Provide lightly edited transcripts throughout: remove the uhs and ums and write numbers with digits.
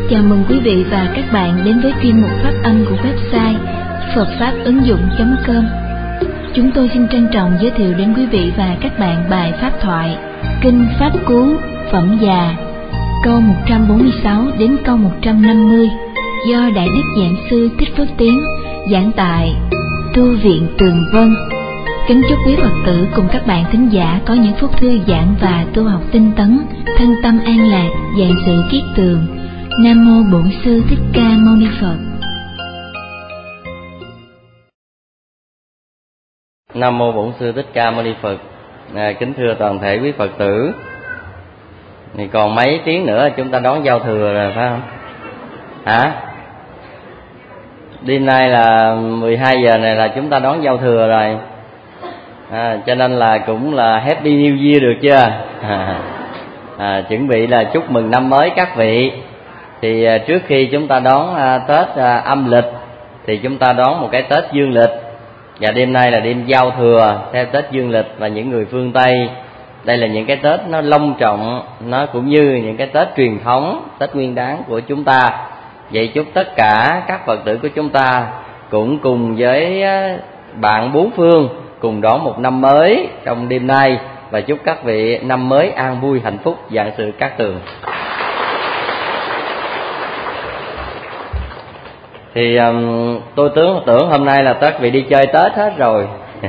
Chào mừng quý vị và các bạn đến với chuyên mục phát âm của website phậtfápứng dụng.com. Chúng tôi xin trân trọng giới thiệu đến quý vị và các bạn bài pháp thoại Kinh Pháp Cú Phẩm Già, câu 146 đến câu 150 do Đại Đức Giảng Sư Thích Phước Tiến giảng tại Tu viện Tường Vân. Kính chúc quý Phật tử cùng các bạn thính giả có những phút thư giãn và tu học tinh tấn, thân tâm an lạc, vạn sự kiết tường. Nam mô Bổn Sư Thích Ca Mâu Ni Phật. Nam mô Bổn Sư Thích Ca Mâu Ni Phật. Kính thưa toàn thể quý Phật tử, thì còn mấy tiếng nữa chúng ta đón giao thừa rồi phải không? Hả? Đêm nay là 12 giờ này là chúng ta đón giao thừa rồi. Cho nên là cũng là Happy New Year được chưa? Chuẩn bị là chúc mừng năm mới các vị. Thì trước khi chúng ta đón Tết âm lịch thì chúng ta đón một cái Tết dương lịch. Và đêm nay là đêm giao thừa theo Tết dương lịch. Và những người phương Tây, đây là những cái Tết nó long trọng, nó cũng như những cái Tết truyền thống, Tết Nguyên Đán của chúng ta. Vậy chúc tất cả các Phật tử của chúng ta cũng cùng với bạn bốn phương cùng đón một năm mới trong đêm nay. Và chúc các vị năm mới an vui hạnh phúc, vạn sự cát tường. Thì tôi tưởng hôm nay là các vị đi chơi Tết hết rồi.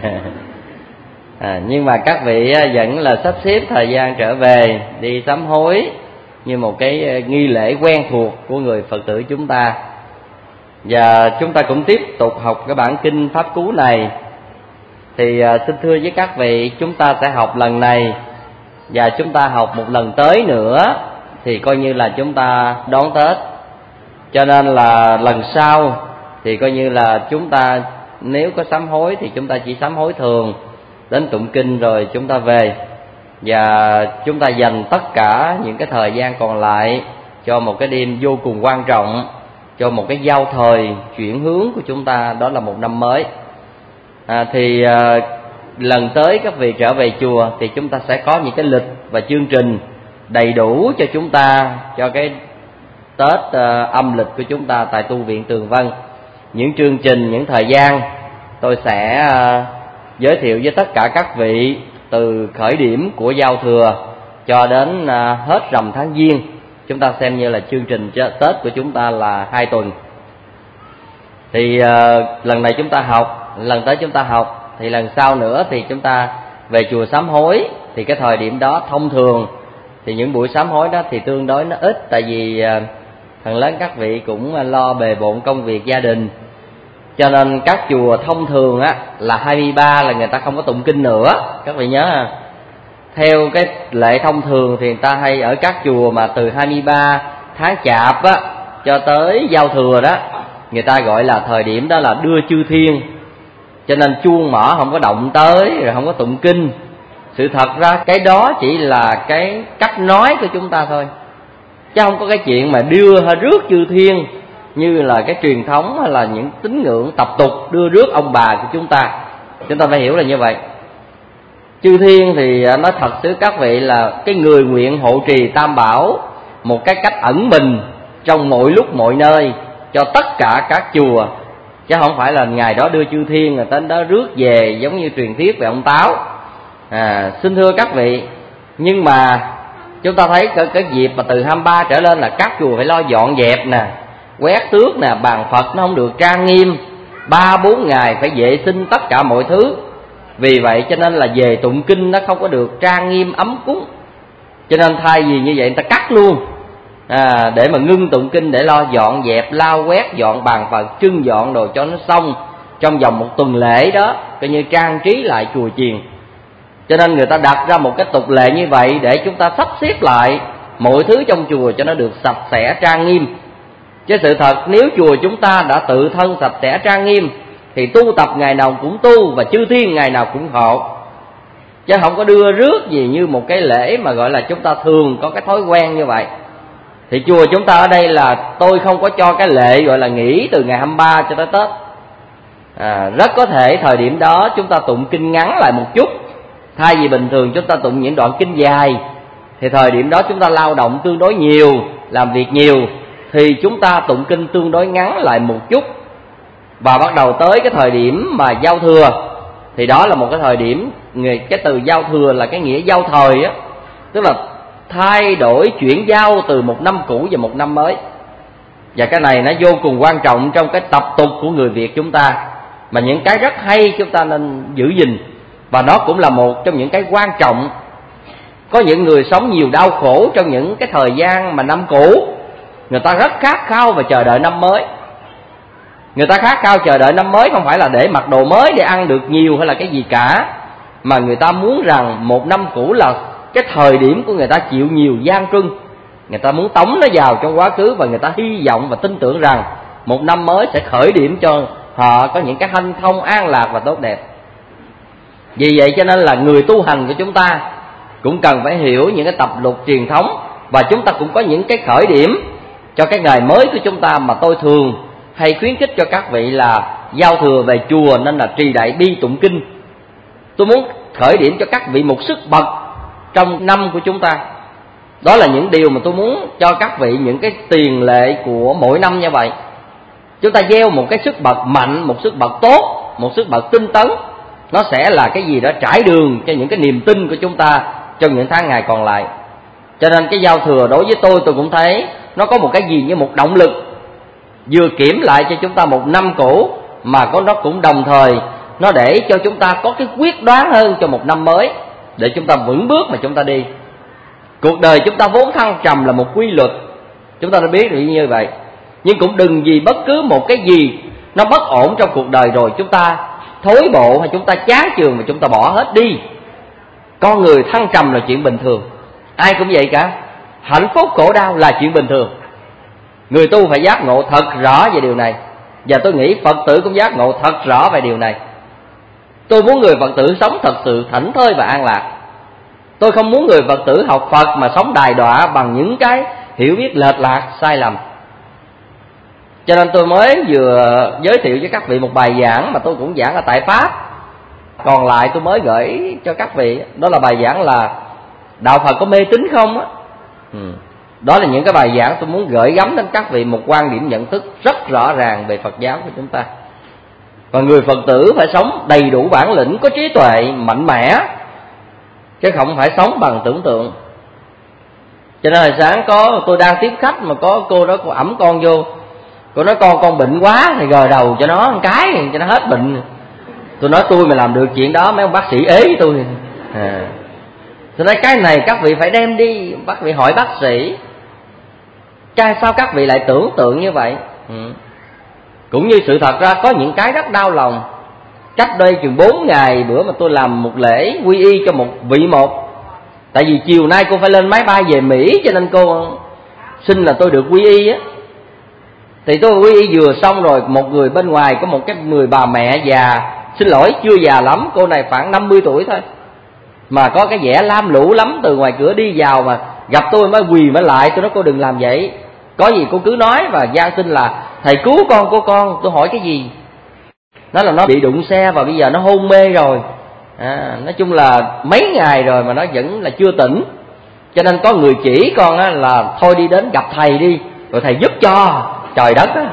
Nhưng mà các vị vẫn là sắp xếp thời gian trở về đi sám hối như một cái nghi lễ quen thuộc của người Phật tử chúng ta. Và chúng ta cũng tiếp tục học cái bản kinh Pháp Cú này. Thì xin thưa với các vị, chúng ta sẽ học lần này và chúng ta học một lần tới nữa thì coi như là chúng ta đón Tết. Cho nên là lần sau thì coi như là chúng ta nếu có sám hối thì chúng ta chỉ sám hối thường, đến tụng kinh rồi chúng ta về. Và chúng ta dành tất cả những cái thời gian còn lại cho một cái đêm vô cùng quan trọng, cho một cái giao thời chuyển hướng của chúng ta, đó là một năm mới. Lần tới các vị trở về chùa thì chúng ta sẽ có những cái lịch và chương trình đầy đủ cho chúng ta, cho cái Tết âm lịch của chúng ta tại tu viện Tường Vân. Những chương trình, những thời gian tôi sẽ giới thiệu với tất cả các vị từ khởi điểm của giao thừa cho đến hết rằm tháng Giêng. Chúng ta xem như là chương trình Tết của chúng ta là 2 tuần. Thì lần này chúng ta học, lần tới chúng ta học, thì lần sau nữa thì chúng ta về chùa sám hối. Thì cái thời điểm đó thông thường thì những buổi sám hối đó thì tương đối nó ít, tại vì phần lớn các vị cũng lo bề bộn công việc gia đình. Cho nên các chùa thông thường á là 23 là người ta không có tụng kinh nữa. Các vị nhớ ha. Theo cái lệ thông thường thì người ta hay ở các chùa mà từ 23 tháng Chạp á cho tới giao thừa đó, người ta gọi là thời điểm đó là đưa chư thiên. Cho nên chuông mỏ không có động tới, rồi không có tụng kinh. Sự thật ra cái đó chỉ là cái cách nói của chúng ta thôi, chứ không có cái chuyện mà đưa hay rước chư thiên như là cái truyền thống hay là những tín ngưỡng tập tục đưa rước ông bà của chúng ta. Chúng ta phải hiểu là như vậy. Chư thiên thì nói thật sự các vị là cái người nguyện hộ trì Tam Bảo một cái cách ẩn mình trong mọi lúc mọi nơi cho tất cả các chùa, chứ không phải là ngày đó đưa chư thiên rồi đến đó rước về giống như truyền thuyết về ông Táo. Xin thưa các vị, nhưng mà chúng ta thấy cái dịp mà từ 23 trở lên là các chùa phải lo dọn dẹp nè, quét tước nè, bàn Phật nó không được trang nghiêm, 3-4 ngày phải vệ sinh tất cả mọi thứ. Vì vậy cho nên là về tụng kinh nó không có được trang nghiêm ấm cúng. Cho nên thay vì như vậy người ta cắt luôn, để mà ngưng tụng kinh, để lo dọn dẹp, lau quét, dọn bàn Phật, trưng dọn đồ cho nó xong trong vòng một tuần lễ đó, coi như trang trí lại chùa chiền. Cho nên người ta đặt ra một cái tục lệ như vậy để chúng ta sắp xếp lại mọi thứ trong chùa cho nó được sạch sẽ trang nghiêm. Chứ sự thật nếu chùa chúng ta đã tự thân sạch sẽ trang nghiêm thì tu tập ngày nào cũng tu và chư thiên ngày nào cũng hộ, chứ không có đưa rước gì như một cái lễ mà gọi là chúng ta thường có cái thói quen như vậy. Thì chùa chúng ta ở đây là tôi không có cho cái lệ gọi là nghỉ từ ngày 23 cho tới Tết. Rất có thể thời điểm đó chúng ta tụng kinh ngắn lại một chút, thay vì bình thường chúng ta tụng những đoạn kinh dài thì thời điểm đó chúng ta lao động tương đối nhiều, làm việc nhiều, thì chúng ta tụng kinh tương đối ngắn lại một chút, và bắt đầu tới cái thời điểm mà giao thừa, thì đó là một cái thời điểm, cái từ giao thừa là cái nghĩa giao thời á, tức là thay đổi, chuyển giao từ một năm cũ và một năm mới. Và cái này nó vô cùng quan trọng trong cái tập tục của người Việt chúng ta, mà những cái rất hay chúng ta nên giữ gìn. Và nó cũng là một trong những cái quan trọng. Có những người sống nhiều đau khổ trong những cái thời gian mà năm cũ, người ta rất khát khao và chờ đợi năm mới. Người ta khát khao chờ đợi năm mới không phải là để mặc đồ mới, để ăn được nhiều hay là cái gì cả, mà người ta muốn rằng một năm cũ là cái thời điểm của người ta chịu nhiều gian truân. Người ta muốn tống nó vào trong quá khứ, và người ta hy vọng và tin tưởng rằng một năm mới sẽ khởi điểm cho họ có những cái hanh thông an lạc và tốt đẹp. Vì vậy cho nên là người tu hành của chúng ta cũng cần phải hiểu những cái tập tục truyền thống, và chúng ta cũng có những cái khởi điểm cho cái ngày mới của chúng ta, mà tôi thường hay khuyến khích cho các vị là giao thừa về chùa nên là trì đại bi tụng kinh. Tôi muốn khởi điểm cho các vị một sức bật trong năm của chúng ta. Đó là những điều mà tôi muốn cho các vị, những cái tiền lệ của mỗi năm như vậy. Chúng ta gieo một cái sức bật mạnh, một sức bật tốt, một sức bật tinh tấn. Nó sẽ là cái gì đó trải đường cho những cái niềm tin của chúng ta trong những tháng ngày còn lại. Cho nên cái giao thừa đối với tôi cũng thấy nó có một cái gì như một động lực, vừa kiểm lại cho chúng ta một năm cũ, mà nó cũng đồng thời nó để cho chúng ta có cái quyết đoán hơn cho một năm mới, để chúng ta vững bước mà chúng ta đi. Cuộc đời chúng ta vốn thăng trầm là một quy luật, chúng ta đã biết được như vậy. Nhưng cũng đừng vì bất cứ một cái gì nó bất ổn trong cuộc đời rồi chúng ta thối bộ, hay chúng ta chán chường và chúng ta bỏ hết đi. Con người thăng trầm là chuyện bình thường, ai cũng vậy cả. Hạnh phúc khổ đau là chuyện bình thường. Người tu phải giác ngộ thật rõ về điều này, và tôi nghĩ Phật tử cũng giác ngộ thật rõ về điều này. Tôi muốn người Phật tử sống thật sự thảnh thơi và an lạc. Tôi không muốn người Phật tử học Phật mà sống đài đọa bằng những cái hiểu biết lệch lạc, sai lầm. Cho nên tôi mới vừa giới thiệu với các vị một bài giảng mà tôi cũng giảng ở tại Pháp. Còn lại tôi mới gửi cho các vị, đó là bài giảng là đạo Phật có mê tín không á. Đó là những cái bài giảng tôi muốn gửi gắm đến các vị một quan điểm nhận thức rất rõ ràng về Phật giáo của chúng ta. Và người Phật tử phải sống đầy đủ bản lĩnh, có trí tuệ mạnh mẽ, chứ không phải sống bằng tưởng tượng. Cho nên hồi sáng tôi đang tiếp khách mà có cô đó, cô ẵm con vô. Cô nói con bệnh quá thì gờ đầu cho nó một cái cho nó hết bệnh. Tôi nói tôi mà làm được chuyện đó mấy ông bác sĩ ế với tôi. Tôi nói cái này các vị phải đem đi, bác vị hỏi bác sĩ. Sao các vị lại tưởng tượng như vậy? Cũng như sự thật ra có những cái rất đau lòng. Cách đây chừng 4 ngày bữa mà tôi làm một lễ quy y cho một vị một. Tại vì chiều nay cô phải lên máy bay về Mỹ, cho nên cô xin là tôi được quy y á. Thì tôi quy y vừa xong rồi, một người bên ngoài có một cái người bà mẹ già, xin lỗi chưa già lắm, cô này khoảng 50 tuổi thôi, mà có cái vẻ lam lũ lắm, từ ngoài cửa đi vào mà gặp tôi mới quỳ mới lại. Tôi nói cô đừng làm vậy, có gì cô cứ nói, và van xin là thầy cứu con của con. Tôi hỏi cái gì? Nó là nó bị đụng xe và bây giờ nó hôn mê rồi. Nói chung là mấy ngày rồi mà nó vẫn là chưa tỉnh. Cho nên có người chỉ con á, là thôi đi đến gặp thầy đi, rồi thầy giúp cho. Trời đất á.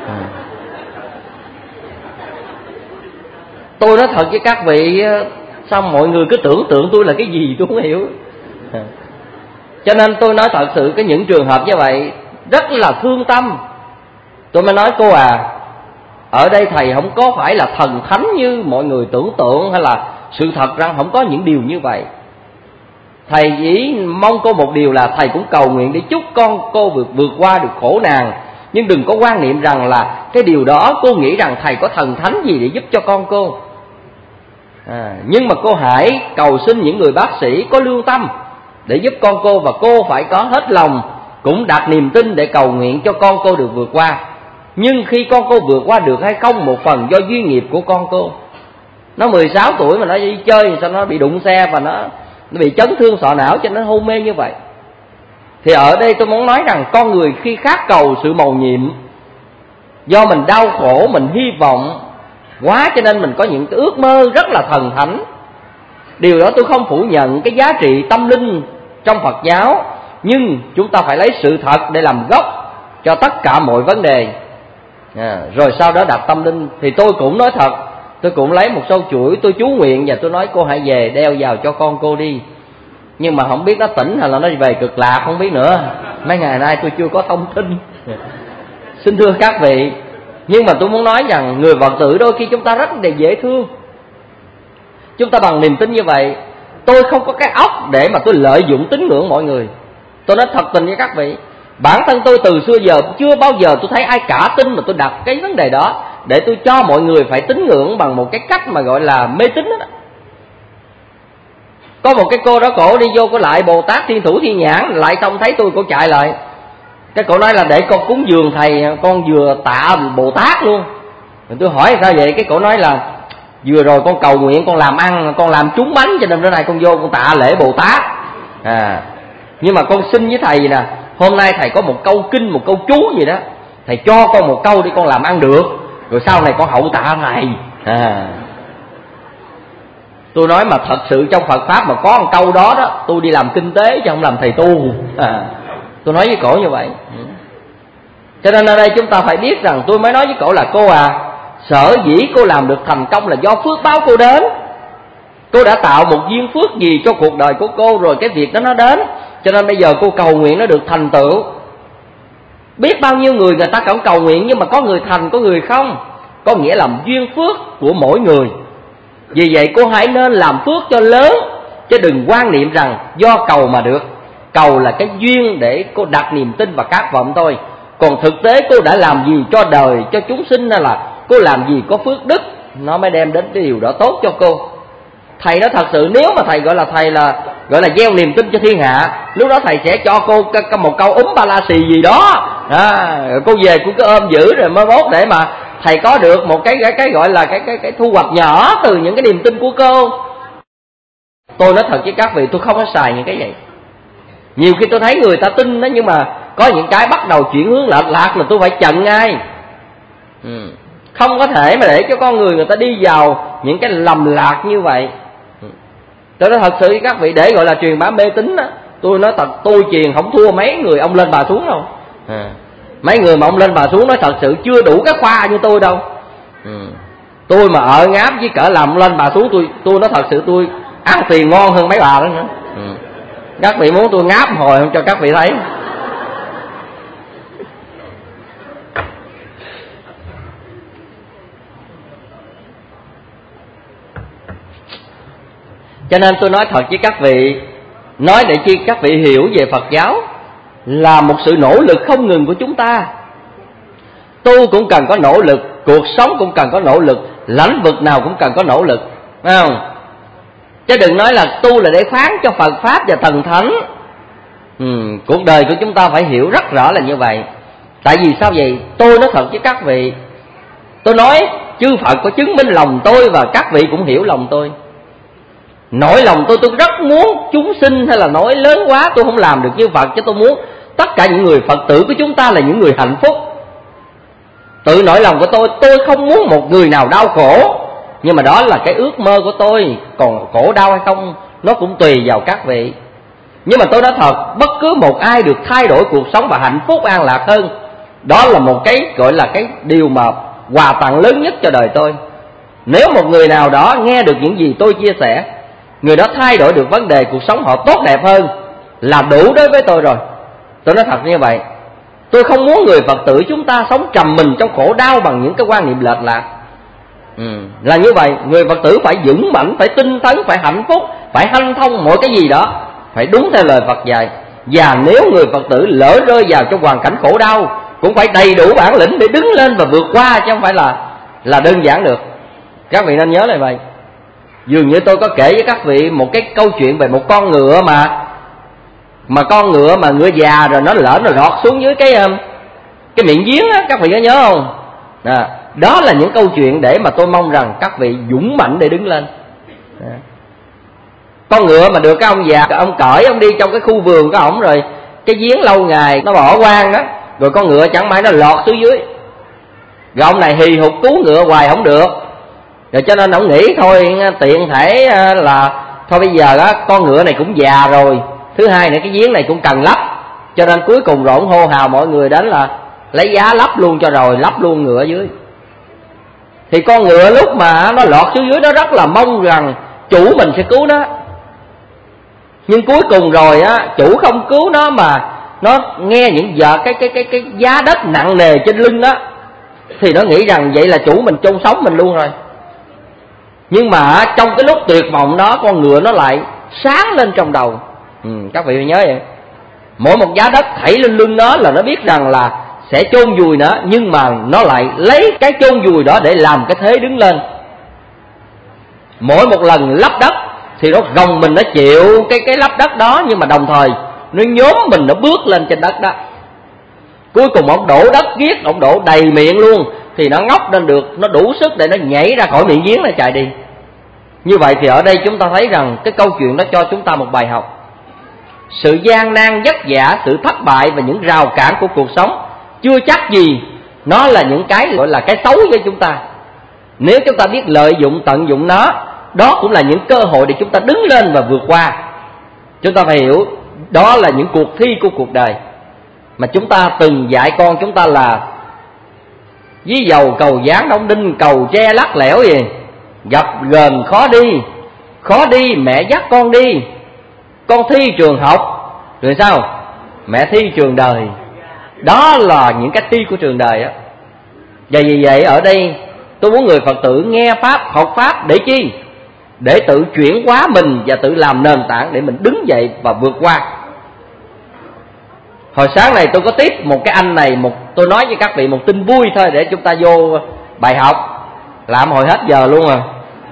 Tôi nói thật với các vị, sao mọi người cứ tưởng tượng tôi là cái gì tôi không hiểu. Cho nên tôi nói thật sự, cái những trường hợp như vậy rất là thương tâm. Tôi mới nói cô ở đây thầy không có phải là thần thánh như mọi người tưởng tượng, hay là sự thật rằng không có những điều như vậy. Thầy chỉ mong cô một điều là thầy cũng cầu nguyện để chúc con cô vượt qua được khổ nạn. Nhưng đừng có quan niệm rằng là cái điều đó cô nghĩ rằng thầy có thần thánh gì để giúp cho con cô. Nhưng mà cô hãy cầu xin những người bác sĩ có lương tâm để giúp con cô, và cô phải có hết lòng, cũng đặt niềm tin để cầu nguyện cho con cô được vượt qua. Nhưng khi con cô vượt qua được hay không, một phần do duyên nghiệp của con cô. Nó 16 tuổi mà nó đi chơi, sao nó bị đụng xe và nó bị chấn thương sọ não cho nó hôn mê như vậy. Thì ở đây tôi muốn nói rằng con người khi khát cầu sự mầu nhiệm, do mình đau khổ, mình hy vọng quá, cho nên mình có những cái ước mơ rất là thần thánh. Điều đó tôi không phủ nhận cái giá trị tâm linh trong Phật giáo, nhưng chúng ta phải lấy sự thật để làm gốc cho tất cả mọi vấn đề. Rồi sau đó đặt tâm linh. Thì tôi cũng nói thật, tôi cũng lấy một sâu chuỗi, tôi chú nguyện và tôi nói cô hãy về đeo vào cho con cô đi. Nhưng mà không biết nó tỉnh hay là nó về cực lạc không biết nữa. Mấy ngày nay tôi chưa có thông tin. Xin thưa các vị, nhưng mà tôi muốn nói rằng người Phật tử đôi khi chúng ta rất là dễ thương. Chúng ta bằng niềm tin như vậy. Tôi không có cái óc để mà tôi lợi dụng tín ngưỡng mọi người. Tôi nói thật tình với các vị, bản thân tôi từ xưa giờ chưa bao giờ tôi thấy ai cả tin mà tôi đặt cái vấn đề đó để tôi cho mọi người phải tín ngưỡng bằng một cái cách mà gọi là mê tín đó. Có một cái cô đó, cổ đi vô cổ lại Bồ Tát Thiên Thủ Thiên Nhãn, lại xong thấy tôi cổ chạy lại. Cái cổ nói là để con cúng dường thầy, con vừa tạ Bồ Tát luôn. Rồi tôi hỏi sao vậy? Cái cổ nói là vừa rồi con cầu nguyện, con làm ăn, con làm trúng bánh, cho nên bữa nay con vô con tạ lễ Bồ Tát. Nhưng mà con xin với thầy nè, hôm nay thầy có một câu kinh, một câu chú gì đó, thầy cho con một câu đi con làm ăn được, rồi sau này con hậu tạ thầy. Tôi nói mà thật sự trong Phật Pháp mà có một câu đó đó, tôi đi làm kinh tế chứ không làm thầy tu. Tôi nói với cổ như vậy. Cho nên ở đây chúng ta phải biết rằng, tôi mới nói với cổ là cô sở dĩ cô làm được thành công là do phước báo cô đến. Cô đã tạo một duyên phước gì cho cuộc đời của cô, rồi cái việc đó nó đến. Cho nên bây giờ cô cầu nguyện nó được thành tựu. Biết bao nhiêu người ta cũng cầu nguyện, nhưng mà có người thành, có người không. Có nghĩa là duyên phước của mỗi người. Vì vậy cô hãy nên làm phước cho lớn, chứ đừng quan niệm rằng do cầu mà được. Cầu là cái duyên để cô đặt niềm tin và khát vọng thôi. Còn thực tế cô đã làm gì cho đời, cho chúng sinh, hay là cô làm gì có phước đức, nó mới đem đến cái điều đó tốt cho cô. Thầy nói thật sự, nếu mà thầy gọi là thầy là gọi là gieo niềm tin cho thiên hạ, lúc đó thầy sẽ cho cô một câu ba la xì gì đó, cô về cô cứ ôm giữ rồi mới mốt để mà thầy có được một cái gọi là cái thu hoạch nhỏ từ những cái niềm tin của cô. Tôi nói thật với các vị, tôi không có xài những cái vậy. Nhiều khi tôi thấy người ta tin đó, nhưng mà có những cái bắt đầu chuyển hướng lệch lạc là tôi phải chặn ngay. Không có thể mà để cho con người ta đi vào những cái lầm lạc như vậy. Tôi nói thật sự với các vị, để gọi là truyền bá mê tín đó, tôi nói thật, tôi truyền không thua mấy người ông lên bà xuống đâu. Mấy người mà ông lên bà xuống nói thật sự chưa đủ cái khoa như tôi đâu. Tôi mà ở ngáp với cỡ làm lên bà xuống, tôi nói thật sự tôi ăn tiền ngon hơn mấy bà đó nữa. Các vị muốn tôi ngáp hồi không cho các vị thấy. Cho nên tôi nói thật với các vị, nói để chi các vị hiểu về Phật giáo là một sự nỗ lực không ngừng của chúng ta. Tu cũng cần có nỗ lực, cuộc sống cũng cần có nỗ lực, lĩnh vực nào cũng cần có nỗ lực, phải không? Chứ đừng nói là tu là để phán cho Phật Pháp và thần thánh. Cuộc đời của chúng ta phải hiểu rất rõ là như vậy. Tại vì sao vậy? Tôi nói thật với các vị, tôi nói chư Phật có chứng minh lòng tôi, và các vị cũng hiểu lòng tôi. Nỗi lòng tôi rất muốn chúng sinh, hay là nói lớn quá tôi không làm được như Phật, chứ tôi muốn tất cả những người Phật tử của chúng ta là những người hạnh phúc. Tự nỗi lòng của tôi không muốn một người nào đau khổ. Nhưng mà đó là cái ước mơ của tôi. Còn khổ đau hay không nó cũng tùy vào các vị. Nhưng mà tôi nói thật, bất cứ một ai được thay đổi cuộc sống và hạnh phúc an lạc hơn, đó là một cái gọi là cái điều mà quà tặng lớn nhất cho đời tôi. Nếu một người nào đó nghe được những gì tôi chia sẻ, người đó thay đổi được vấn đề cuộc sống họ tốt đẹp hơn, là đủ đối với tôi rồi. Tôi nói thật như vậy. Tôi không muốn người Phật tử chúng ta sống trầm mình trong khổ đau bằng những cái quan niệm lệch lạc. Là như vậy, người Phật tử phải vững mạnh, phải tinh tấn, phải hạnh phúc, phải hanh thông mọi cái gì đó, phải đúng theo lời Phật dạy. Và nếu người Phật tử lỡ rơi vào trong hoàn cảnh khổ đau, cũng phải đầy đủ bản lĩnh để đứng lên và vượt qua, chứ không phải là đơn giản được. Các vị nên nhớ lại vậy. Dường như tôi có kể với các vị một cái câu chuyện về một con ngựa mà con ngựa mà ngựa già rồi nó lỡ nó lọt xuống dưới cái miệng giếng á, các vị có nhớ không? Đó là những câu chuyện để mà tôi mong rằng các vị dũng mạnh để đứng lên. Con ngựa mà được cái ông già, ông cởi ông đi trong cái khu vườn của ổng, rồi cái giếng lâu ngày nó bỏ hoang đó, rồi con ngựa chẳng may nó lọt xuống dưới. Rồi ông này hì hục cứu ngựa hoài không được, rồi cho nên ông nghĩ thôi tiện thể là thôi bây giờ á con ngựa này cũng già rồi, thứ hai nữa cái giếng này cũng cần lấp, cho nên cuối cùng rồi ông hô hào mọi người đến là lấy giá lắp luôn cho rồi, lắp luôn ngựa dưới. Thì con ngựa lúc mà nó lọt xuống dưới, nó rất là mong rằng chủ mình sẽ cứu nó. Nhưng cuối cùng rồi á, chủ không cứu nó mà nó nghe những giờ cái giá đất nặng nề trên lưng á, thì nó nghĩ rằng vậy là chủ mình chôn sống mình luôn rồi. Nhưng mà trong cái lúc tuyệt vọng đó, con ngựa nó lại sáng lên trong đầu. Các vị phải nhớ vậy. Mỗi một giá đất thảy lên lưng nó là nó biết rằng là sẽ chôn vùi nó, nhưng mà nó lại lấy cái chôn vùi đó để làm cái thế đứng lên. Mỗi một lần lấp đất thì nó gồng mình, nó chịu cái lấp đất đó, nhưng mà đồng thời nó nhóm mình, nó bước lên trên đất đó. Cuối cùng ông đổ đất giết, ông đổ đầy miệng luôn, thì nó ngóc lên được, nó đủ sức để nó nhảy ra khỏi miệng giếng nó chạy đi. Như vậy thì ở đây chúng ta thấy rằng cái câu chuyện đó cho chúng ta một bài học. Sự gian nan vất vả, sự thất bại và những rào cản của cuộc sống chưa chắc gì nó là những cái gọi là cái xấu với chúng ta. Nếu chúng ta biết lợi dụng, tận dụng nó, đó cũng là những cơ hội để chúng ta đứng lên và vượt qua. Chúng ta phải hiểu đó là những cuộc thi của cuộc đời mà chúng ta từng dạy con chúng ta là ví dầu cầu dáng đóng đinh, cầu tre lắc lẻo gì, gặp gờn khó đi mẹ dắt con đi, con thi trường học rồi sao mẹ thi trường đời. Đó là những cái thi của trường đời á. Và vì vậy ở đây tôi muốn người Phật tử nghe Pháp, học Pháp để chi? Để tự chuyển hóa mình và tự làm nền tảng để mình đứng dậy và vượt qua. Hồi sáng này tôi có tiếp một cái anh này, tôi nói với các vị một tin vui thôi để chúng ta vô bài học, làm hồi hết giờ luôn à.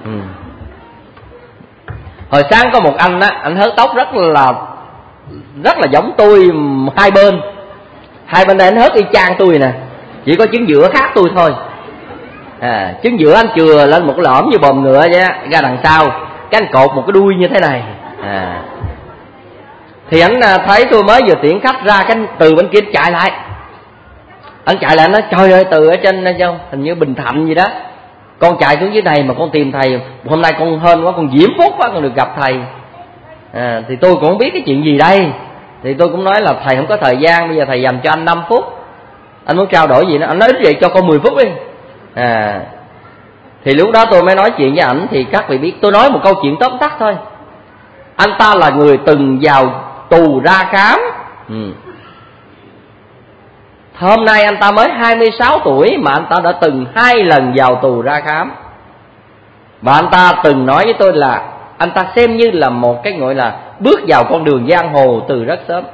Hồi sáng có một anh á, anh hớt tóc rất là giống tôi hai bên đây anh hớt y chang tôi nè, chỉ có trứng giữa khác tôi thôi. Trứng giữa anh chừa lên một lõm như bồm ngựa vậy á, ra đằng sau cái anh cột một cái đuôi như thế này. Thì anh thấy tôi mới vừa tiễn khách ra, cái từ bên kia chạy lại. Anh chạy lại nói trời ơi, từ ở trên hình như Bình Thạnh gì đó, con chạy xuống dưới này mà con tìm thầy, hôm nay con hên quá, con diễm phúc quá, con được gặp thầy. Thì tôi cũng không biết cái chuyện gì đây. Thì tôi cũng nói là thầy không có thời gian, bây giờ thầy dành cho anh 5 phút. Anh muốn trao đổi gì nữa? Anh nói vậy cho con 10 phút đi. Thì lúc đó tôi mới nói chuyện với ảnh. Thì các vị biết tôi nói một câu chuyện tóm tắt thôi. Anh ta là người từng vào tù ra khám. Hôm nay anh ta mới 26 tuổi mà anh ta đã từng 2 lần vào tù ra khám. Và anh ta từng nói với tôi là anh ta xem như là một cái gọi là bước vào con đường giang hồ từ rất sớm.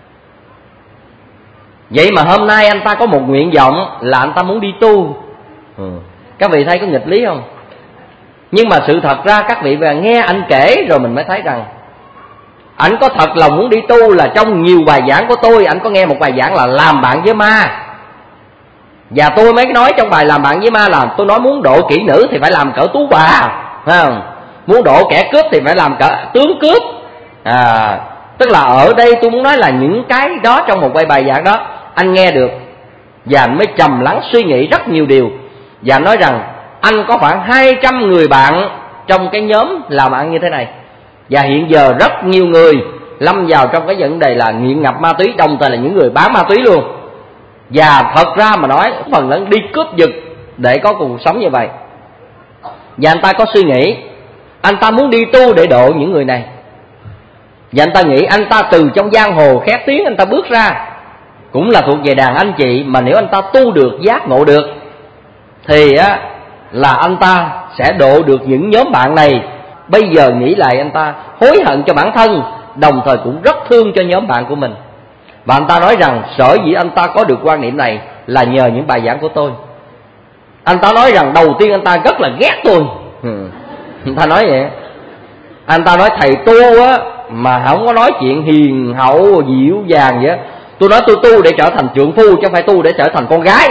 Vậy mà hôm nay anh ta có một nguyện vọng là anh ta muốn đi tu. Các vị thấy có nghịch lý không? Nhưng mà sự thật ra các vị về nghe anh kể rồi mình mới thấy rằng anh có thật lòng muốn đi tu. Là trong nhiều bài giảng của tôi, anh có nghe một bài giảng là làm bạn với ma. Và tôi mới nói trong bài làm bạn với ma là tôi nói muốn độ kỹ nữ thì phải làm cỡ tú bà, phải không? Muốn độ kẻ cướp thì phải làm cỡ tướng cướp. Tức là ở đây tôi muốn nói là những cái đó trong một bài giảng đó anh nghe được, và anh mới trầm lắng suy nghĩ rất nhiều điều. Và nói rằng anh có khoảng 200 người bạn trong cái nhóm làm ăn như thế này. Và hiện giờ rất nhiều người lâm vào trong cái vấn đề là nghiện ngập ma túy, đồng thời là những người bán ma túy luôn. Và thật ra mà nói phần lớn đi cướp giật để có cuộc sống như vậy. Và anh ta có suy nghĩ anh ta muốn đi tu để độ những người này. Và anh ta nghĩ anh ta từ trong giang hồ khét tiếng anh ta bước ra cũng là thuộc về đàn anh chị, mà nếu anh ta tu được, giác ngộ được thì á là anh ta sẽ độ được những nhóm bạn này. Bây giờ nghĩ lại anh ta hối hận cho bản thân, đồng thời cũng rất thương cho nhóm bạn của mình. Và anh ta nói rằng sở dĩ anh ta có được quan niệm này là nhờ những bài giảng của tôi. Anh ta nói rằng đầu tiên anh ta rất là ghét tôi. Anh ta nói vậy. Anh ta nói thầy tu á mà không có nói chuyện hiền hậu dịu dàng vậy. Tôi nói tôi tu để trở thành trượng phu chứ không phải tu để trở thành con gái.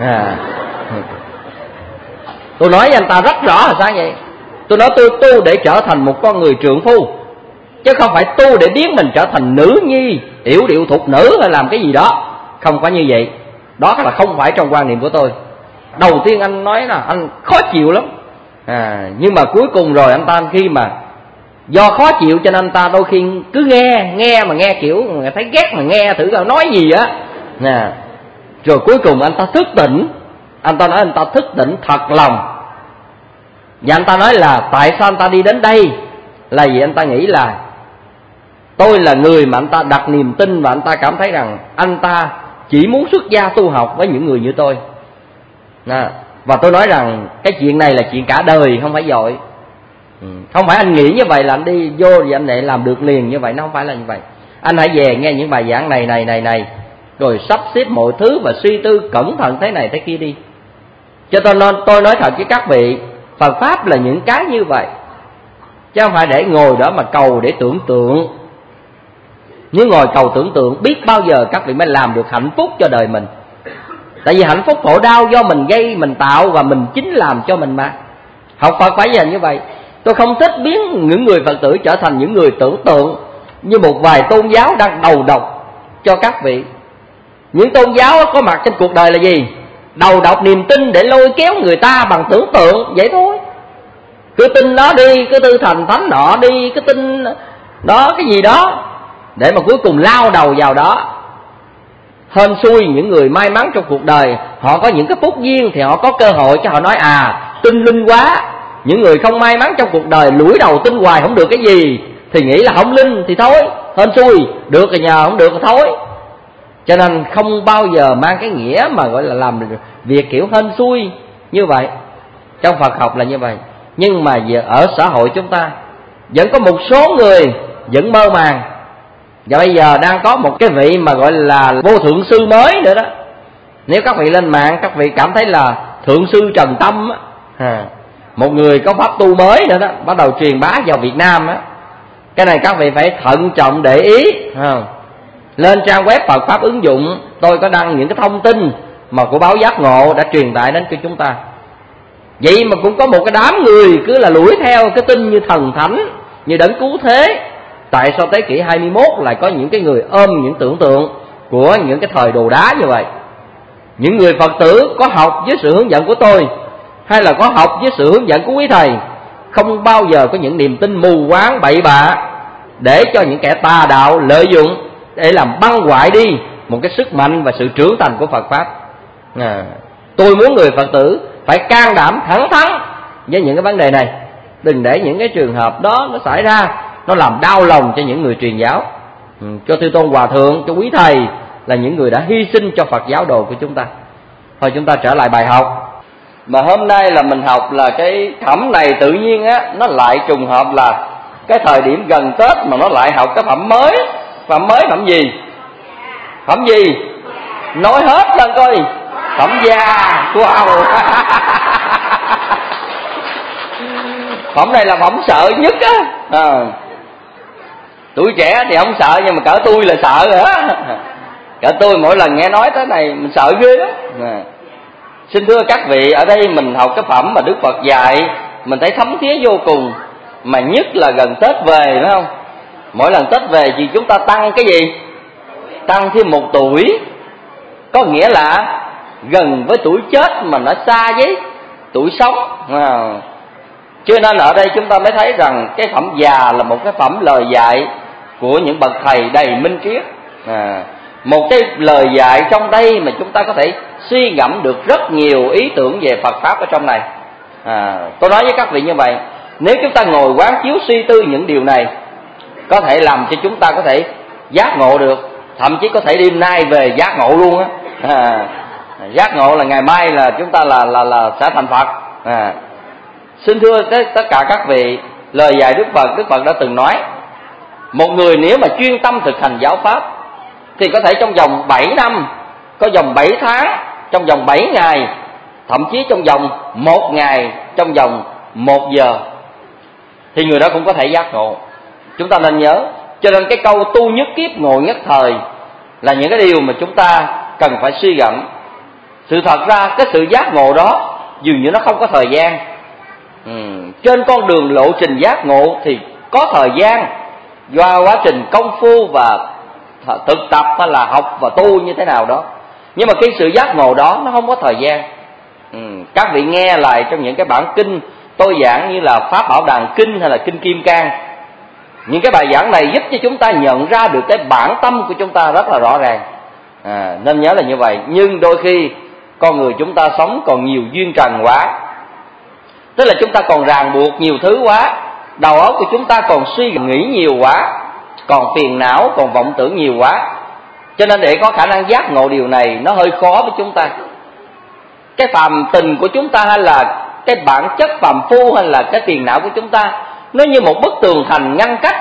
Tôi nói với anh ta rất rõ là sao vậy. Tôi nói tôi tu để trở thành một con người trượng phu, chứ không phải tu để biến mình trở thành nữ nhi, yểu điệu thục nữ hay làm cái gì đó. Không phải như vậy. Đó là không phải trong quan niệm của tôi. Đầu tiên anh nói là anh khó chịu lắm. Nhưng mà cuối cùng rồi anh ta khi mà do khó chịu cho nên anh ta đôi khi cứ nghe kiểu người thấy ghét mà nghe thử coi nói gì á. Rồi cuối cùng anh ta thức tỉnh. Anh ta nói anh ta thức tỉnh thật lòng. Và anh ta nói là tại sao anh ta đi đến đây, là vì anh ta nghĩ là tôi là người mà anh ta đặt niềm tin, và anh ta cảm thấy rằng anh ta chỉ muốn xuất gia tu học với những người như tôi. Và tôi nói rằng cái chuyện này là chuyện cả đời, không phải dội. Không phải anh nghĩ như vậy là anh đi vô và anh lại làm được liền như vậy, nó không phải là như vậy. Anh hãy về nghe những bài giảng này, rồi sắp xếp mọi thứ và suy tư cẩn thận thế này thế kia đi. Cho tôi nói thật với các vị, Phật Pháp là những cái như vậy, chứ không phải để ngồi đó mà cầu để tưởng tượng. Nếu ngồi cầu tưởng tượng, biết bao giờ các vị mới làm được hạnh phúc cho đời mình. Tại vì hạnh phúc khổ đau do mình gây, mình tạo, và mình chính làm cho mình mà. Học Phật phải là như vậy. Tôi không thích biến những người Phật tử trở thành những người tưởng tượng như một vài tôn giáo đang đầu độc cho các vị. Những tôn giáo có mặt trên cuộc đời là gì? Đầu độc niềm tin để lôi kéo người ta bằng tưởng tượng, vậy thôi. Cứ tin nó đi, cứ tư thành thánh nọ đi, cứ tin đó cái gì đó, để mà cuối cùng lao đầu vào đó. Hên xui những người may mắn trong cuộc đời, họ có những cái phúc duyên thì họ có cơ hội cho họ nói tin linh quá. Những người không may mắn trong cuộc đời lủi đầu tin hoài không được cái gì thì nghĩ là không linh thì thôi, hên xui, được thì nhờ, không được thì thôi. Cho nên không bao giờ mang cái nghĩa mà gọi là làm việc kiểu hên xui như vậy. Trong Phật học là như vậy. Nhưng mà ở xã hội chúng ta vẫn có một số người vẫn mơ màng. Và bây giờ đang có một cái vị mà gọi là vô thượng sư mới nữa đó. Nếu các vị lên mạng, các vị cảm thấy là thượng sư Trần Tâm á, một người có pháp tu mới nữa đó, bắt đầu truyền bá vào Việt Nam á. Cái này các vị phải thận trọng để ý. Lên trang web Phật Pháp ứng dụng, tôi có đăng những cái thông tin mà của báo Giác Ngộ đã truyền tải đến cho chúng ta. Vậy mà cũng có một cái đám người cứ là lủi theo cái tin như thần thánh, như đấng cứu thế. Tại sao thế kỷ 21 lại có những cái người ôm những tưởng tượng của những cái thời đồ đá như vậy? Những người Phật tử có học với sự hướng dẫn của tôi, hay là có học với sự hướng dẫn của quý thầy, không bao giờ có những niềm tin mù quáng bậy bạ để cho những kẻ tà đạo lợi dụng để làm băng hoại đi một cái sức mạnh và sự trưởng thành của Phật Pháp. Tôi muốn người Phật tử phải can đảm thẳng thắn với những cái vấn đề này. Đừng để những cái trường hợp đó nó xảy ra, nó làm đau lòng cho những người truyền giáo, cho Tư Tôn Hòa Thượng, cho quý thầy, là những người đã hy sinh cho Phật giáo đồ của chúng ta. Thôi chúng ta trở lại bài học. Mà hôm nay là mình học là cái phẩm này tự nhiên á, nó lại trùng hợp là cái thời điểm gần Tết mà nó lại học cái phẩm mới. Phẩm mới phẩm gì? Phẩm gì? Nói hết lên coi. Phẩm già. Wow. Phẩm này là phẩm sợ nhất á. Tuổi trẻ thì không sợ, nhưng mà cỡ tôi là sợ rồi á. Cỡ tôi mỗi lần nghe nói tới này mình sợ ghê lắm. Xin thưa các vị, ở đây mình học cái phẩm mà Đức Phật dạy, mình thấy thấm thía vô cùng. Mà nhất là gần Tết về, phải không? Mỗi lần Tết về thì chúng ta tăng cái gì? Tăng thêm 1 tuổi. Có nghĩa là gần với tuổi chết mà nó xa với tuổi sống. Cho nên ở đây chúng ta mới thấy rằng cái phẩm già là một cái phẩm lời dạy của những bậc thầy đầy minh triết. Một cái lời dạy trong đây mà chúng ta có thể suy ngẫm được rất nhiều ý tưởng về Phật Pháp ở trong này. Tôi nói với các vị như vậy, nếu chúng ta ngồi quán chiếu suy tư những điều này, có thể làm cho chúng ta có thể giác ngộ được. Thậm chí có thể đêm nay về giác ngộ luôn á. Giác ngộ là ngày mai là chúng ta là sẽ thành Phật. Xin thưa tất cả các vị, lời dạy Đức Phật đã từng nói, một người nếu mà chuyên tâm thực hành giáo Pháp thì có thể trong vòng 7 năm, có vòng 7 tháng, trong vòng 7 ngày, thậm chí trong vòng 1 ngày, trong vòng 1 giờ, thì người đó cũng có thể giác ngộ. Chúng ta nên nhớ. Cho nên cái câu tu nhất kiếp ngộ nhất thời là những cái điều mà chúng ta cần phải suy gẫm. Sự thật ra cái sự giác ngộ đó dường như nó không có thời gian. Trên con đường lộ trình giác ngộ thì có thời gian do quá trình công phu và thực tập, hay là học và tu như thế nào đó. Nhưng mà cái sự giác ngộ đó nó không có thời gian. Các vị nghe lại trong những cái bản kinh tôi giảng như là Pháp Bảo Đàn Kinh hay là Kinh Kim Cang, những cái bài giảng này giúp cho chúng ta nhận ra được cái bản tâm của chúng ta rất là rõ ràng. Nên nhớ là như vậy. Nhưng đôi khi con người chúng ta sống còn nhiều duyên trần quá, tức là chúng ta còn ràng buộc nhiều thứ quá, đầu óc của chúng ta còn suy nghĩ nhiều quá, còn phiền não, còn vọng tưởng nhiều quá. Cho nên để có khả năng giác ngộ điều này nó hơi khó với chúng ta. Cái phàm tình của chúng ta, hay là cái bản chất phàm phu, hay là cái phiền não của chúng ta, nó như một bức tường thành ngăn cách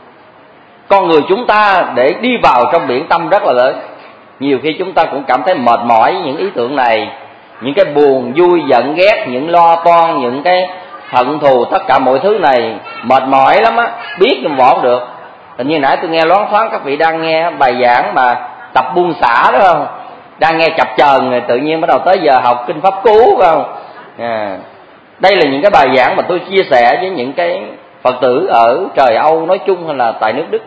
con người chúng ta để đi vào trong biển tâm rất là lớn. Nhiều khi chúng ta cũng cảm thấy mệt mỏi với những ý tưởng này, những cái buồn vui giận ghét, những lo toan, những cái hận thù, tất cả mọi thứ này mệt mỏi lắm á, biết nhưng bỏ không được. Hình như nãy tôi nghe loáng thoáng các vị đang nghe bài giảng mà tập buông xả đó không? Đang nghe chập chờn rồi tự nhiên bắt đầu tới giờ học kinh pháp cú phải không? Đây là những cái bài giảng mà tôi chia sẻ với những cái Phật tử ở trời Âu nói chung, hay là tại nước Đức.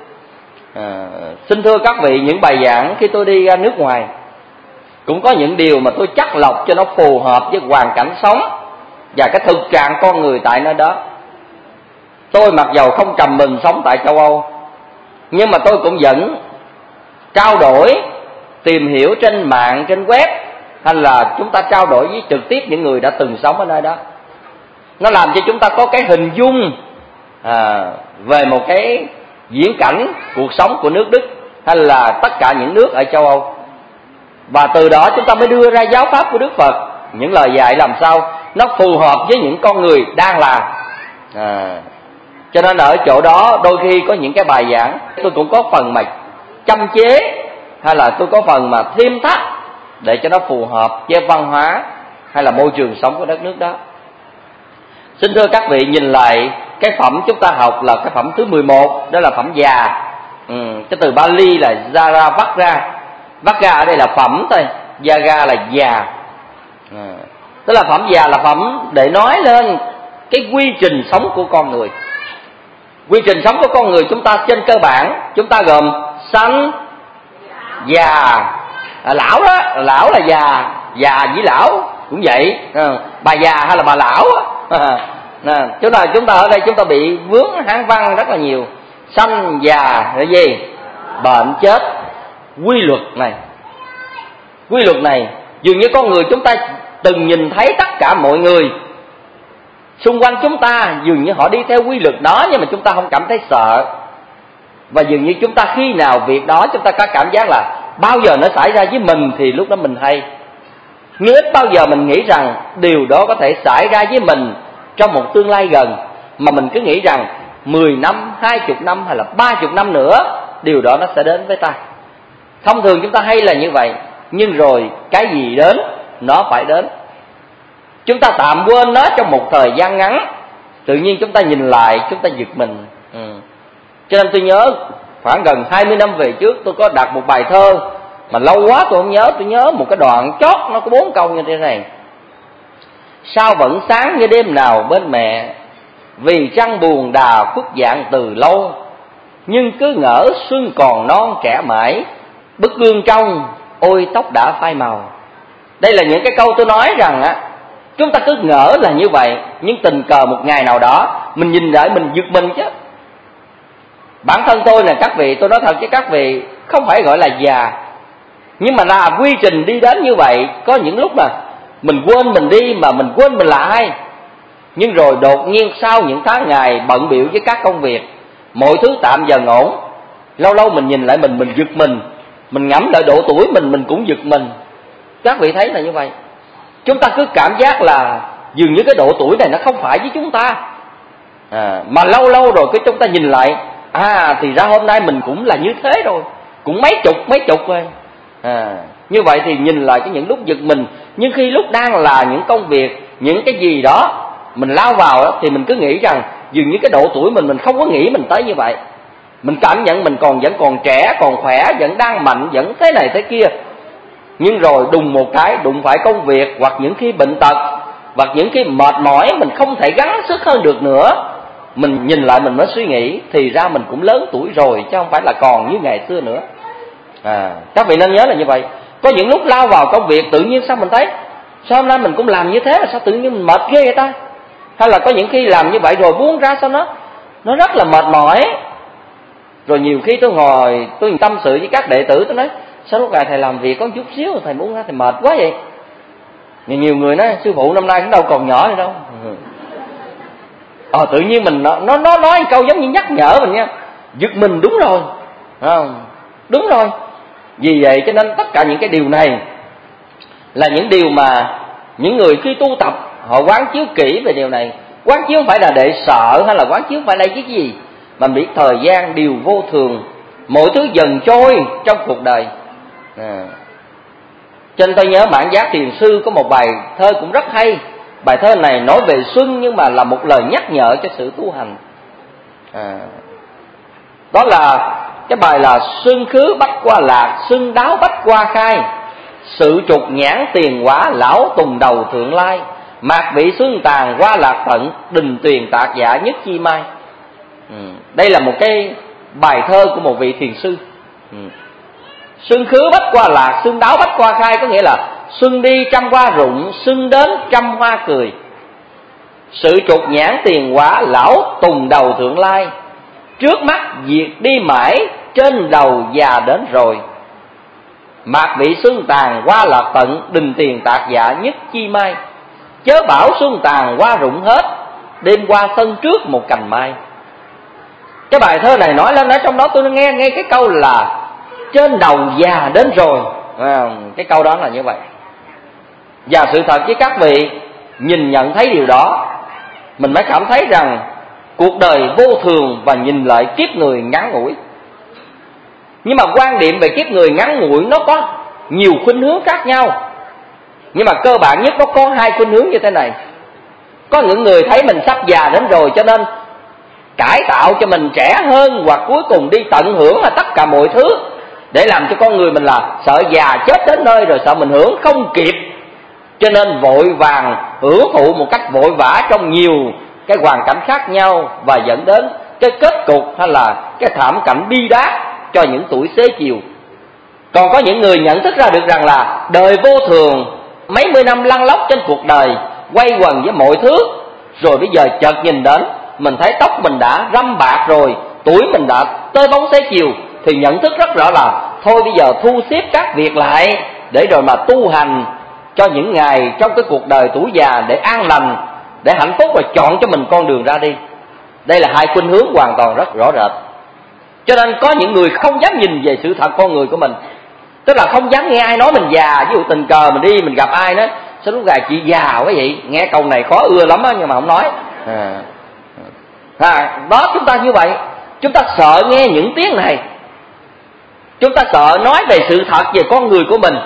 Xin thưa các vị, những bài giảng khi tôi đi ra nước ngoài cũng có những điều mà tôi chắc lọc cho nó phù hợp với hoàn cảnh sống và cái thực trạng con người tại nơi đó. Tôi mặc dầu không trầm mình sống tại châu Âu, nhưng mà tôi cũng vẫn trao đổi, tìm hiểu trên mạng, trên web, hay là chúng ta trao đổi với trực tiếp những người đã từng sống ở nơi đó. Nó làm cho chúng ta có cái hình dung về một cái diễn cảnh cuộc sống của nước Đức, hay là tất cả những nước ở châu Âu. Và từ đó chúng ta mới đưa ra giáo pháp của Đức Phật, những lời dạy làm sao nó phù hợp với những con người đang làm. Cho nên ở chỗ đó đôi khi có những cái bài giảng tôi cũng có phần mà châm chế, hay là tôi có phần mà thêm thắt để cho nó phù hợp với văn hóa hay là môi trường sống của đất nước đó. Xin thưa các vị, nhìn lại cái phẩm chúng ta học là cái phẩm thứ 11, đó là phẩm già. Cái từ Bali là Jara Vajra. Vajra ở đây là phẩm thôi, Jaga là già. Tức là phẩm già là phẩm để nói lên cái quy trình sống của con người. Quy trình sống của con người chúng ta trên cơ bản chúng ta gồm sanh, già, lão đó, lão là già, già với lão cũng vậy. Bà già hay là bà lão chúng ta ở đây chúng ta bị vướng Hán văn rất là nhiều. Sanh già là gì? Bệnh chết. Quy luật này dường như con người chúng ta từng nhìn thấy tất cả mọi người xung quanh chúng ta dường như họ đi theo quy luật đó, nhưng mà chúng ta không cảm thấy sợ. Và dường như chúng ta khi nào việc đó chúng ta có cảm giác là bao giờ nó xảy ra với mình thì lúc đó mình hay. Nhưng ít bao giờ mình nghĩ rằng điều đó có thể xảy ra với mình trong một tương lai gần, mà mình cứ nghĩ rằng 10 năm, 20 năm hay là 30 năm nữa điều đó nó sẽ đến với ta. Thông thường chúng ta hay là như vậy, nhưng rồi cái gì đến nó phải đến. Chúng ta tạm quên nó trong một thời gian ngắn, tự nhiên chúng ta nhìn lại chúng ta giật mình. Cho nên tôi nhớ khoảng gần 20 năm về trước tôi có đặt một bài thơ mà lâu quá tôi không nhớ. Tôi nhớ một cái đoạn chót nó có 4 câu như thế này: sao vẫn sáng như đêm nào bên mẹ, vì trăng buồn đà khuất dạng từ lâu, nhưng cứ ngỡ xuân còn non trẻ mãi, bức gương trong ôi tóc đã phai màu. Đây là những cái câu tôi nói rằng chúng ta cứ ngỡ là như vậy, nhưng tình cờ một ngày nào đó mình nhìn lại mình giật mình chứ. Bản thân tôi là các vị, tôi nói thật với các vị, không phải gọi là già, nhưng mà là quy trình đi đến như vậy. Có những lúc mà mình quên mình đi, mà mình quên mình là ai. Nhưng rồi đột nhiên sau những tháng ngày bận bịu với các công việc, mọi thứ tạm dần ổn, lâu lâu mình nhìn lại mình giật mình ngẫm lại độ tuổi mình cũng giật mình. Các vị thấy là như vậy. Chúng ta cứ cảm giác là dường như cái độ tuổi này nó không phải với chúng ta, mà lâu lâu rồi cái chúng ta nhìn lại, thì ra hôm nay mình cũng là như thế rồi, cũng mấy chục rồi. Như vậy thì nhìn lại cái những lúc giật mình. Nhưng khi lúc đang là những công việc, những cái gì đó mình lao vào đó, thì mình cứ nghĩ rằng dường như cái độ tuổi mình không có nghĩ mình tới như vậy. Mình cảm nhận mình vẫn còn trẻ, còn khỏe, vẫn đang mạnh, vẫn thế này thế kia. Nhưng rồi đùng một cái đụng phải công việc, hoặc những khi bệnh tật, hoặc những khi mệt mỏi mình không thể gắng sức hơn được nữa, mình nhìn lại mình mới suy nghĩ thì ra mình cũng lớn tuổi rồi, chứ không phải là còn như ngày xưa nữa. Các vị nên nhớ là như vậy. Có những lúc lao vào công việc tự nhiên sao mình thấy sao hôm nay mình cũng làm như thế, là sao tự nhiên mình mệt ghê vậy ta. Hay là có những khi làm như vậy rồi buông ra sao nó rất là mệt mỏi. Rồi nhiều khi tôi ngồi tôi tâm sự với các đệ tử, tôi nói sao lúc này thầy làm việc có chút xíu thầy muốn thầy mệt quá vậy. Nhiều người nói sư phụ năm nay cũng đâu còn nhỏ nữa đâu. Tự nhiên mình nó nói câu giống như nhắc nhở mình nha, giật mình. Đúng rồi, đúng rồi. Vì vậy cho nên tất cả những cái điều này là những điều mà những người khi tu tập họ quán chiếu kỹ về điều này. Quán chiếu không phải là để sợ hay là quán chiếu không phải là cái gì, mà biết thời gian điều vô thường, mọi thứ dần trôi trong cuộc đời. Cho nên tôi nhớ Mãn Giác Thiền Sư có một bài thơ cũng rất hay. Bài thơ này nói về xuân nhưng mà là một lời nhắc nhở cho sự tu hành. Đó là cái bài là: xuân khứ bách qua lạc, xuân đáo bách qua khai, sự trục nhãn tiền quả, lão tùng đầu thượng lai, mạc vị xuân tàn qua lạc tận, đình tuyền tạc dạ nhất chi mai. Đây là một cái bài thơ của một vị thiền sư. Xuân khứ bách qua lạc, xuân đáo bách qua khai, có nghĩa là xuân đi trăm hoa rụng, xuân đến trăm hoa cười. Sự trục nhãn tiền quả, lão tùng đầu thượng lai, trước mắt diệt đi mãi, trên đầu già đến rồi. Mạc vị xuân tàn qua lạc tận, đình tiền tạc dạ nhất chi mai. Chớ bảo xuân tàn hoa rụng hết, đêm qua sân trước một cành mai. Cái bài thơ này nói lên ở trong đó tôi nghe cái câu là trên đầu già đến rồi. Cái câu đó là như vậy. Và sự thật với các vị nhìn nhận thấy điều đó, mình mới cảm thấy rằng cuộc đời vô thường và nhìn lại kiếp người ngắn ngủi. Nhưng mà quan điểm về kiếp người ngắn ngủi nó có nhiều khuynh hướng khác nhau. Nhưng mà cơ bản nhất nó có hai khuynh hướng như thế này. Có những người thấy mình sắp già đến rồi cho nên cải tạo cho mình trẻ hơn, hoặc cuối cùng đi tận hưởng tất cả mọi thứ, để làm cho con người mình là sợ già chết đến nơi rồi sợ mình hưởng không kịp, cho nên vội vàng hưởng thụ một cách vội vã trong nhiều cái hoàn cảnh khác nhau, và dẫn đến cái kết cục hay là cái thảm cảnh bi đát cho những tuổi xế chiều. Còn có những người nhận thức ra được rằng là đời vô thường, mấy mươi năm lăn lóc trên cuộc đời, quay quần với mọi thứ, rồi bây giờ chợt nhìn đến mình thấy tóc mình đã râm bạc rồi, tuổi mình đã tới bóng xế chiều, thì nhận thức rất rõ là thôi bây giờ thu xếp các việc lại để rồi mà tu hành cho những ngày trong cái cuộc đời tuổi già để an lành, để hạnh phúc, và chọn cho mình con đường ra đi. Đây là hai khuynh hướng hoàn toàn rất rõ rệt. Cho nên có những người không dám nhìn về sự thật con người của mình, tức là không dám nghe ai nói mình già. Ví dụ tình cờ mình đi mình gặp ai đó, sao lúc gà chị già quá vậy, nghe câu này khó ưa lắm á, nhưng mà không nói. Đó, chúng ta như vậy, chúng ta sợ nghe những tiếng này, chúng ta sợ nói về sự thật về con người của mình.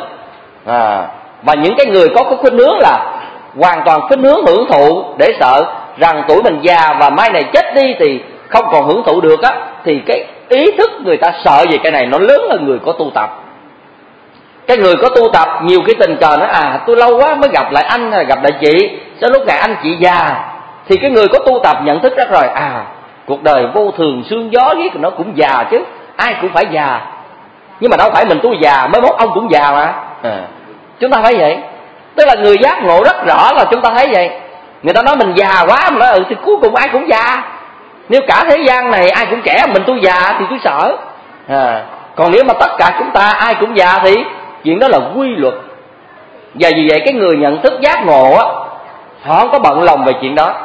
Và những cái người có cái khuynh hướng là hoàn toàn khuynh hướng hưởng thụ, để sợ rằng tuổi mình già và mai này chết đi thì không còn hưởng thụ được á, thì cái ý thức người ta sợ về cái này nó lớn hơn người có tu tập. Cái người có tu tập nhiều cái tình cờ nói tôi lâu quá mới gặp lại anh hay là gặp lại chị, sao lúc này anh chị già. Thì cái người có tu tập nhận thức rất rồi, cuộc đời vô thường sương gió với nó cũng già chứ, ai cũng phải già. Nhưng mà đâu phải mình tôi già mới mốt ông cũng già mà. Chúng ta thấy vậy. Tức là người giác ngộ rất rõ là chúng ta thấy vậy. Người ta nói mình già quá, mình nói thì cuối cùng ai cũng già. Nếu cả thế gian này ai cũng trẻ, mình tôi già thì tôi sợ. Còn nếu mà tất cả chúng ta ai cũng già thì chuyện đó là quy luật. Và vì vậy cái người nhận thức giác ngộ á, họ không có bận lòng về chuyện đó.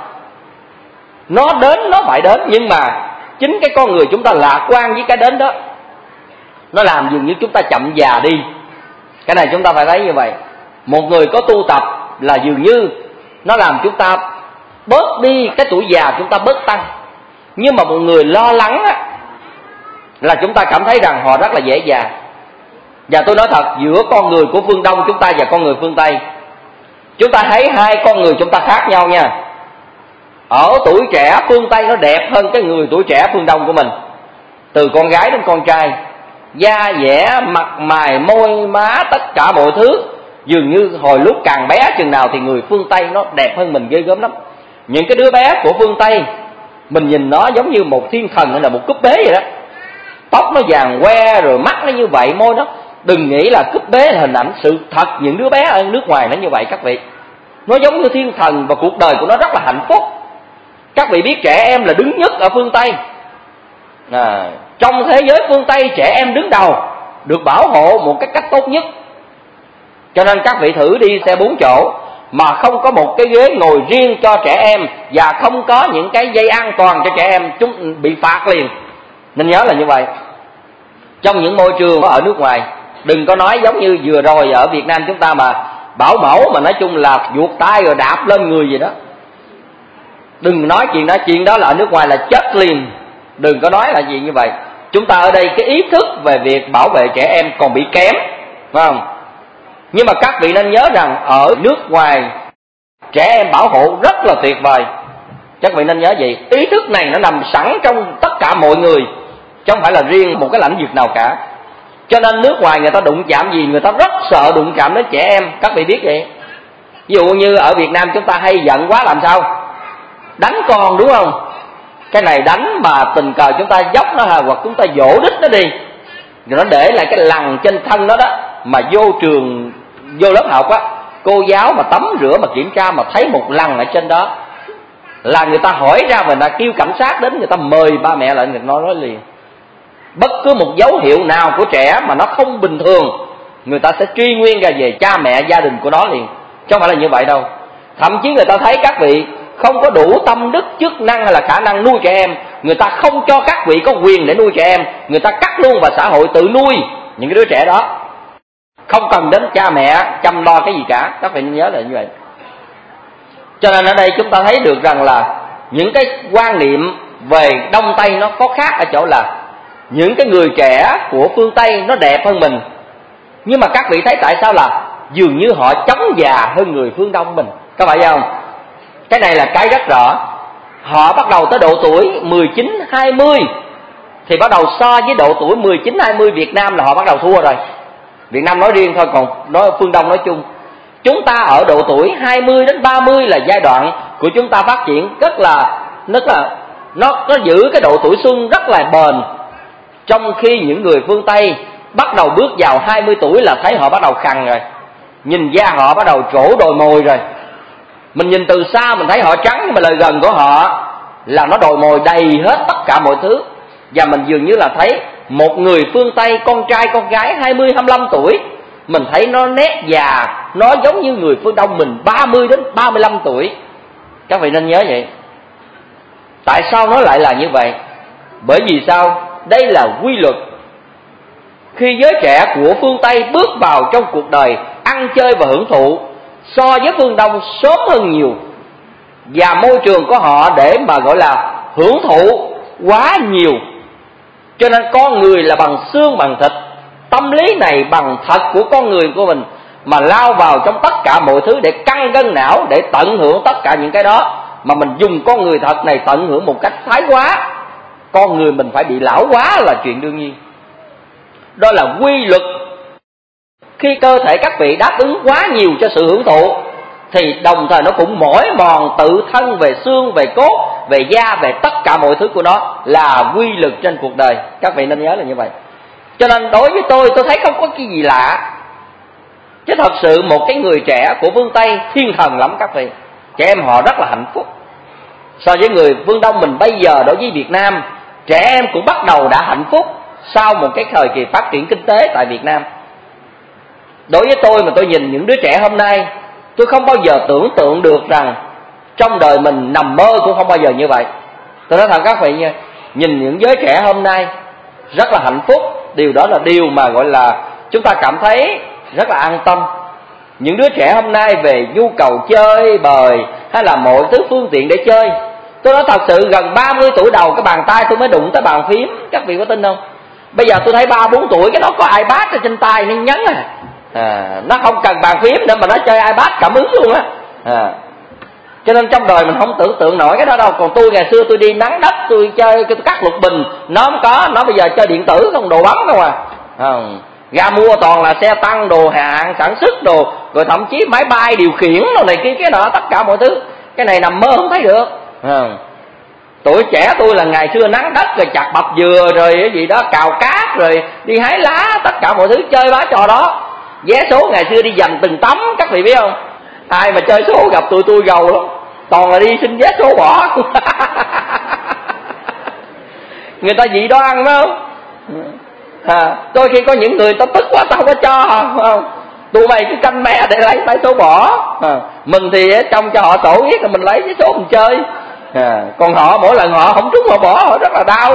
Nó đến nó phải đến, nhưng mà chính cái con người chúng ta lạc quan với cái đến đó, nó làm dường như chúng ta chậm già đi. Cái này chúng ta phải thấy như vậy. Một người có tu tập là dường như nó làm chúng ta bớt đi cái tuổi già, chúng ta bớt tăng. Nhưng mà một người lo lắng á, là chúng ta cảm thấy rằng họ rất là dễ già. Và tôi nói thật, giữa con người của phương Đông chúng ta và con người phương Tây, chúng ta thấy hai con người chúng ta khác nhau nha. Ở tuổi trẻ phương Tây nó đẹp hơn cái người tuổi trẻ phương Đông của mình. Từ con gái đến con trai, da dẻ, mặt mày, môi má, tất cả mọi thứ, dường như hồi lúc càng bé chừng nào thì người phương Tây nó đẹp hơn mình ghê gớm lắm. Những cái đứa bé của phương Tây, mình nhìn nó giống như một thiên thần hay là một cúp bế vậy đó. Tóc nó vàng que, rồi mắt nó như vậy, môi nó. Đừng nghĩ là cúp bế là hình ảnh, sự thật những đứa bé ở nước ngoài nó như vậy các vị. Nó giống như thiên thần và cuộc đời của nó rất là hạnh phúc. Các vị biết trẻ em là đứng nhất ở phương Tây. Trong thế giới phương Tây trẻ em đứng đầu. được bảo hộ một cái cách tốt nhất. Cho nên các vị thử đi xe 4 chỗ mà không có một cái ghế ngồi riêng cho trẻ em và không có những cái dây an toàn cho trẻ em, chúng bị phạt liền. Nên nhớ là như vậy. Trong những môi trường ở nước ngoài, đừng có nói giống như vừa rồi ở Việt Nam chúng ta mà bảo mẫu mà nói chung là vuột tay rồi đạp lên người gì đó. Đừng nói chuyện đó là ở nước ngoài là chết liền. Đừng có nói là gì như vậy. Chúng ta ở đây cái ý thức về việc bảo vệ trẻ em còn bị kém, phải không? Nhưng mà các vị nên nhớ rằng ở nước ngoài trẻ em bảo hộ rất là tuyệt vời. Các vị nên nhớ gì? Ý thức này nó nằm sẵn trong tất cả mọi người, chứ không phải là riêng một cái lãnh vực nào cả. Cho nên nước ngoài người ta đụng chạm gì người ta rất sợ đụng chạm đến trẻ em. Các vị biết vậy. Ví dụ như ở Việt Nam chúng ta hay giận quá làm sao? Đánh con, đúng không? Cái này đánh mà tình cờ chúng ta dốc nó hoặc chúng ta vỗ đít nó đi, rồi nó để lại cái lằn trên thân nó đó, mà vô trường vô lớp học á, cô giáo mà tắm rửa mà kiểm tra mà thấy một lằn ở trên đó là người ta hỏi ra và người ta kêu cảnh sát đến, người ta mời ba mẹ lại, người nói liền. Bất cứ một dấu hiệu nào của trẻ mà nó không bình thường, người ta sẽ truy nguyên ra về cha mẹ gia đình của nó liền, chứ không phải là như vậy đâu. Thậm chí người ta thấy các vị không có đủ tâm đức, chức năng hay là khả năng nuôi trẻ em, người ta không cho các vị có quyền để nuôi trẻ em, người ta cắt luôn và xã hội tự nuôi những cái đứa trẻ đó, không cần đến cha mẹ chăm lo cái gì cả. Các vị nên nhớ là như vậy. Cho nên ở đây chúng ta thấy được rằng là những cái quan niệm về Đông Tây nó có khác ở chỗ là những cái người trẻ của phương Tây nó đẹp hơn mình, nhưng mà các vị thấy tại sao là dường như họ chống già hơn người phương Đông mình. Các bạn thấy không? Cái này là cái rất rõ. Họ bắt đầu tới độ tuổi 19-20 thì bắt đầu so với độ tuổi 19-20 Việt Nam là họ bắt đầu thua rồi. Việt Nam nói riêng thôi, còn nói phương Đông nói chung. Chúng ta ở độ tuổi 20 đến 30 là giai đoạn của chúng ta phát triển rất là nó giữ cái độ tuổi xuân rất là bền. Trong khi những người phương Tây bắt đầu bước vào 20 tuổi là thấy họ bắt đầu khằn rồi, nhìn da họ bắt đầu trổ đồi mồi rồi. Mình nhìn từ xa mình thấy họ trắng, nhưng mà lời gần của họ là nó đồi mồi đầy hết tất cả mọi thứ. Và mình dường như là thấy một người phương Tây, con trai con gái 20-25 tuổi, mình thấy nó nét già, nó giống như người phương Đông mình 30 đến 35 tuổi. Các vị nên nhớ vậy. Tại sao nó lại là như vậy? Bởi vì sao? Đây là quy luật. Khi giới trẻ của phương Tây bước vào trong cuộc đời ăn chơi và hưởng thụ, so với phương Đông sớm hơn nhiều, và môi trường của họ để mà gọi là hưởng thụ quá nhiều. Cho nên con người là bằng xương bằng thịt, tâm lý này bằng thật của con người của mình mà lao vào trong tất cả mọi thứ để căng gân não, để tận hưởng tất cả những cái đó. Mà mình dùng con người thật này tận hưởng một cách thái quá, con người mình phải bị lão hóa là chuyện đương nhiên. Đó là quy luật. Khi cơ thể các vị đáp ứng quá nhiều cho sự hưởng thụ thì đồng thời nó cũng mỏi mòn tự thân về xương, về cốt, về da, về tất cả mọi thứ của nó, là quy luật trên cuộc đời. Các vị nên nhớ là như vậy. Cho nên đối với tôi thấy không có cái gì lạ. Chứ thật sự một cái người trẻ của phương Tây thiên thần lắm các vị. Trẻ em họ rất là hạnh phúc. So với người phương Đông mình bây giờ, đối với Việt Nam, trẻ em cũng bắt đầu đã hạnh phúc sau một cái thời kỳ phát triển kinh tế tại Việt Nam. Đối với tôi mà tôi nhìn những đứa trẻ hôm nay, tôi không bao giờ tưởng tượng được rằng trong đời mình nằm mơ cũng không bao giờ như vậy. Tôi nói thật các vị nha, nhìn những giới trẻ hôm nay rất là hạnh phúc. Điều đó là điều mà gọi là chúng ta cảm thấy rất là an tâm. Những đứa trẻ hôm nay về nhu cầu chơi bời hay là mọi thứ phương tiện để chơi, tôi nói thật sự gần 30 tuổi đầu cái bàn tay tôi mới đụng tới bàn phím. Các vị có tin không? Bây giờ tôi thấy 3-4 tuổi cái nó có iPad ở trên tay nên nhấn nó không cần bàn phím nữa mà nó chơi iPad cảm ứng luôn á. Cho nên trong đời mình không tưởng tượng nổi cái đó đâu. Còn tôi ngày xưa tôi đi nắng đất, tôi chơi, tôi cắt lục bình, nó không có. Nó bây giờ chơi điện tử không, đồ bắn không à. Ra mua toàn là xe tăng, đồ hạng sản xuất đồ, rồi thậm chí máy bay điều khiển đồ này kia cái nọ, tất cả mọi thứ. Cái này nằm mơ không thấy được. Tuổi trẻ tôi là ngày xưa nắng đất rồi chặt bắp dừa rồi cái gì đó, cào cát rồi đi hái lá, tất cả mọi thứ chơi bá trò đó. Vé số ngày xưa đi giành từng tấm, các vị biết không? Ai mà chơi số gặp tụi tôi gầu lắm, toàn là đi xin vé số bỏ. Người ta dị đoan đó không? Đôi khi có những người ta tức quá tao không có cho, không? Tụi mày cứ canh me để lấy mấy số bỏ. Mình thì trong cho họ sổ biết là mình lấy cái số mình chơi. Còn họ mỗi lần họ không trúng họ bỏ, họ rất là đau.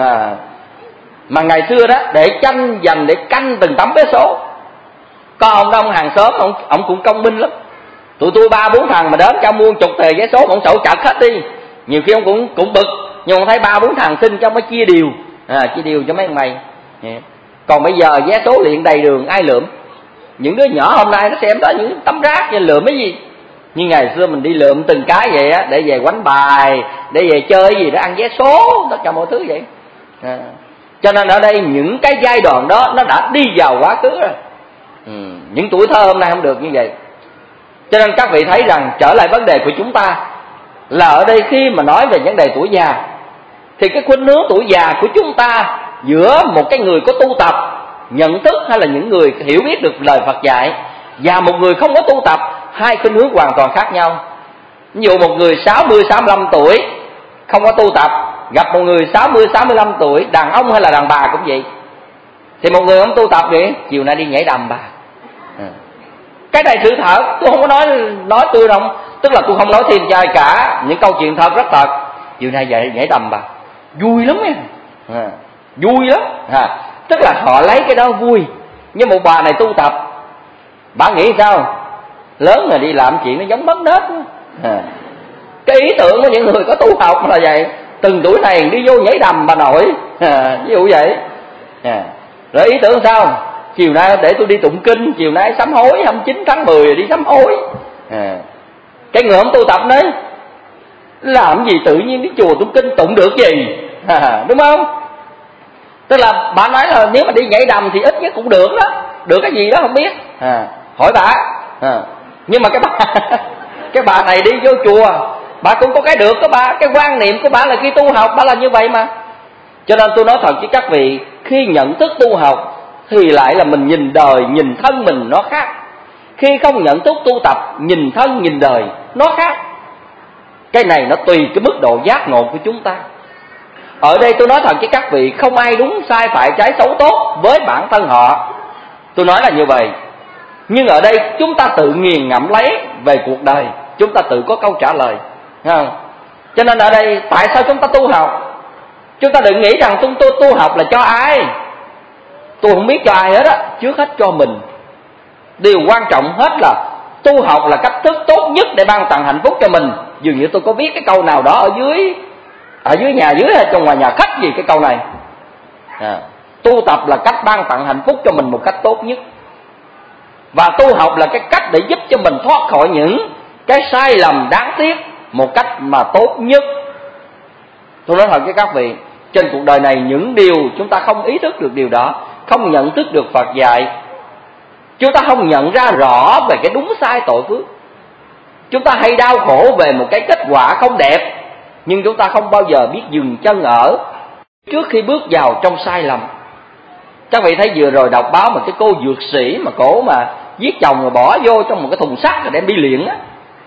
Mà ngày xưa đó để tranh giành để canh từng tấm vé số, có ông hàng xóm ông cũng công minh lắm. Tụi tôi 3-4 thằng mà đến cho mua chục tờ vé số, ông sổ chặt hết đi. Nhiều khi ông cũng bực, nhưng ông thấy 3-4 thằng xin cho mới chia đều, chia đều cho mấy ông mày. Còn bây giờ vé số liền đầy đường, ai lượm? Những đứa nhỏ hôm nay nó xem đó những tấm rác như lượm cái gì. Nhưng ngày xưa mình đi lượm từng cái vậy á, để về quánh bài, để về chơi gì, để ăn vé số, tất cả mọi thứ vậy. Cho nên ở đây những cái giai đoạn đó nó đã đi vào quá khứ rồi. Những tuổi thơ hôm nay không được như vậy. Cho nên các vị thấy rằng trở lại vấn đề của chúng ta là ở đây khi mà nói về vấn đề tuổi già, thì cái khuynh hướng tuổi già của chúng ta giữa một cái người có tu tập, nhận thức, hay là những người hiểu biết được lời Phật dạy, và một người không có tu tập, hai khuynh hướng hoàn toàn khác nhau. Ví dụ một người 60-65 tuổi không có tu tập gặp một người 60-65 tuổi, đàn ông hay là đàn bà cũng vậy, thì một người không tu tập vậy chiều nay đi nhảy đầm bà. Cái này sự thật, tôi không có nói tôi không, tức là tôi không nói thêm cho ai cả, những câu chuyện thật rất thật. Chiều nay về nhảy đầm bà, vui lắm nha, vui lắm. Tức là họ lấy cái đó vui. Nhưng một bà này tu tập, bà nghĩ sao? Lớn rồi đi làm chuyện nó giống mất nết. Cái ý tưởng của những người có tu học là vậy, từng tuổi này đi vô nhảy đầm bà nội, ví dụ vậy. Rồi ý tưởng sao? Chiều nay để tôi đi tụng kinh, chiều nay sám hối 29 tháng 10 đi sám hối. Cái người không tu tập đấy, làm gì tự nhiên đi chùa tụng kinh tụng được gì, đúng không? Tức là bà nói là nếu mà đi nhảy đầm thì ít nhất cũng được đó, được cái gì đó không biết. Hỏi bà. Nhưng mà cái bà này đi vô chùa, bà cũng có cái được của bà, cái quan niệm của bà là khi tu học bà là như vậy mà. Cho nên tôi nói thật với các vị, khi nhận thức tu học thì lại là mình nhìn đời, nhìn thân mình nó khác. Khi không nhận thức tu tập, nhìn thân, nhìn đời nó khác. Cái này nó tùy cái mức độ giác ngộ của chúng ta. Ở đây tôi nói thật với các vị, không ai đúng sai phải trái xấu tốt với bản thân họ, tôi nói là như vậy. Nhưng ở đây chúng ta tự nghiền ngẫm lấy về cuộc đời, chúng ta tự có câu trả lời, không? Cho nên ở đây tại sao chúng ta tu học? Chúng ta đừng nghĩ rằng tôi tu học là cho ai. Tôi không biết cho ai hết á, trước hết cho mình. Điều quan trọng hết là tu học là cách thức tốt nhất để ban tặng hạnh phúc cho mình. Dường như tôi có viết cái câu nào đó ở dưới nhà dưới hay trong ngoài nhà khách gì cái câu này. Tu tập là cách ban tặng hạnh phúc cho mình một cách tốt nhất. Và tu học là cái cách để giúp cho mình thoát khỏi những cái sai lầm đáng tiếc một cách mà tốt nhất. Tôi nói thật với các vị, trên cuộc đời này những điều chúng ta không ý thức được điều đó, không nhận thức được Phật dạy, chúng ta không nhận ra rõ về cái đúng sai tội phước. Chúng ta hay đau khổ về một cái kết quả không đẹp, nhưng chúng ta không bao giờ biết dừng chân ở trước khi bước vào trong sai lầm. Các vị thấy vừa rồi đọc báo mà cái cô dược sĩ mà cổ mà giết chồng rồi bỏ vô trong một cái thùng sắt rồi đem đi luyện á.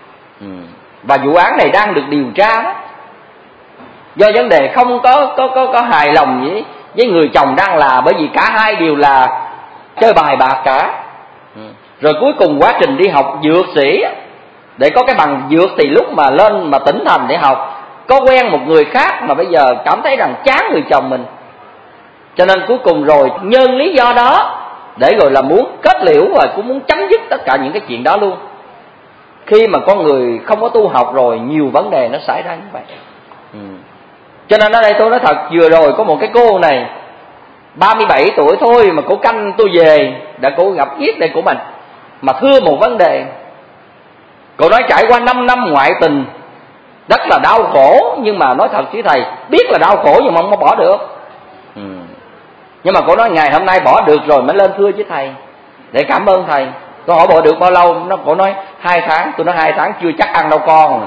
Và vụ án này đang được điều tra đó. Do vấn đề không có hài lòng với người chồng đang là, bởi vì cả hai đều là chơi bài bạc cả. Rồi cuối cùng quá trình đi học dược sĩ để có cái bằng dược, thì lúc mà lên mà tỉnh thành để học, có quen một người khác mà bây giờ cảm thấy rằng chán người chồng mình. Cho nên cuối cùng rồi nhân lý do đó để rồi là muốn kết liễu và cũng muốn chấm dứt tất cả những cái chuyện đó luôn. Khi mà con người không có tu học rồi, nhiều vấn đề nó xảy ra như vậy. Cho nên ở đây tôi nói thật, vừa rồi có một cái cô này 37 tuổi thôi mà cô canh tôi về, đã cô gặp giết đây của mình, mà thưa một vấn đề. Cô nói trải qua 5 năm ngoại tình rất là đau khổ, nhưng mà nói thật với thầy, biết là đau khổ nhưng mà không có bỏ được. Nhưng mà cô nói ngày hôm nay bỏ được rồi mới lên thưa với thầy để cảm ơn thầy. Tôi hỏi bỏ được bao lâu? Cô nói 2 tháng. Tôi nói 2 tháng chưa chắc ăn đâu con.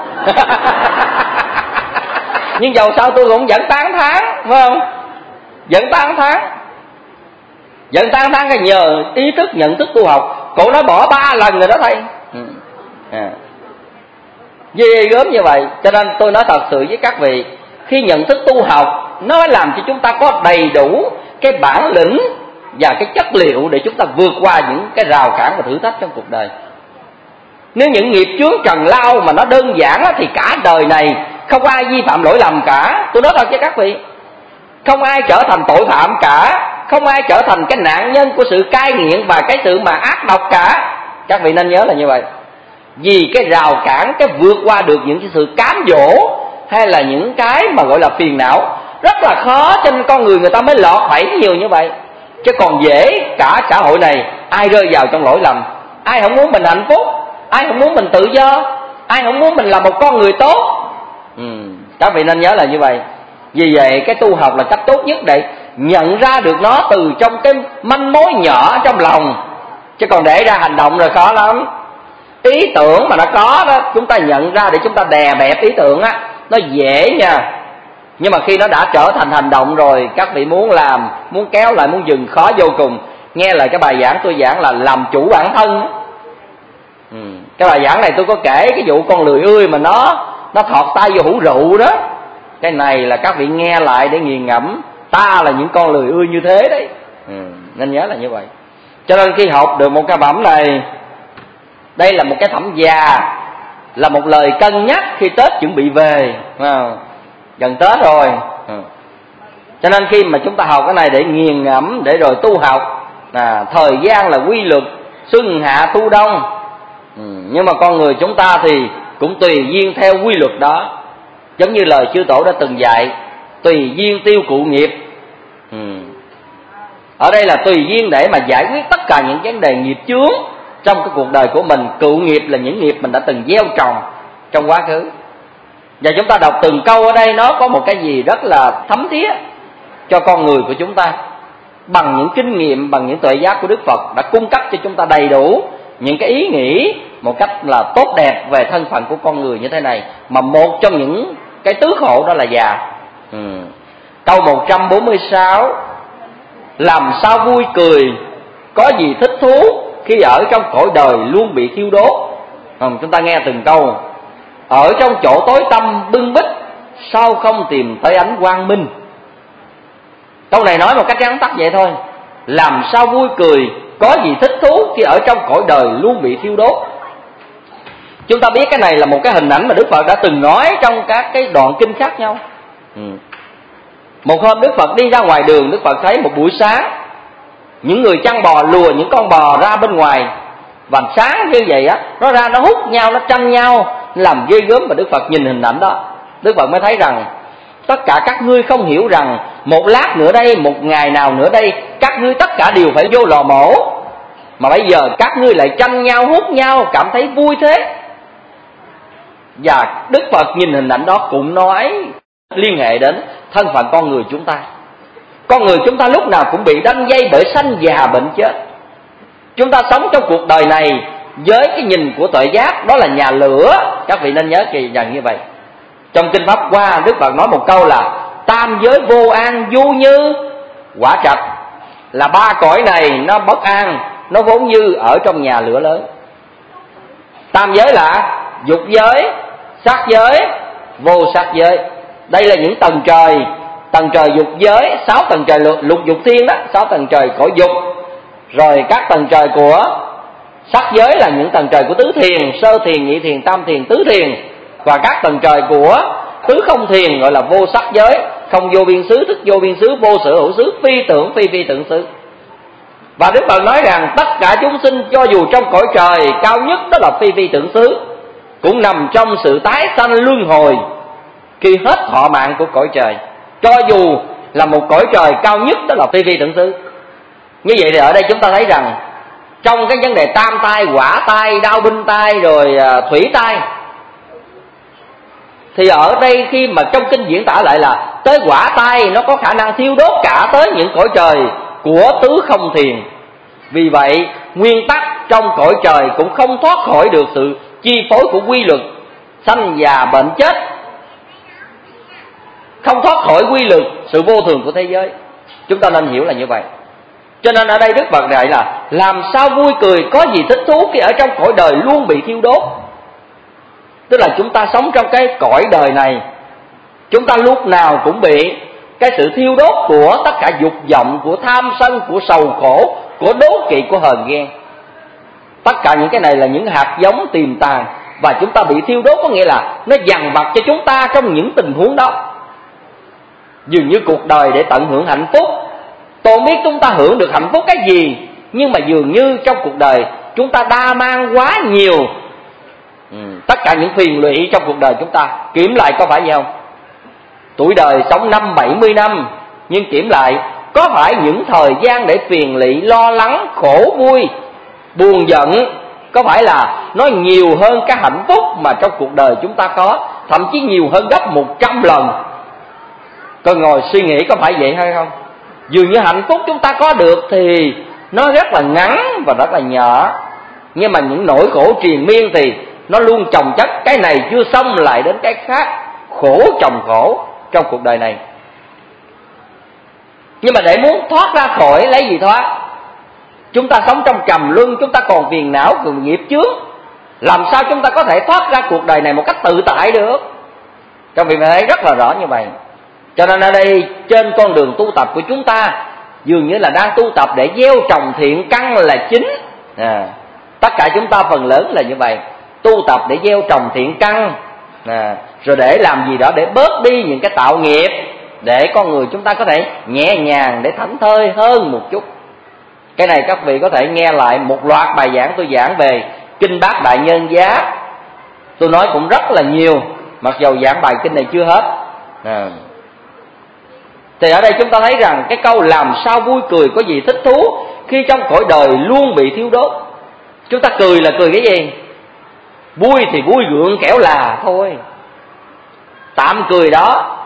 Nhưng dầu sao tôi cũng vẫn 8 tháng, phải không? Vẫn 8 tháng. Vẫn 8 tháng là nhờ ý thức nhận thức tu học. Cô nói bỏ 3 lần rồi đó thầy. Ghê gớm như vậy. Cho nên tôi nói thật sự với các vị, khi nhận thức tu học nó làm cho chúng ta có đầy đủ cái bản lĩnh và cái chất liệu để chúng ta vượt qua những cái rào cản và thử thách trong cuộc đời. Nếu những nghiệp chướng trần lao mà nó đơn giản thì cả đời này không ai vi phạm lỗi lầm cả. Tôi nói thật cho các vị, không ai trở thành tội phạm cả, không ai trở thành cái nạn nhân của sự cai nghiện và cái sự mà ác độc cả. Các vị nên nhớ là như vậy. Vì cái rào cản, cái vượt qua được những cái sự cám dỗ hay là những cái mà gọi là phiền não rất là khó, cho nên con người ta mới lọt bẫy nhiều như vậy. Chứ còn dễ, cả xã hội này ai rơi vào trong lỗi lầm, ai không muốn mình hạnh phúc, ai không muốn mình tự do, ai không muốn mình là một con người tốt. Các vị nên nhớ là như vậy. Vì vậy cái tu học là cách tốt nhất để nhận ra được nó từ trong cái manh mối nhỏ trong lòng. Chứ còn để ra hành động rồi khó lắm. Ý tưởng mà nó có đó, chúng ta nhận ra để chúng ta đè bẹp ý tưởng á, nó dễ nha. Nhưng mà khi nó đã trở thành hành động rồi, các vị muốn làm, muốn kéo lại, muốn dừng khó vô cùng. Nghe lại cái bài giảng tôi giảng là làm chủ bản thân. Cái bài giảng này tôi có kể cái vụ con lười ươi mà nó thọt tay vô hũ rượu đó. Cái này là các vị nghe lại để nghiền ngẫm, ta là những con lười ươi như thế đấy. Nên nhớ là như vậy. Cho nên khi học được một cái phẩm này, đây là một cái thẩm già, là một lời cân nhắc khi Tết chuẩn bị về. Gần Tết rồi. Cho nên khi mà chúng ta học cái này để nghiền ngẫm, để rồi tu học, thời gian là quy luật, xuân hạ thu đông. Nhưng mà con người chúng ta thì cũng tùy duyên theo quy luật đó. Giống như lời chư tổ đã từng dạy, tùy duyên tiêu cụ nghiệp. Ở đây là tùy duyên để mà giải quyết tất cả những vấn đề nghiệp chướng trong cái cuộc đời của mình. Cựu nghiệp là những nghiệp mình đã từng gieo trồng trong quá khứ. Và chúng ta đọc từng câu ở đây, nó có một cái gì rất là thấm thía cho con người của chúng ta. Bằng những kinh nghiệm, bằng những tuệ giác của Đức Phật đã cung cấp cho chúng ta đầy đủ những cái ý nghĩ một cách là tốt đẹp về thân phận của con người như thế này. Mà một trong những cái tứ khổ đó là già. Câu 146: làm sao vui cười, có gì thích thú khi ở trong cõi đời luôn bị thiêu đốt. Chúng ta nghe từng câu. Ở trong chỗ tối tăm bưng bít, sao không tìm tới ánh quang minh. Câu này nói một cách ngắn tắt vậy thôi. Làm sao vui cười, có gì thích thú khi ở trong cõi đời luôn bị thiêu đốt. Chúng ta biết cái này là một cái hình ảnh mà Đức Phật đã từng nói trong các cái đoạn kinh khác nhau. Một hôm Đức Phật đi ra ngoài đường, Đức Phật thấy một buổi sáng những người chăn bò lùa những con bò ra bên ngoài. Và sáng như vậy á, nó ra nó hút nhau, nó tranh nhau, làm ghê gớm. Và Đức Phật nhìn hình ảnh đó, Đức Phật mới thấy rằng tất cả các ngươi không hiểu rằng một lát nữa đây, một ngày nào nữa đây, các ngươi tất cả đều phải vô lò mổ. Mà bây giờ các ngươi lại tranh nhau, hút nhau, cảm thấy vui thế. Và Đức Phật nhìn hình ảnh đó cũng nói liên hệ đến thân phận con người chúng ta. Con người chúng ta lúc nào cũng bị đanh dây bởi sanh già bệnh chết. Chúng ta sống trong cuộc đời này với cái nhìn của tuệ giác, đó là nhà lửa. Các vị nên nhớ kỳ rằng như vậy. Trong Kinh Pháp Hoa, Đức Phật nói một câu là tam giới vô an du như quả trạch. Là ba cõi này nó bất an, nó vốn như ở trong nhà lửa lớn. Tam giới là dục giới, sắc giới, vô sắc giới. Đây là những tầng trời. Tầng trời dục giới, 6 tầng trời lục dục thiên đó, 6 tầng trời cõi dục. Rồi các tầng trời của sắc giới là những tầng trời của tứ thiền, sơ thiền, nhị thiền, tam thiền, tứ thiền. Và các tầng trời của tứ không thiền gọi là vô sắc giới, không vô biên xứ, thức vô biên xứ, vô sở hữu xứ, phi tưởng, phi phi tưởng xứ. Và Đức Phật nói rằng tất cả chúng sinh cho dù trong cõi trời cao nhất đó là phi phi tưởng xứ, cũng nằm trong sự tái sanh luân hồi khi hết thọ mạng của cõi trời. Cho dù là một cõi trời cao nhất đó là phi phi tưởng xứ. Như vậy thì ở đây chúng ta thấy rằng trong cái vấn đề tam tai, hỏa tai, đao binh tai, rồi thủy tai, thì ở đây khi mà trong kinh diễn tả lại là tới hỏa tai nó có khả năng thiêu đốt cả tới những cõi trời của tứ không thiền. Vì vậy nguyên tắc trong cõi trời cũng không thoát khỏi được sự chi phối của quy luật sanh già bệnh chết, không thoát khỏi quy luật sự vô thường của thế giới. Chúng ta nên hiểu là như vậy. Cho nên ở đây Đức Phật dạy là làm sao vui cười, có gì thích thú khi ở trong cõi đời luôn bị thiêu đốt. Tức là chúng ta sống trong cái cõi đời này, chúng ta lúc nào cũng bị cái sự thiêu đốt của tất cả dục vọng, của tham sân, của sầu khổ, của đố kỵ, của hờn ghen. Tất cả những cái này là những hạt giống tiềm tàng, và chúng ta bị thiêu đốt, có nghĩa là nó dằn vặt cho chúng ta trong những tình huống đó. Dường như cuộc đời để tận hưởng hạnh phúc, tôi biết chúng ta hưởng được hạnh phúc cái gì, nhưng mà dường như trong cuộc đời chúng ta đa mang quá nhiều tất cả những phiền lụy trong cuộc đời chúng ta. Kiểm lại có phải vậy không? Tuổi đời sống 50-70 năm, nhưng kiểm lại có phải những thời gian để phiền lụy, lo lắng, khổ vui, buồn giận, có phải là nó nhiều hơn cái hạnh phúc mà trong cuộc đời chúng ta có, thậm chí nhiều hơn gấp 100 lần. Coi ngồi suy nghĩ có phải vậy hay không? Dường như hạnh phúc chúng ta có được thì nó rất là ngắn và rất là nhỏ, nhưng mà những nỗi khổ triền miên thì nó luôn chồng chất, cái này chưa xong lại đến cái khác, khổ chồng khổ trong cuộc đời này. Nhưng mà để muốn thoát ra khỏi, lấy gì thoát? Chúng ta sống trong trầm luân, chúng ta còn phiền não, còn nghiệp chướng, làm sao chúng ta có thể thoát ra cuộc đời này một cách tự tại được? Trong việc này thấy rất là rõ như vậy. Cho nên ở đây trên con đường tu tập của chúng ta dường như là đang tu tập để gieo trồng thiện căn là chính. Tất cả chúng ta phần lớn là như vậy, tu tập để gieo trồng thiện căn, rồi để làm gì đó để bớt đi những cái tạo nghiệp, để con người chúng ta có thể nhẹ nhàng, để thảnh thơi hơn một chút. Cái này các vị có thể nghe lại một loạt bài giảng tôi giảng về Kinh Bát Đại Nhân Giá. Tôi nói cũng rất là nhiều, mặc dầu giảng bài kinh này chưa hết. Thì ở đây chúng ta thấy rằng cái câu làm sao vui cười có gì thích thú khi trong cõi đời luôn bị thiêu đốt. Chúng ta cười là cười cái gì? Vui thì vui gượng kẻo là thôi, tạm cười đó.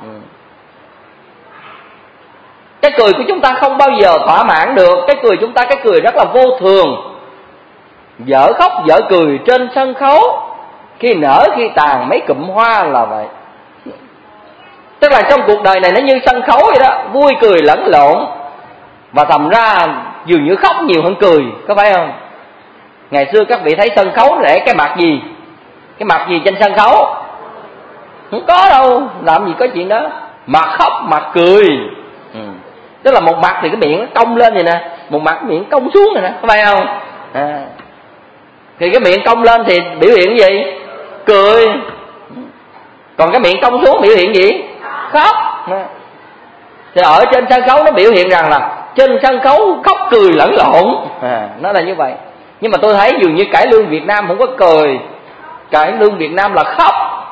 Cái cười của chúng ta không bao giờ thỏa mãn được. Cái cười chúng ta, cái cười rất là vô thường, dở khóc dở cười trên sân khấu, khi nở khi tàn mấy cụm hoa là vậy. Tức là trong cuộc đời này nó như sân khấu vậy đó, vui cười lẫn lộn, và thầm ra dường như khóc nhiều hơn cười, có phải không? Ngày xưa các vị thấy sân khấu để cái mặt gì? Cái mặt gì trên sân khấu? Không có đâu, làm gì có chuyện đó. Mặt khóc, mặt cười. Tức là một mặt thì cái miệng nó cong lên vậy nè, một mặt cái miệng cong xuống rồi nè, có phải không? Thì cái miệng cong lên thì biểu hiện gì? Cười. Còn cái miệng cong xuống biểu hiện gì? Khóc. Thì ở trên sân khấu nó biểu hiện rằng là trên sân khấu khóc cười lẫn lộn, nó là như vậy. Nhưng mà tôi thấy dường như cải lương Việt Nam không có cười, cải lương Việt Nam là khóc.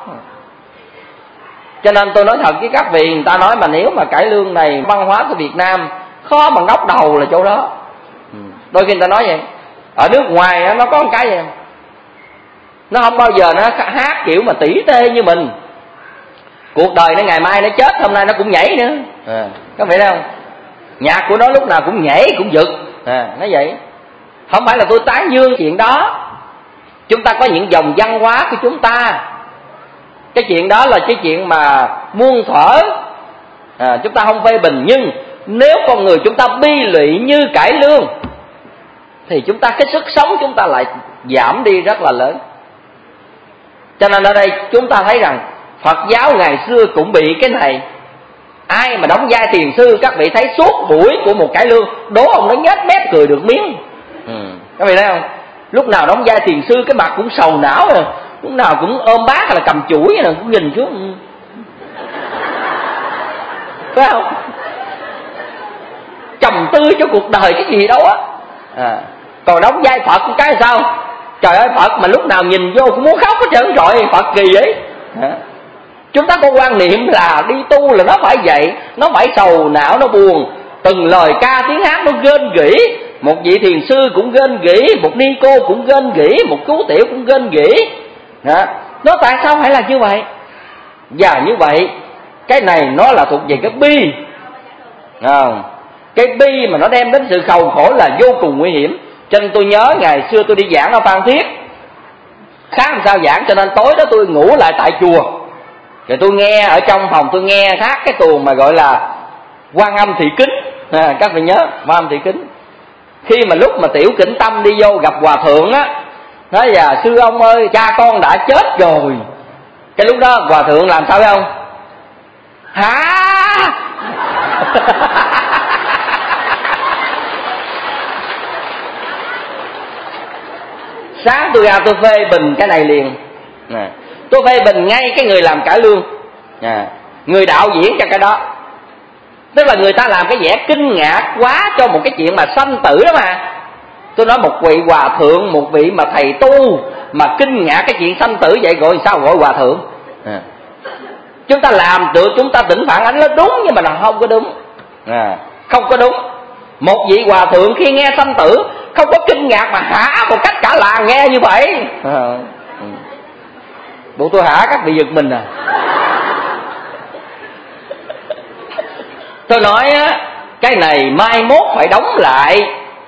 Cho nên tôi nói thật với các vị, người ta nói mà nếu mà cải lương này văn hóa của Việt Nam khó mà ngóc đầu là chỗ đó. Đôi khi người ta nói vậy. Ở nước ngoài nó có một cái gì, nó không bao giờ nó hát kiểu mà tỉ tê như mình. Cuộc đời nó ngày mai nó chết, hôm nay nó cũng nhảy nữa. Có phải không? Nhạc của nó lúc nào cũng nhảy cũng giật. Nó vậy. Không phải là tôi tán dương chuyện đó. Chúng ta có những dòng văn hóa của chúng ta. Cái chuyện đó là cái chuyện mà muôn thuở, chúng ta không phê bình. Nhưng nếu con người chúng ta bi lụy như cải lương thì chúng ta, cái sức sống chúng ta lại giảm đi rất là lớn. Cho nên ở đây chúng ta thấy rằng Phật giáo ngày xưa cũng bị cái này. Ai mà đóng vai thiền sư, các vị thấy suốt buổi của một cải lương, đố ông nó nhếch mép cười được miếng. Các vị thấy không? Lúc nào đóng vai thiền sư cái mặt cũng sầu não rồi, lúc nào cũng ôm bát hay là cầm chuỗi rồi cũng nhìn xuống, phải không? Trầm tư cho cuộc đời cái gì đâu á. Còn đóng vai Phật cái sao? Trời ơi, Phật mà lúc nào nhìn vô cũng muốn khóc hết trơn rồi. Phật kỳ vậy. Chúng ta có quan niệm là đi tu là nó phải vậy, nó phải sầu não, nó buồn. Từng lời ca tiếng hát nó rên rỉ. Một vị thiền sư cũng rên rỉ, một ni cô cũng rên rỉ, một chú tiểu cũng rên rỉ. Nó tại sao phải là như vậy? Và như vậy, cái này nó là thuộc về cái bi. Cái bi mà nó đem đến sự khầu khổ là vô cùng nguy hiểm. Cho nên tôi nhớ ngày xưa tôi đi giảng ở Phan Thiết, khác làm sao giảng, cho nên tối đó tôi ngủ lại tại chùa. Rồi tôi nghe ở trong phòng, tôi nghe hát cái tuồng mà gọi là Quan Âm Thị Kính. Các vị nhớ Quan Âm Thị Kính. Khi mà lúc mà Tiểu Kính Tâm đi vô gặp hòa thượng á, nói là sư ông ơi, cha con đã chết rồi. Cái lúc đó hòa thượng làm sao phải không? Hả? Sáng tôi ra tôi phê bình cái này liền, tôi phê bình ngay cái người làm cải lương, người đạo diễn cho cái đó. Tức là người ta làm cái vẻ kinh ngạc quá cho một cái chuyện mà sanh tử đó mà. Tôi nói một vị hòa thượng, một vị mà thầy tu mà kinh ngạc cái chuyện sanh tử vậy gọi sao gọi hòa thượng? Chúng ta làm được, chúng ta tỉnh phản ánh nó đúng nhưng mà là không có đúng, không có đúng. Một vị hòa thượng khi nghe sanh tử không có kinh ngạc mà hả một cách cả làng nghe như vậy. Bộ tôi hả các vị giật mình à. Tôi nói á, cái này mai mốt phải đóng lại.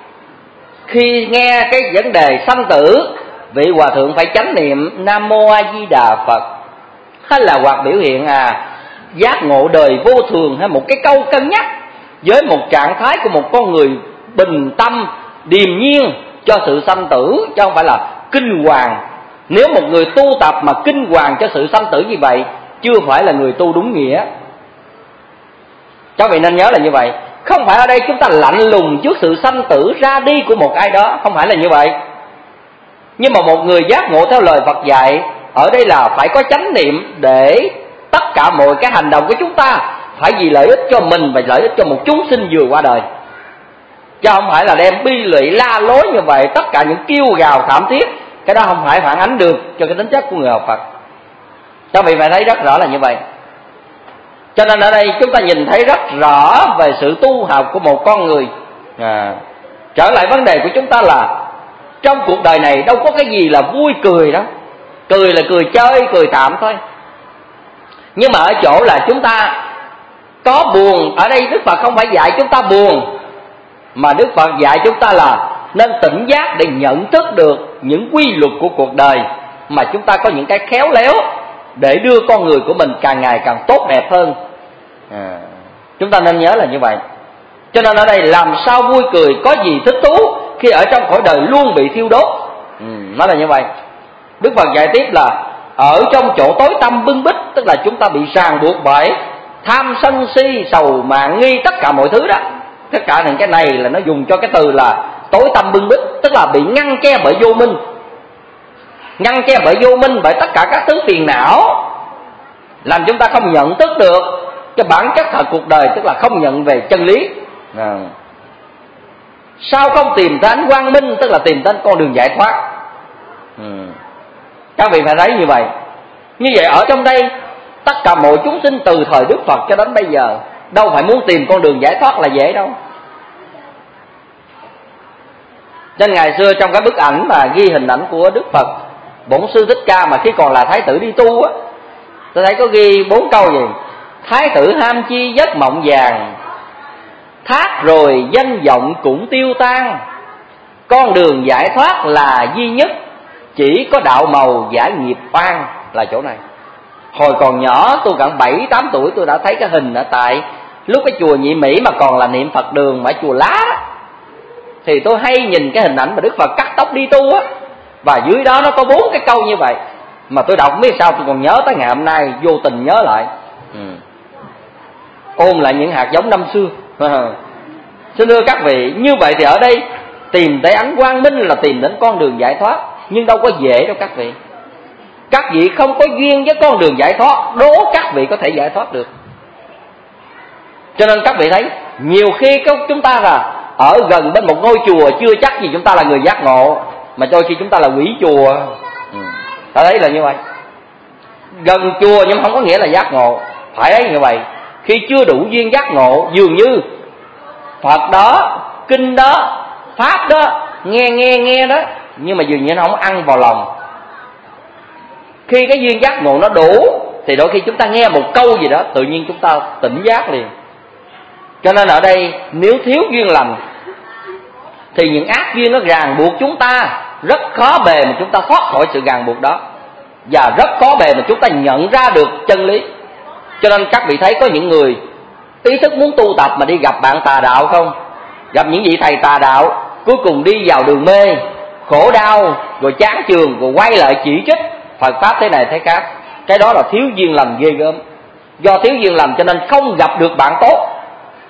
Khi nghe cái vấn đề sanh tử, vị hòa thượng phải chánh niệm Nam Mô A Di Đà Phật, hay là hoặc biểu hiện giác ngộ đời vô thường, hay một cái câu cân nhắc với một trạng thái của một con người bình tâm điềm nhiên cho sự sanh tử, chứ không phải là kinh hoàng. Nếu một người tu tập mà kinh hoàng cho sự sanh tử như vậy, chưa phải là người tu đúng nghĩa. Các vị nên nhớ là như vậy. Không phải ở đây chúng ta lạnh lùng trước sự sanh tử ra đi của một ai đó, không phải là như vậy. Nhưng mà một người giác ngộ theo lời Phật dạy, ở đây là phải có chánh niệm để tất cả mọi cái hành động của chúng ta phải vì lợi ích cho mình và lợi ích cho một chúng sinh vừa qua đời, chứ không phải là đem bi lụy la lối như vậy. Tất cả những kêu gào thảm thiết, cái đó không phải phản ánh được cho cái tính chất của người học Phật. Các vị phải thấy rất rõ là như vậy. Cho nên ở đây chúng ta nhìn thấy rất rõ về sự tu học của một con người. Trở lại vấn đề của chúng ta là trong cuộc đời này đâu có cái gì là vui cười đâu. Cười là cười chơi, cười tạm thôi. Nhưng mà ở chỗ là chúng ta có buồn. Ở đây Đức Phật không phải dạy chúng ta buồn, mà Đức Phật dạy chúng ta là nên tỉnh giác để nhận thức được những quy luật của cuộc đời, mà chúng ta có những cái khéo léo để đưa con người của mình càng ngày càng tốt đẹp hơn. Chúng ta nên nhớ là như vậy. Cho nên ở đây làm sao vui cười, có gì thích thú khi ở trong cõi đời luôn bị thiêu đốt. Nó là như vậy. Đức Phật dạy tiếp là ở trong chỗ tối tăm bưng bít, tức là chúng ta bị ràng buộc bởi tham sân si sầu mạn nghi, tất cả mọi thứ đó. Tất cả những cái này là nó dùng cho cái từ là tối tăm bưng bít, tức là bị ngăn che bởi vô minh. Ngăn che bởi vô minh, bởi tất cả các thứ phiền não, làm chúng ta không nhận thức được cái bản chất thật cuộc đời, tức là không nhận về chân lý. Sao không tìm tới ánh quang minh, tức là tìm tới con đường giải thoát. Các vị phải thấy như vậy. Như vậy ở trong đây tất cả mọi chúng sinh từ thời Đức Phật cho đến bây giờ đâu phải muốn tìm con đường giải thoát là dễ đâu. Nên ngày xưa trong cái bức ảnh mà ghi hình ảnh của Đức Phật Bổn Sư Thích Ca mà khi còn là thái tử đi tu á, tôi thấy có ghi 4 câu gì: thái tử ham chi giấc mộng vàng, thác rồi danh vọng cũng tiêu tan, con đường giải thoát là duy nhất, chỉ có đạo màu giải nghiệp oan. Là chỗ này. Hồi còn nhỏ tôi khoảng 7-8 tuổi tôi đã thấy cái hình ở tại lúc cái chùa Nhị Mỹ mà còn là niệm Phật đường mà chùa Lá đó, thì tôi hay nhìn cái hình ảnh mà Đức Phật cắt tóc đi tu á, và dưới đó nó có 4 cái câu như vậy. Mà tôi đọc không biết sao tôi còn nhớ tới ngày hôm nay, vô tình nhớ lại. Ôn lại những hạt giống năm xưa. Xin thưa các vị, như vậy thì ở đây tìm tới ánh quang minh là tìm đến con đường giải thoát, nhưng đâu có dễ đâu các vị. Các vị không có duyên với con đường giải thoát, đố các vị có thể giải thoát được. Cho nên các vị thấy nhiều khi chúng ta là ở gần bên một ngôi chùa, chưa chắc gì chúng ta là người giác ngộ, mà đôi khi chúng ta là quỷ chùa. Ta thấy là như vậy. Gần chùa nhưng không có nghĩa là giác ngộ. Phải thấy như vậy. Khi chưa đủ duyên giác ngộ, dường như Phật đó, kinh đó, Pháp đó, nghe đó, nhưng mà dường như nó không ăn vào lòng. Khi cái duyên giác ngộ nó đủ thì đôi khi chúng ta nghe một câu gì đó tự nhiên chúng ta tỉnh giác liền. Cho nên ở đây nếu thiếu duyên lành thì những ác duyên nó ràng buộc chúng ta, rất khó bề mà chúng ta thoát khỏi sự ràng buộc đó, và rất khó bề mà chúng ta nhận ra được chân lý. Cho nên các vị thấy có những người ý thức muốn tu tập mà đi gặp bạn tà đạo không, gặp những vị thầy tà đạo, cuối cùng đi vào đường mê, khổ đau, rồi chán chường, rồi quay lại chỉ trích Phật Pháp thế này thế khác. Cái đó là thiếu duyên lành ghê gớm. Do thiếu duyên lành cho nên không gặp được bạn tốt.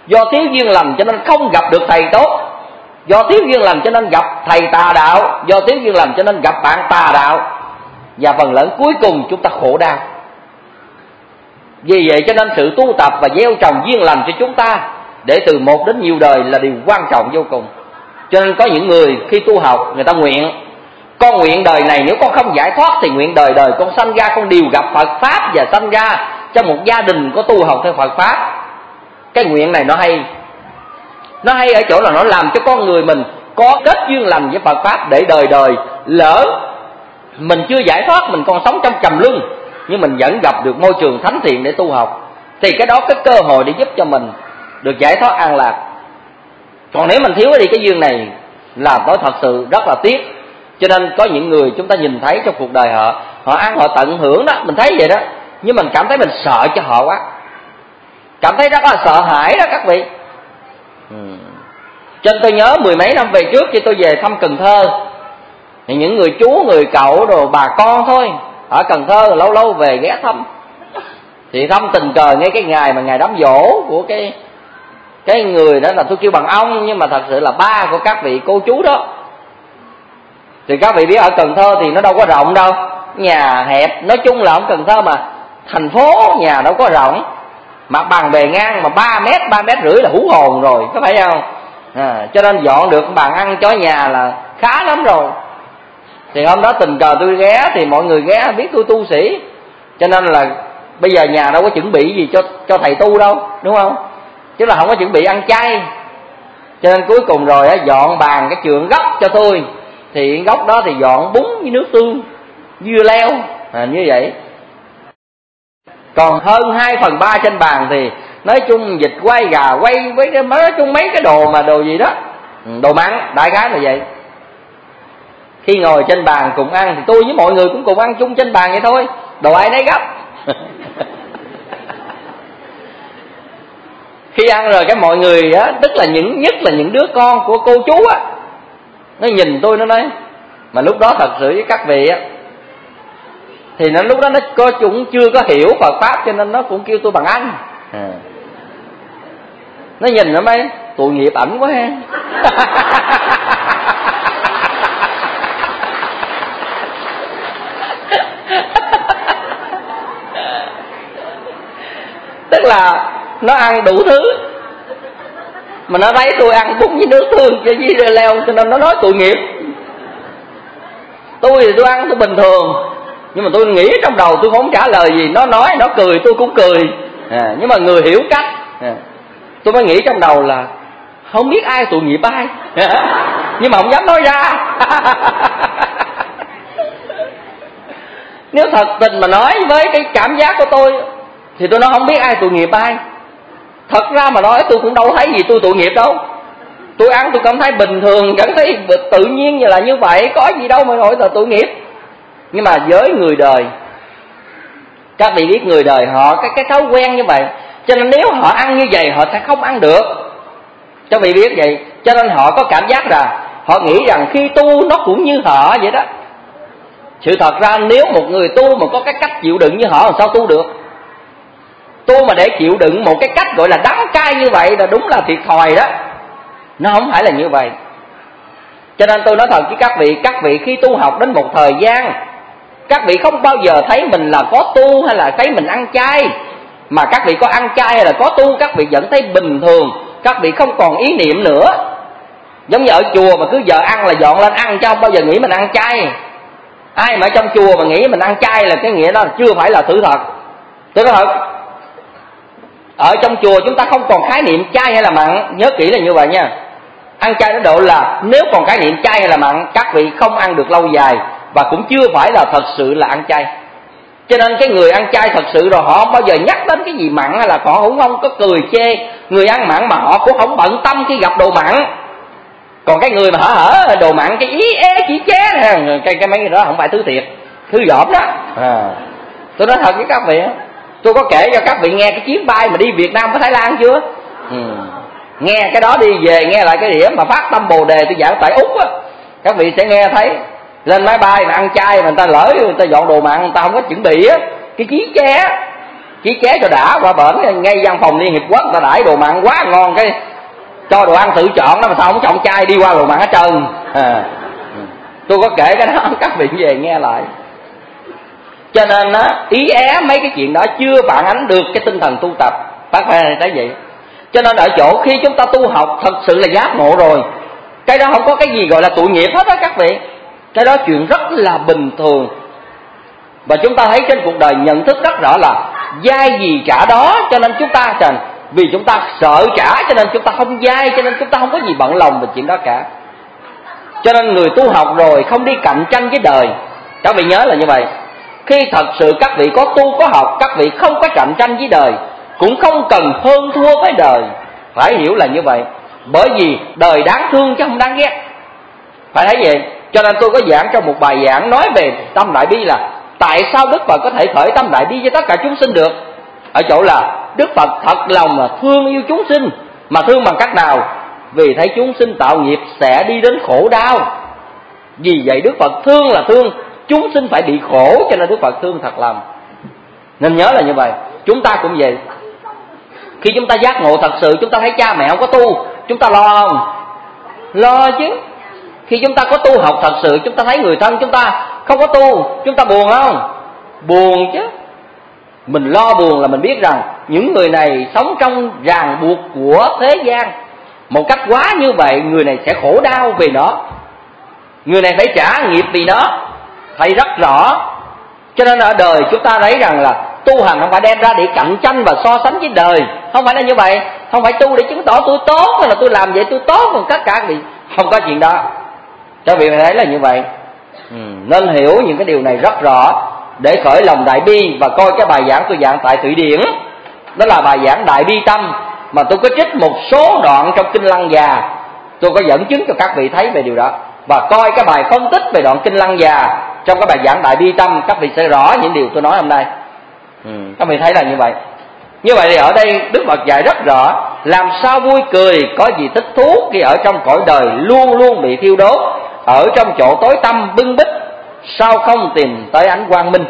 do thiếu duyên lành cho nên không gặp được thầy tốt, do thiếu duyên lành cho nên gặp thầy tà đạo, do thiếu duyên lành cho nên gặp bạn tà đạo, và phần lớn cuối cùng chúng ta khổ đau. Vì vậy cho nên sự tu tập và gieo trồng duyên lành cho chúng ta để từ một đến nhiều đời là điều quan trọng vô cùng. Cho nên có những người khi tu học người ta nguyện: con nguyện đời này nếu con không giải thoát thì nguyện đời đời con sanh ra con đều gặp Phật Pháp và sanh ra trong một gia đình có tu học theo Phật Pháp. Cái nguyện này nó hay. Nó hay ở chỗ là nó làm cho con người mình có kết duyên lành với Phật Pháp để đời đời lỡ mình chưa giải thoát, mình còn sống trong trầm luân, nhưng mình vẫn gặp được môi trường thánh thiện để tu học, thì cái đó cái cơ hội để giúp cho mình được giải thoát an lạc. Còn nếu mình thiếu đi cái duyên này là nói thật sự rất là tiếc. Cho nên có những người chúng ta nhìn thấy trong cuộc đời họ ăn họ tận hưởng đó, mình thấy vậy đó, nhưng mình cảm thấy mình sợ cho họ quá, cảm thấy rất là sợ hãi đó các vị. Cho nên tôi nhớ mười mấy năm về trước khi tôi về thăm Cần Thơ, thì những người chú, người cậu, rồi bà con thôi ở Cần Thơ lâu lâu về ghé thăm. Thì thăm tình cờ ngay cái ngày mà ngày đám giỗ của cái người đó là tôi kêu bằng ông, nhưng mà thật sự là ba của các vị cô chú đó. Thì các vị biết ở Cần Thơ thì nó đâu có rộng đâu, nhà hẹp, nói chung là ở Cần Thơ mà thành phố nhà đâu có rộng, mặt bằng bề ngang mà 3 mét, 3 mét rưỡi là hú hồn rồi, có phải không? Cho nên dọn được bàn ăn cho nhà là khá lắm rồi. Thì hôm đó tình cờ tôi ghé thì mọi người ghé biết tôi tu sĩ, cho nên là bây giờ nhà đâu có chuẩn bị gì cho thầy tu đâu, đúng không? Chứ là không có chuẩn bị ăn chay. Cho nên cuối cùng rồi dọn bàn cái trường góc cho tôi, thì góc đó thì dọn bún với nước tương, dưa leo như vậy. Còn hơn 2/3 trên bàn thì nói chung vịt quay, gà quay với cái nói chung mấy cái đồ mà đồ gì đó, đồ mặn, đại khái là vậy. Khi ngồi trên bàn cùng ăn thì tôi với mọi người cũng cùng ăn chung trên bàn vậy thôi, đồ ai nấy gấp. Khi ăn rồi cái mọi người á, tức là nhất là những đứa con của cô chú á, nó nhìn tôi nó nói, mà lúc đó thật sự với các vị á, thì nó lúc đó nó cũng chưa có hiểu Phật Pháp, cho nên nó cũng kêu tôi bằng anh. Nó nhìn nó mấy tội nghiệp ảnh quá ha. Tức là nó ăn đủ thứ, mà nó thấy tôi ăn bún với nước tương với dưa leo, cho nên nó nói tội nghiệp. Tôi thì tôi ăn tôi bình thường, nhưng mà tôi nghĩ trong đầu tôi không trả lời gì. Nó nói nó cười tôi cũng cười, nhưng mà người hiểu cách. Tôi mới nghĩ trong đầu là không biết ai tội nghiệp ai, nhưng mà không dám nói ra. Nếu thật tình mà nói với cái cảm giác của tôi thì tôi nói không biết ai tội nghiệp ai. Thật ra mà nói tôi cũng đâu thấy gì tôi tội nghiệp đâu. Tôi ăn tôi cảm thấy bình thường, cảm thấy tự nhiên như là như vậy, có gì đâu mà nói là tội nghiệp. Nhưng mà với người đời, các vị biết người đời họ cái thói quen như vậy, cho nên nếu họ ăn như vậy họ sẽ không ăn được. Các vị biết vậy, cho nên họ có cảm giác là họ nghĩ rằng khi tu nó cũng như họ vậy đó. Sự thật ra nếu một người tu mà có cái cách chịu đựng như họ làm sao tu được. Tu mà để chịu đựng một cái cách gọi là đắng cay như vậy là đúng là thiệt thòi đó. Nó không phải là như vậy. Cho nên tôi nói thật với các vị khi tu học đến một thời gian, các vị không bao giờ thấy mình là có tu hay là thấy mình ăn chay. Mà các vị có ăn chay hay là có tu, các vị vẫn thấy bình thường, các vị không còn ý niệm nữa. Giống như ở chùa mà cứ giờ ăn là dọn lên ăn, chứ không bao giờ nghĩ mình ăn chay. Ai mà ở trong chùa mà nghĩ mình ăn chay là cái nghĩa đó chưa phải là sự thật. Tôi nói thật, ở trong chùa chúng ta không còn khái niệm chay hay là mặn, nhớ kỹ là như vậy nha. Ăn chay đến độ là nếu còn khái niệm chay hay là mặn, các vị không ăn được lâu dài, và cũng chưa phải là thật sự là ăn chay. Cho nên cái người ăn chay thật sự rồi họ không bao giờ nhắc đến cái gì mặn, hay là họ cũng không có cười chê người ăn mặn, mà họ cũng không bận tâm khi gặp đồ mặn. Còn cái người mà hở đồ mặn cái ý ế chỉ ché cái mấy người đó không phải thứ thiệt, thứ dỏm đó. Tôi nói thật với các vị, tôi có kể cho các vị nghe cái chuyến bay mà đi Việt Nam với Thái Lan chưa? Nghe cái đó đi về nghe lại cái điểm mà phát tâm Bồ Đề tôi giảng tại Úc á, các vị sẽ nghe thấy lên máy bay mà ăn chay mà người ta lỡ người ta dọn đồ mặn, người ta không có chuẩn bị á, cái chí che chí ché cho đã, qua bển ngay văn phòng Liên Hiệp Quốc ta đãi đồ mặn quá ngon, cái cho đồ ăn tự chọn đó, mà sao không chọn chay đi qua đồ mặn hết trơn. Tôi có kể cái đó các vị về nghe lại. Cho nên á, ý é mấy cái chuyện đó chưa phản ánh được cái tinh thần tu tập. Bác phải thấy vậy. Cho nên ở chỗ khi chúng ta tu học thật sự là giác ngộ rồi, cái đó không có cái gì gọi là tội nghiệp hết á các vị. Cái đó chuyện rất là bình thường. Và chúng ta thấy trên cuộc đời nhận thức rất rõ là dai gì trả đó, cho nên chúng ta vì chúng ta sợ trả cho nên chúng ta không dai, cho nên chúng ta không có gì bận lòng về chuyện đó cả. Cho nên người tu học rồi không đi cạnh tranh với đời. Các vị nhớ là như vậy. Khi thật sự các vị có tu có học, các vị không có cạnh tranh với đời, cũng không cần hơn thua với đời. Phải hiểu là như vậy. Bởi vì đời đáng thương chứ không đáng ghét. Phải thấy vậy. Cho nên tôi có giảng trong một bài giảng nói về tâm đại bi là tại sao Đức Phật có thể khởi tâm đại bi cho tất cả chúng sinh được. Ở chỗ là Đức Phật thật lòng là thương yêu chúng sinh. Mà thương bằng cách nào? Vì thấy chúng sinh tạo nghiệp sẽ đi đến khổ đau. Vì vậy Đức Phật thương là thương chúng sinh phải bị khổ, cho nên Đức Phật thương thật lòng. Nên nhớ là như vậy. Chúng ta cũng vậy. Khi chúng ta giác ngộ thật sự, chúng ta thấy cha mẹ không có tu, chúng ta lo không? Lo chứ. Khi chúng ta có tu học thật sự, chúng ta thấy người thân chúng ta không có tu, chúng ta buồn không? Buồn chứ. Mình lo buồn là mình biết rằng những người này sống trong ràng buộc của thế gian một cách quá như vậy, người này sẽ khổ đau vì nó, người này phải trả nghiệp vì nó. Thấy rất rõ. Cho nên ở đời chúng ta thấy rằng là tu hành không phải đem ra để cạnh tranh và so sánh với đời. Không phải là như vậy. Không phải tu để chứng tỏ tôi tốt, hay là tôi làm vậy tôi tốt, còn tất cả thì không có chuyện đó. Các vị phải thấy là như vậy. Nên hiểu những cái điều này rất rõ để khởi lòng đại bi. Và coi cái bài giảng tôi giảng tại Thụy Điển, đó là bài giảng Đại Bi Tâm, mà tôi có trích một số đoạn trong Kinh Lăng Già. Tôi có dẫn chứng cho các vị thấy về điều đó. Và coi cái bài phân tích về đoạn Kinh Lăng Già trong cái bài giảng Đại Bi Tâm, các vị sẽ rõ những điều tôi nói hôm nay. Các vị thấy là như vậy. Như vậy thì ở đây Đức Phật dạy rất rõ làm sao vui cười, có gì thích thú khi ở trong cõi đời luôn luôn bị thiêu đốt, ở trong chỗ tối tăm bưng bít, sao không tìm tới ánh quang minh.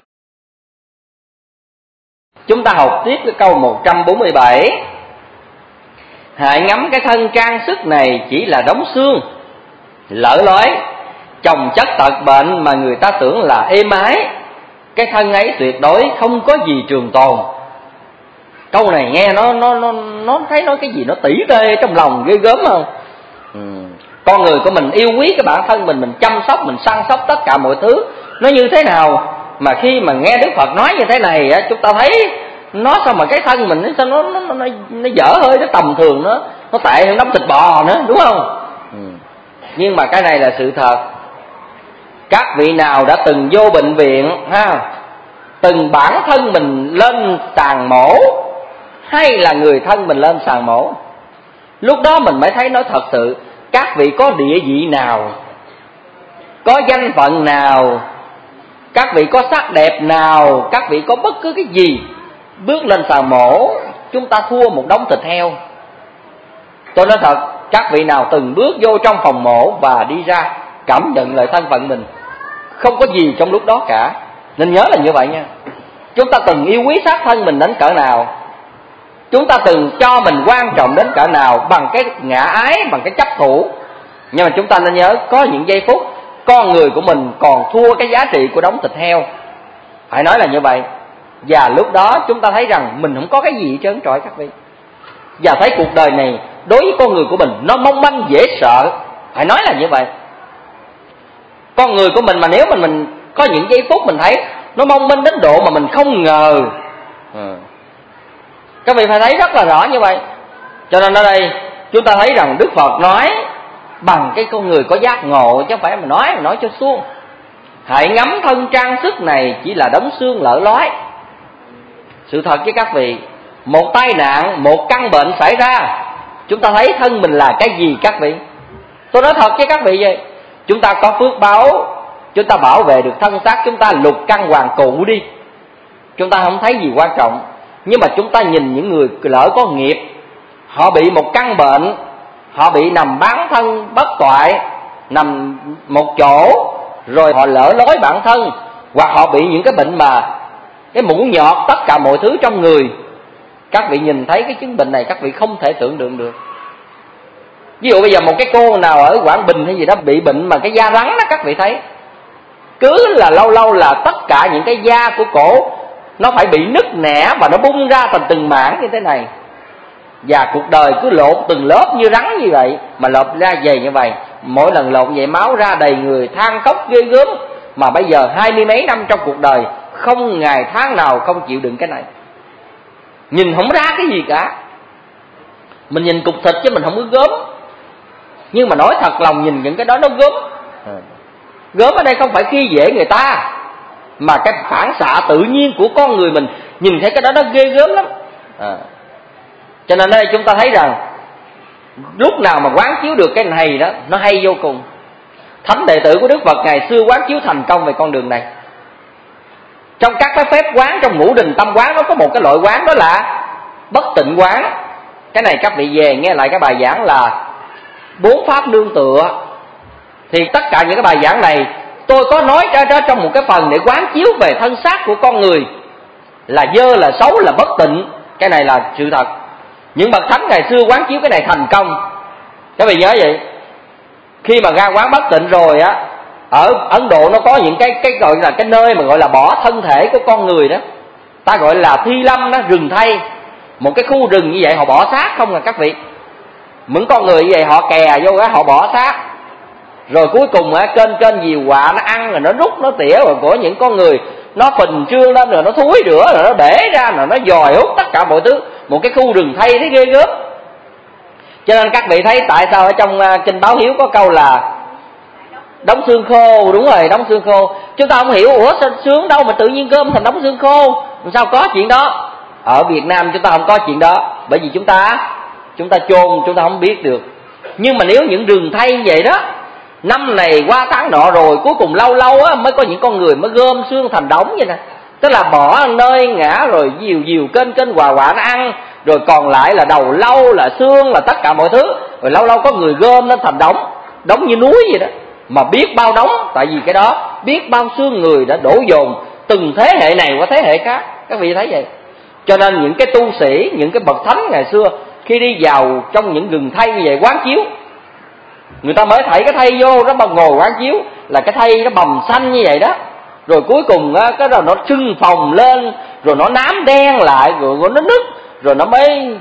Chúng ta học tiếp cái câu 147. Hãy ngắm cái thân trang sức này chỉ là đống xương, lỡ lói, chồng chất tật bệnh mà người ta tưởng là êm ái. Cái thân ấy tuyệt đối không có gì trường tồn. Câu này nghe nó thấy nói cái gì nó tỉ tê trong lòng ghê gớm không? Con người của mình yêu quý cái bản thân mình chăm sóc, mình săn sóc tất cả mọi thứ. Nó như thế nào mà khi mà nghe Đức Phật nói như thế này, chúng ta thấy nó sao mà cái thân mình sao nó dở hơi, nó tầm thường, nó tệ hơn đống thịt bò nữa, đúng không? Nhưng mà cái này là sự thật. Các vị nào đã từng vô bệnh viện từng bản thân mình lên sàn mổ, hay là người thân mình lên sàn mổ, lúc đó mình mới thấy nói thật sự các vị có địa vị nào, có danh phận nào, các vị có sắc đẹp nào, các vị có bất cứ cái gì, bước lên sàn mổ chúng ta thua một đống thịt heo. Tôi nói thật, các vị nào từng bước vô trong phòng mổ và đi ra cảm nhận lại thân phận mình không có gì trong lúc đó cả. Nên nhớ là như vậy nha. Chúng ta từng yêu quý xác thân mình đến cỡ nào, chúng ta từng cho mình quan trọng đến cỡ nào bằng cái ngã ái, bằng cái chấp thủ. Nhưng mà chúng ta nên nhớ có những giây phút con người của mình còn thua cái giá trị của đống thịt heo. Phải nói là như vậy. Và lúc đó chúng ta thấy rằng mình không có cái gì trơn trọi các vị. Và thấy cuộc đời này đối với con người của mình nó mong manh dễ sợ. Phải nói là như vậy. Con người của mình mà nếu mình có những giây phút mình thấy nó mong manh đến độ mà mình không ngờ. Các vị phải thấy rất là rõ như vậy. Cho nên ở đây chúng ta thấy rằng Đức Phật nói bằng cái con người có giác ngộ, chứ không phải mà nói cho suông. Hãy ngắm thân trang sức này chỉ là đống xương lở lói. Sự thật với các vị, một tai nạn, một căn bệnh xảy ra, chúng ta thấy thân mình là cái gì các vị? Tôi nói thật với các vị vậy. Chúng ta có phước báo, chúng ta bảo vệ được thân xác, chúng ta lục căn hoàng cụ đi, chúng ta không thấy gì quan trọng. Nhưng mà chúng ta nhìn những người lỡ có nghiệp, họ bị một căn bệnh, họ bị nằm bán thân bất toại, nằm một chỗ, rồi họ lỡ lối bản thân, hoặc họ bị những cái bệnh mà cái mũ nhọt, tất cả mọi thứ trong người. Các vị nhìn thấy cái chứng bệnh này các vị không thể tưởng tượng được. Ví dụ bây giờ một cái cô nào ở Quảng Bình hay gì đó bị bệnh mà cái da rắn đó, các vị thấy cứ là lâu lâu là tất cả những cái da của cổ nó phải bị nứt nẻ và nó bung ra thành từng mảng như thế này. Và cuộc đời cứ lột từng lớp như rắn như vậy, mà lột ra dày như vậy, mỗi lần lột vậy máu ra đầy người, than khóc ghê gớm. Mà bây giờ 20 mấy năm trong cuộc đời không ngày tháng nào không chịu đựng cái này. Nhìn không ra cái gì cả, mình nhìn cục thịt chứ mình không có gớm. Nhưng mà nói thật lòng nhìn những cái đó nó gớm. Gớm ở đây không phải khi dễ người ta, mà cái phản xạ tự nhiên của con người mình nhìn thấy cái đó nó ghê gớm lắm. Cho nên đây chúng ta thấy rằng lúc nào mà quán chiếu được cái này đó, nó hay vô cùng. Thánh đệ tử của Đức Phật ngày xưa quán chiếu thành công về con đường này. Trong các cái phép quán, trong ngũ đình tâm quán, nó có một cái loại quán đó là bất tịnh quán. Cái này các vị về nghe lại cái bài giảng là 4 pháp nương tựa. Thì tất cả những cái bài giảng này tôi có nói ra trong một cái phần để quán chiếu về thân xác của con người, là dơ, là xấu, là bất tịnh. Cái này là sự thật. Những bậc thánh ngày xưa quán chiếu cái này thành công. Các vị nhớ vậy. Khi mà ra quán bất tịnh rồi á, ở Ấn Độ nó có những cái gọi là cái nơi mà gọi là bỏ thân thể của con người đó, ta gọi là thi lâm đó, rừng thay. Một cái khu rừng như vậy họ bỏ xác không à các vị. Những con người như vậy họ kè vô đó, họ bỏ xác. Rồi cuối cùng á, kênh diều quạ nó ăn, rồi nó rút, nó tỉa rồi của những con người, nó phình trương lên, rồi nó thúi rửa, rồi nó bể ra, rồi nó dòi hút tất cả mọi thứ. Một cái khu rừng thay thấy ghê gớm. Cho nên các vị thấy tại sao ở trong kinh Báo Hiếu có câu là đóng xương khô. Đúng rồi, đóng xương khô. Chúng ta không hiểu, ủa sao xương đâu mà tự nhiên gom thành đóng xương khô, sao có chuyện đó. Ở Việt Nam chúng ta không có chuyện đó, bởi vì chúng ta chôn, chúng ta không biết được. Nhưng mà nếu những rừng thay như vậy đó, năm này qua tháng nọ rồi cuối cùng lâu lâu á mới có những con người mới gom xương thành đống vậy nè. Tức là bỏ nơi ngã rồi diều kênh quà nó ăn, rồi còn lại là đầu lâu, là xương, là tất cả mọi thứ. Rồi lâu lâu có người gom nó thành đống như núi vậy đó. Mà biết bao đống, tại vì cái đó biết bao xương người đã đổ dồn từng thế hệ này qua thế hệ khác. Các vị thấy vậy. Cho nên những cái tu sĩ, những cái bậc thánh ngày xưa khi đi vào trong những rừng thay như vậy quán chiếu, người ta mới thảy cái thây vô đó mà ngồi quán chiếu, là cái thây nó bầm xanh như vậy đó. Rồi cuối cùng cái rồi nó sưng phồng lên, rồi nó nám đen lại, rồi nó nứt, rồi nó mới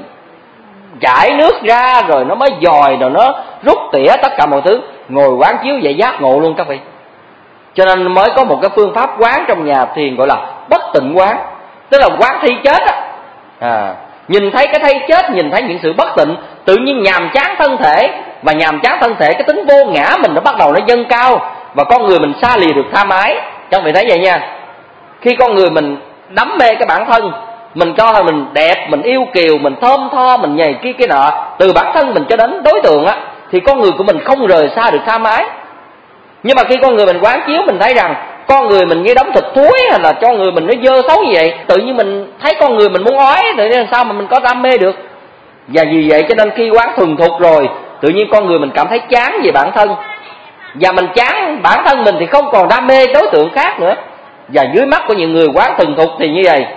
chảy nước ra, rồi nó mới dòi, rồi nó rút tỉa tất cả mọi thứ. Ngồi quán chiếu vậy giác ngộ luôn các vị. Cho nên mới có một cái phương pháp quán trong nhà thiền gọi là bất tịnh quán. Tức là quán thi chết á. Nhìn thấy cái thây chết, nhìn thấy những sự bất tịnh, tự nhiên nhàm chán thân thể. Và nhàm chán thân thể, cái tính vô ngã mình nó bắt đầu nó dâng cao, và con người mình xa lìa được tha mái. Các vị thấy vậy nha. Khi con người mình đắm mê cái bản thân, mình cho là mình đẹp, mình yêu kiều, mình thơm tho, mình nhầy kia nọ, từ bản thân mình cho đến đối tượng á, thì con người của mình không rời xa được tha mái. Nhưng mà khi con người mình quán chiếu, mình thấy rằng con người mình như đống thịt thúi, hay là cho người mình nó dơ xấu như vậy, tự nhiên mình thấy con người mình muốn ói, tự nhiên sao mà mình có đam mê được. Và vì vậy cho nên khi quán thuần thục rồi, tự nhiên con người mình cảm thấy chán về bản thân. Và mình chán bản thân mình thì không còn đam mê đối tượng khác nữa. Và dưới mắt của những người quán thuần thục thì như vậy,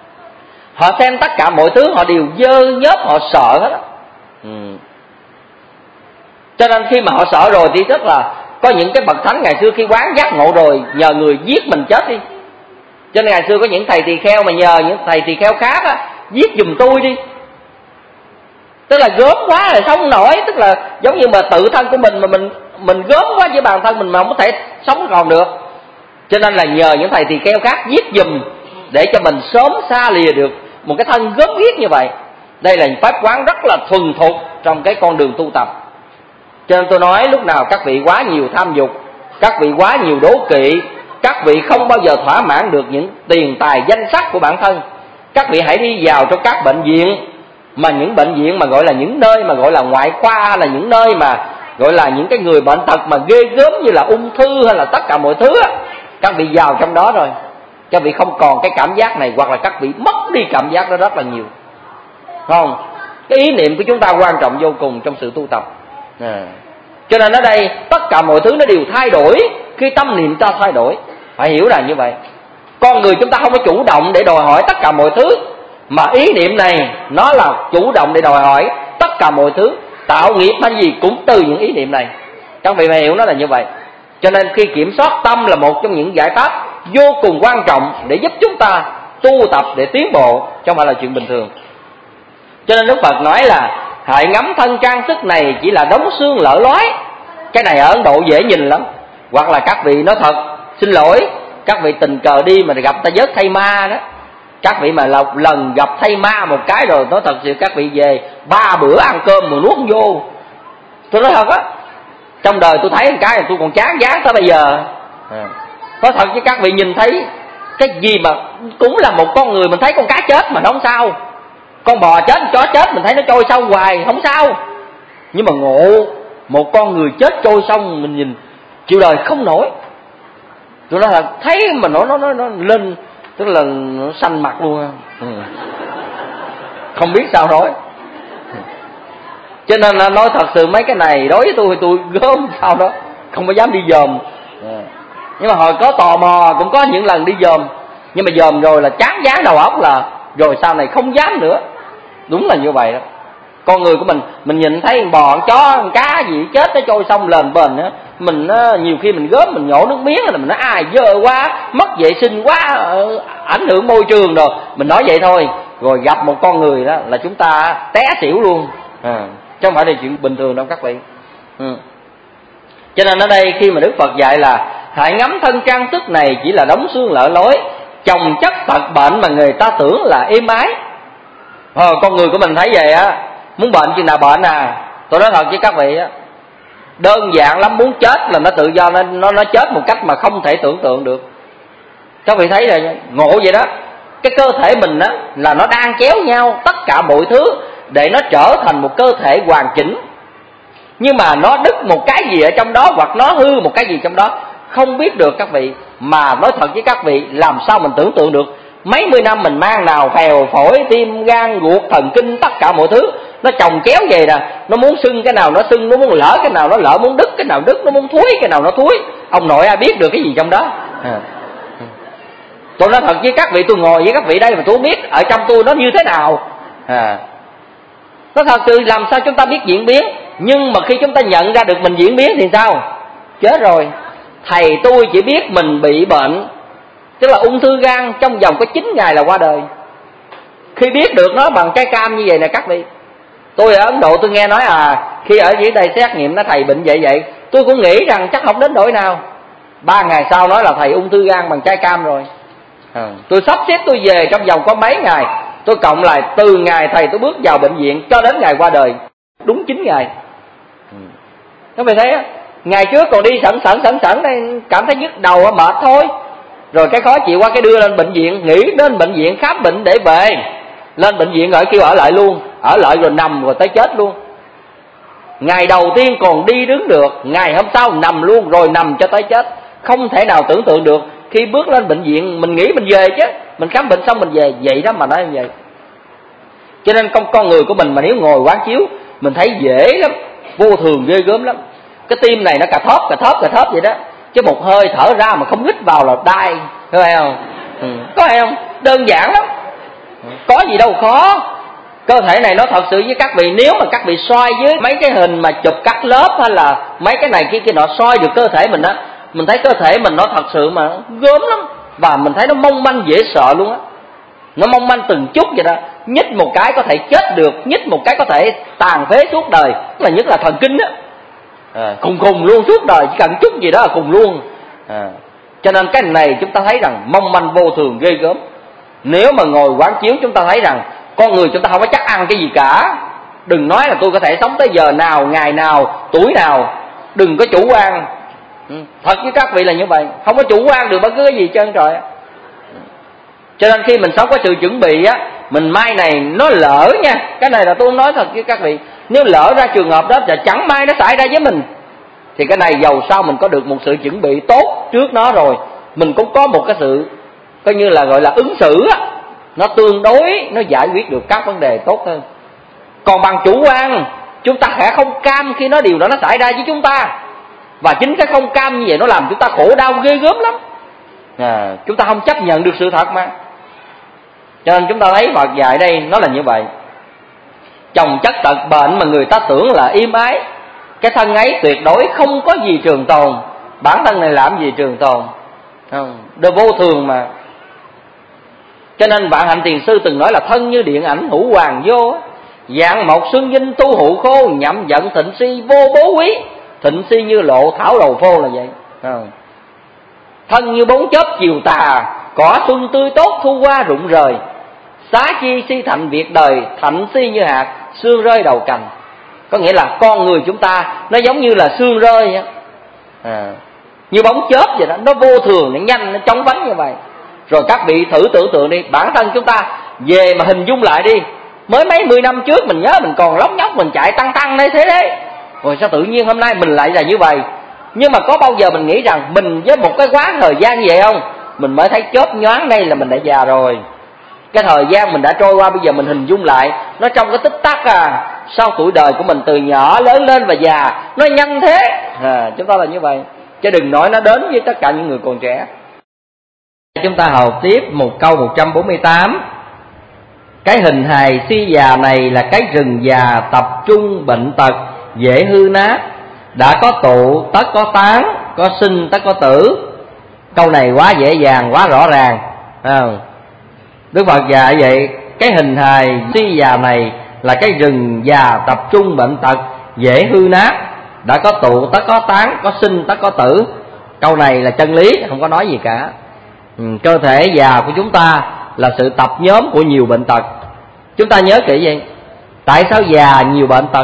họ xem tất cả mọi thứ họ đều dơ nhớp, họ sợ hết. Cho nên khi mà họ sợ rồi thì rất là có những cái bậc thánh ngày xưa khi quán giác ngộ rồi nhờ người giết mình chết đi. Cho nên ngày xưa có những thầy tỳ kheo mà nhờ những thầy tỳ kheo khác á, giết giùm tôi đi. Tức là gớm quá là sống nổi, tức là giống như mà tự thân của mình mà mình gớm quá với bản thân mình mà không có thể sống còn được. Cho nên là nhờ những thầy tỳ kheo khác giết giùm để cho mình sớm xa lìa được một cái thân gớm ghiếc như vậy. Đây là pháp quán rất là thuần thục trong cái con đường tu tập. Cho nên tôi nói lúc nào các vị quá nhiều tham dục, các vị quá nhiều đố kỵ, các vị không bao giờ thỏa mãn được những tiền tài danh sắc của bản thân, các vị hãy đi vào trong các bệnh viện, mà những bệnh viện mà gọi là những nơi mà gọi là ngoại khoa, là những nơi mà gọi là những cái người bệnh tật mà ghê gớm như là ung thư hay là tất cả mọi thứ á, các vị vào trong đó rồi các vị không còn cái cảm giác này, hoặc là các vị mất đi cảm giác đó rất là nhiều. Không, cái ý niệm của chúng ta quan trọng vô cùng trong sự tu tập. Cho nên ở đây tất cả mọi thứ nó đều thay đổi khi tâm niệm ta thay đổi, phải hiểu là như vậy. Con người chúng ta không có chủ động để đòi hỏi tất cả mọi thứ, mà ý niệm này nó là chủ động để đòi hỏi tất cả mọi thứ. Tạo nghiệp hay gì cũng từ những ý niệm này. Các vị phải hiểu nó là như vậy. Cho nên khi kiểm soát tâm là một trong những giải pháp vô cùng quan trọng để giúp chúng ta tu tập để tiến bộ, chứ không phải là chuyện bình thường. Cho nên Đức Phật nói là hãy ngắm thân trang sức này chỉ là đống xương lở lói. Cái này ở Ấn Độ dễ nhìn lắm. Hoặc là các vị nói thật, xin lỗi, các vị tình cờ đi mà gặp ta vớt thây ma đó, các vị mà lần gặp thây ma một cái rồi, nói thật sự các vị về 3 bữa ăn cơm mà nuốt không vô. Tôi nói thật á, trong đời tôi thấy một cái tôi còn chán dán tới bây giờ. Nói thật với các vị, nhìn thấy cái gì mà cũng là một con người, mình thấy con cá chết mà nó không sao, con bò chết, chó chết mình thấy nó trôi sông hoài không sao, nhưng mà ngộ một con người chết trôi sông mình nhìn chịu đời không nổi. Tôi nói là thấy mà nó lên, tức là nó xanh mặt luôn. Không biết sao nói. Cho nên là nói thật sự mấy cái này đối với tôi gớm sao đó, không có dám đi dòm. Nhưng mà hồi có tò mò cũng có những lần đi dòm, nhưng mà dòm rồi là chán dán đầu óc, là rồi sau này không dám nữa. Đúng là như vậy đó. Con người của mình nhìn thấy con bò, con chó, con cá gì chết nó trôi sông lên bền á, mình nhiều khi mình gớm, mình nhổ nước miếng là mình nói ai dơ quá, mất vệ sinh quá, ảnh hưởng môi trường rồi, mình nói vậy thôi. Rồi gặp một con người đó là chúng ta té xỉu luôn, chứ không phải là chuyện bình thường đâu các vị. Cho nên ở đây khi mà Đức Phật dạy là hãy ngắm thân trang sức này chỉ là đống xương lở lối, chồng chất tật bệnh mà người ta tưởng là êm ái. Con người của mình thấy vậy á, muốn bệnh chừng nào bệnh à. Tôi nói thật với các vị á, đơn giản lắm, muốn chết là nó tự do, nó chết một cách mà không thể tưởng tượng được. Các vị thấy rồi, ngộ vậy đó. Cái cơ thể mình á là nó đang kéo nhau tất cả mọi thứ để nó trở thành một cơ thể hoàn chỉnh. Nhưng mà nó đứt một cái gì ở trong đó, hoặc nó hư một cái gì trong đó, không biết được các vị. Mà nói thật với các vị, làm sao mình tưởng tượng được mấy mươi năm mình mang nào phèo phổi, tim, gan, ruột, thần kinh, tất cả mọi thứ nó chồng kéo về nè. Nó muốn sưng cái nào nó sưng, nó muốn lỡ cái nào nó lỡ, muốn đứt cái nào đứt, nó muốn thúi cái nào nó thúi. Ông nội ai biết được cái gì trong đó. Tôi nói thật với các vị, tôi ngồi với các vị đây mà tôi không biết ở trong tôi nó như thế nào. Nó thật sự làm sao chúng ta biết diễn biến. Nhưng mà khi chúng ta nhận ra được mình diễn biến thì sao? Chết rồi. Thầy tôi chỉ biết mình bị bệnh, tức là ung thư gan, trong vòng có 9 ngày là qua đời. Khi biết được nó bằng trái cam như vậy nè các vị. Tôi ở Ấn Độ tôi nghe nói khi ở dưới đây xét nghiệm nó thầy bệnh vậy, tôi cũng nghĩ rằng chắc không đến nỗi nào. 3 ngày sau nói là thầy ung thư gan bằng trái cam rồi. Tôi sắp xếp tôi về trong vòng có mấy ngày, tôi cộng lại từ ngày thầy tôi bước vào bệnh viện cho đến ngày qua đời, đúng 9 ngày. Các vị thấy á, ngày trước còn đi sẵn đây, cảm thấy nhức đầu mệt thôi, rồi cái khó chịu quá cái đưa lên bệnh viện, nghỉ đến bệnh viện khám bệnh để về. Lên bệnh viện rồi kêu ở lại luôn, ở lại rồi nằm rồi tới chết luôn. Ngày đầu tiên còn đi đứng được, ngày hôm sau nằm luôn, rồi nằm cho tới chết. Không thể nào tưởng tượng được. Khi bước lên bệnh viện mình nghĩ mình về chứ, mình khám bệnh xong mình về, vậy đó mà nói như vậy. Cho nên con người của mình mà nếu ngồi quán chiếu, mình thấy dễ lắm, vô thường ghê gớm lắm. Cái tim này nó cà thóp vậy đó, chứ một hơi thở ra mà không hít vào là đai, có phải không? Có phải không? Đơn giản lắm, có gì đâu khó. Cơ thể này nó thật sự với các vị, nếu mà các vị soi với mấy cái hình mà chụp cắt lớp hay là mấy cái này kia nọ, soi được cơ thể mình á, mình thấy cơ thể mình nó thật sự mà gớm lắm. Và mình thấy nó mong manh dễ sợ luôn á. Nó mong manh từng chút vậy đó. Nhích một cái có thể chết được, nhích một cái có thể tàn phế suốt đời. Là nhất là thần kinh á, cùng luôn suốt đời, chỉ cần chút gì đó là cùng luôn. Cho nên cái này chúng ta thấy rằng mong manh vô thường ghê gớm. Nếu mà ngồi quán chiếu chúng ta thấy rằng con người chúng ta không có chắc ăn cái gì cả. Đừng nói là tôi có thể sống tới giờ nào, ngày nào, tuổi nào. Đừng có chủ quan. Thật với các vị là như vậy, không có chủ quan được bất cứ cái gì trơn trời. Cho nên khi mình sống có sự chuẩn bị á, mình mai này nó lỡ nha, cái này là tôi nói thật với các vị, nếu lỡ ra trường hợp đó là chẳng may nó xảy ra với mình, thì cái này dầu sao mình có được một sự chuẩn bị tốt trước nó rồi, mình cũng có một cái sự coi như là gọi là ứng xử á, nó tương đối, nó giải quyết được các vấn đề tốt hơn. Còn bằng chủ quan, chúng ta sẽ không cam khi điều đó nó xảy ra với chúng ta. Và chính cái không cam như vậy nó làm chúng ta khổ đau ghê gớm lắm. Chúng ta không chấp nhận được sự thật mà. Cho nên chúng ta thấy Phật dạy đây nó là như vậy. Chồng chất tật bệnh mà người ta tưởng là im ái, cái thân ấy tuyệt đối không có gì trường tồn. Bản thân này làm gì trường tồn, đều vô thường mà. Cho nên Vạn Hạnh Thiền Sư từng nói là thân như điện ảnh hữu hoàng vô, dạng một xương dinh tu hữu khô, nhậm giận thịnh si vô bố quý. Thịnh si như lộ thảo đầu phô là vậy. Thân như bóng chớp chiều tà, cỏ xuân tươi tốt thu hoa rụng rời. Xá chi si thạnh việc đời, thạnh si như hạt sương rơi đầu cành. Có nghĩa là con người chúng ta nó giống như là sương rơi á, như bóng chớp vậy đó, nó vô thường, nó nhanh, nó chóng vánh như vậy. Rồi các vị thử tưởng tượng đi, bản thân chúng ta về mà hình dung lại đi, mới mấy 10 năm trước mình nhớ mình còn lóc nhóc, mình chạy tăng đây thế đấy. Rồi sao tự nhiên hôm nay mình lại là như vậy? Nhưng mà có bao giờ mình nghĩ rằng mình với một cái quãng thời gian như vậy không? Mình mới thấy chớp nhoáng đây là mình đã già rồi. Cái thời gian mình đã trôi qua, bây giờ mình hình dung lại, nó trong cái tích tắc sau tuổi đời của mình từ nhỏ lớn lên và già, nó nhanh thế. Chúng ta là như vậy, chứ đừng nói nó đến với tất cả những người còn trẻ. Chúng ta học tiếp một câu 148. Cái hình hài si già này là cái rừng già tập trung bệnh tật, dễ hư nát. Đã có tụ tất có tán, có sinh tất có tử. Câu này quá dễ dàng, quá rõ ràng. Đức Phật dạy vậy, cái hình hài si già này là cái rừng già tập trung bệnh tật, dễ hư nát. Đã có tụ tất có tán, có sinh tất có tử. Câu này là chân lý, không có nói gì cả. Cơ thể già của chúng ta là sự tập nhóm của nhiều bệnh tật. Chúng ta nhớ kỹ vậy. Tại sao già nhiều bệnh tật?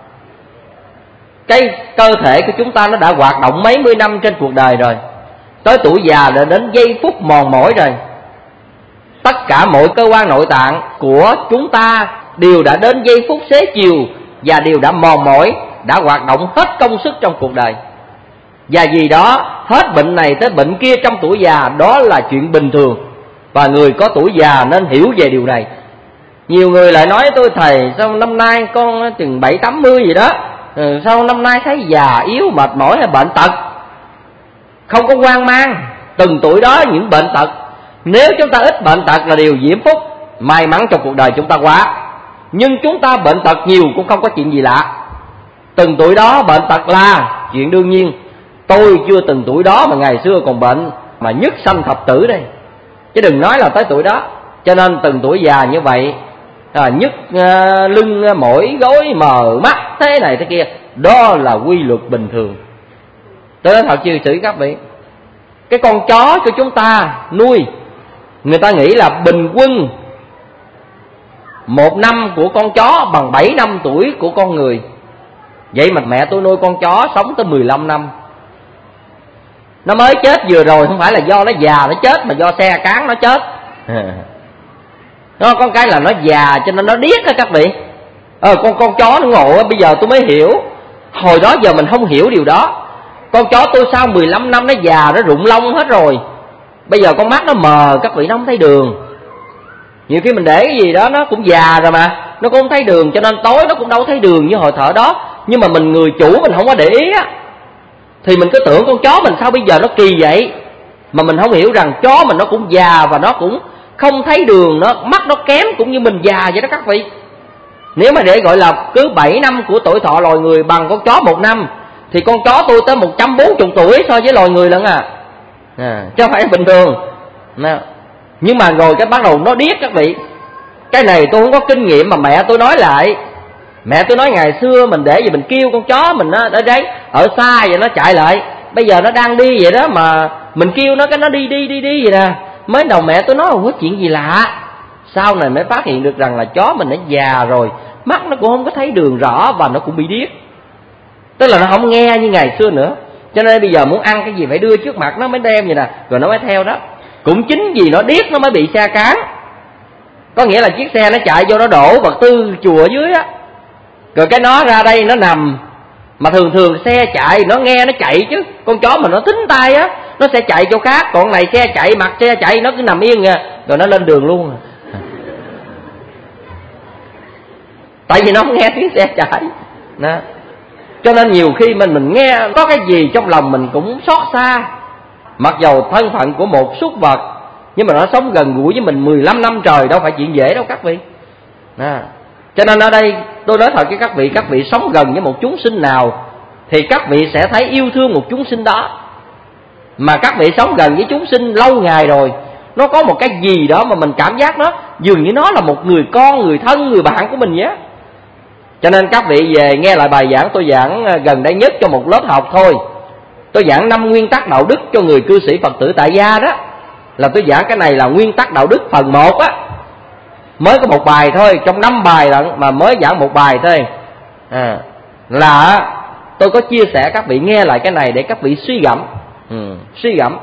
Cái cơ thể của chúng ta nó đã hoạt động mấy mươi năm trên cuộc đời rồi, tới tuổi già đã đến giây phút mòn mỏi rồi. Tất cả mọi cơ quan nội tạng của chúng ta đều đã đến giây phút xế chiều, và đều đã mòn mỏi, đã hoạt động hết công sức trong cuộc đời. Và vì đó hết bệnh này tới bệnh kia trong tuổi già, đó là chuyện bình thường. Và người có tuổi già nên hiểu về điều này. Nhiều người lại nói tôi, thầy sao năm nay con chừng 70-80 gì đó, sao năm nay thấy già yếu mệt mỏi hay bệnh tật? Không có hoang mang, từng tuổi đó những bệnh tật. Nếu chúng ta ít bệnh tật là điều diễm phúc, may mắn trong cuộc đời chúng ta quá. Nhưng chúng ta bệnh tật nhiều cũng không có chuyện gì lạ. Từng tuổi đó bệnh tật là chuyện đương nhiên. Tôi chưa từng tuổi đó mà ngày xưa còn bệnh, mà nhất sanh thập tử đây, chứ đừng nói là tới tuổi đó. Cho nên từng tuổi già như vậy, nhức lưng mỏi gối mờ mắt thế này thế kia, đó là quy luật bình thường. Tôi nói thật chứ xử các vị, cái con chó của chúng ta nuôi, người ta nghĩ là bình quân 1 năm của con chó bằng 7 năm tuổi của con người. Vậy mà mẹ tôi nuôi con chó sống tới 15 năm. Nó mới chết vừa rồi không phải là do nó già nó chết, mà do xe cán nó chết. Nó có cái là nó già cho nên nó điếc á các vị. Con chó nó ngộ, bây giờ tôi mới hiểu. Hồi đó giờ mình không hiểu điều đó. Con chó tôi sau 15 năm nó già, nó rụng lông hết rồi. Bây giờ con mắt nó mờ các vị, nó không thấy đường. Nhiều khi mình để cái gì đó nó cũng già rồi mà, nó cũng không thấy đường, cho nên tối nó cũng đâu thấy đường như hồi thở đó. Nhưng mà mình người chủ mình không có để ý á, thì mình cứ tưởng con chó mình sao bây giờ nó kỳ vậy. Mà mình không hiểu rằng chó mình nó cũng già và nó cũng không thấy đường, nó mắt nó kém cũng như mình già vậy đó các vị. Nếu mà để gọi là cứ 7 năm của tuổi thọ loài người bằng con chó 1 năm, thì con chó tôi tới 140 tuổi so với loài người lận chứ không phải bình thường. Nhưng mà rồi cái bắt đầu nó điếc các vị. Cái này tôi không có kinh nghiệm mà mẹ tôi nói lại. Mẹ tôi nói ngày xưa mình để gì mình kêu con chó mình ở đấy ở xa vậy nó chạy lại. Bây giờ nó đang đi vậy đó mà mình kêu nó cái nó đi vậy nè. Mới đầu mẹ tôi nói không có chuyện gì lạ. Sau này mới phát hiện được rằng là chó mình nó già rồi, mắt nó cũng không có thấy đường rõ và nó cũng bị điếc. Tức là nó không nghe như ngày xưa nữa. Cho nên bây giờ muốn ăn cái gì phải đưa trước mặt nó mới đem vậy nè, rồi nó mới theo đó. Cũng chính vì nó điếc nó mới bị xe cán. Có nghĩa là chiếc xe nó chạy vô nó đổ vật tư chùa dưới á, rồi cái nó ra đây nó nằm. Mà thường xe chạy nó nghe nó chạy chứ. Con chó mà nó thính tai á, nó sẽ chạy chỗ khác. Còn này xe chạy, mặt xe chạy nó cứ nằm yên nha, rồi nó lên đường luôn. Tại vì nó không nghe tiếng xe chạy đó. Cho nên nhiều khi mình nghe có cái gì trong lòng mình cũng xót xa. Mặc dầu thân phận của một súc vật, nhưng mà nó sống gần gũi với mình 15 năm trời, đâu phải chuyện dễ đâu các vị. Cho nên ở đây tôi nói thật với các vị sống gần với một chúng sinh nào thì các vị sẽ thấy yêu thương một chúng sinh đó. Mà các vị sống gần với chúng sinh lâu ngày rồi, nó có một cái gì đó mà mình cảm giác nó dường như nó là một người con, người thân, người bạn của mình nhé. Cho nên các vị về nghe lại bài giảng tôi giảng gần đây nhất cho một lớp học thôi. Tôi giảng 5 nguyên tắc đạo đức cho người cư sĩ Phật tử tại gia đó. Là tôi giảng cái này là nguyên tắc đạo đức phần 1 á. Mới có một bài thôi, trong 5 bài lận mà mới giảng một bài thôi. Là tôi có chia sẻ các vị nghe lại cái này để các vị suy gẫm. Suy gẫm.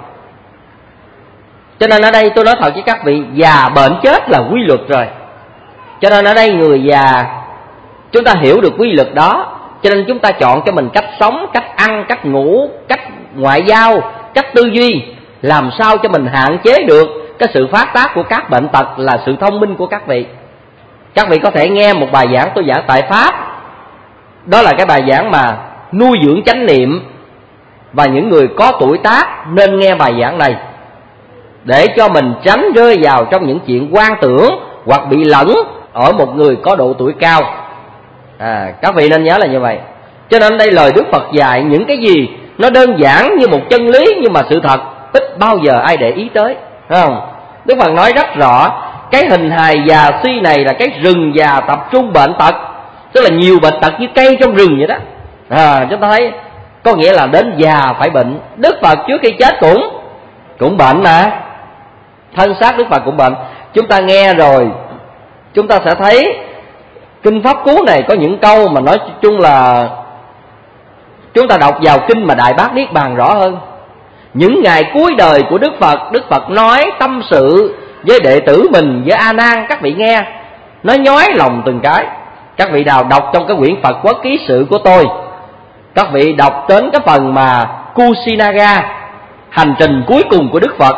Cho nên ở đây tôi nói thật với các vị, già bệnh chết là quy luật rồi. Cho nên ở đây người già, chúng ta hiểu được quy luật đó, cho nên chúng ta chọn cho mình cách sống, cách ăn, cách ngủ, cách ngoại giao, cách tư duy, làm sao cho mình hạn chế được cái sự phát tác của các bệnh tật là sự thông minh của các vị. Các vị có thể nghe một bài giảng tôi giảng tại Pháp. Đó là cái bài giảng mà nuôi dưỡng chánh niệm, và những người có tuổi tác nên nghe bài giảng này để cho mình tránh rơi vào trong những chuyện quan tưởng hoặc bị lẫn ở một người có độ tuổi cao. Các vị nên nhớ là như vậy. Cho nên đây lời Đức Phật dạy những cái gì nó đơn giản như một chân lý, nhưng mà sự thật ít bao giờ ai để ý tới, phải không? Đức Phật nói rất rõ, cái hình hài già suy này là cái rừng già tập trung bệnh tật, tức là nhiều bệnh tật như cây trong rừng vậy đó. Chúng ta thấy có nghĩa là đến già phải bệnh. Đức Phật trước khi chết cũng bệnh mà, thân xác Đức Phật cũng bệnh. Chúng ta nghe rồi chúng ta sẽ thấy kinh Pháp Cú này có những câu mà nói chung là chúng ta đọc vào kinh mà Đại Bát Niết Bàn rõ hơn. Những ngày cuối đời của Đức Phật nói tâm sự với đệ tử mình, với A Nan. Các vị nghe nó nhói lòng từng cái. Các vị nào đọc trong cái quyển Phật Quốc Ký Sự của tôi, các vị đọc đến cái phần mà Kusinaga, hành trình cuối cùng của Đức Phật,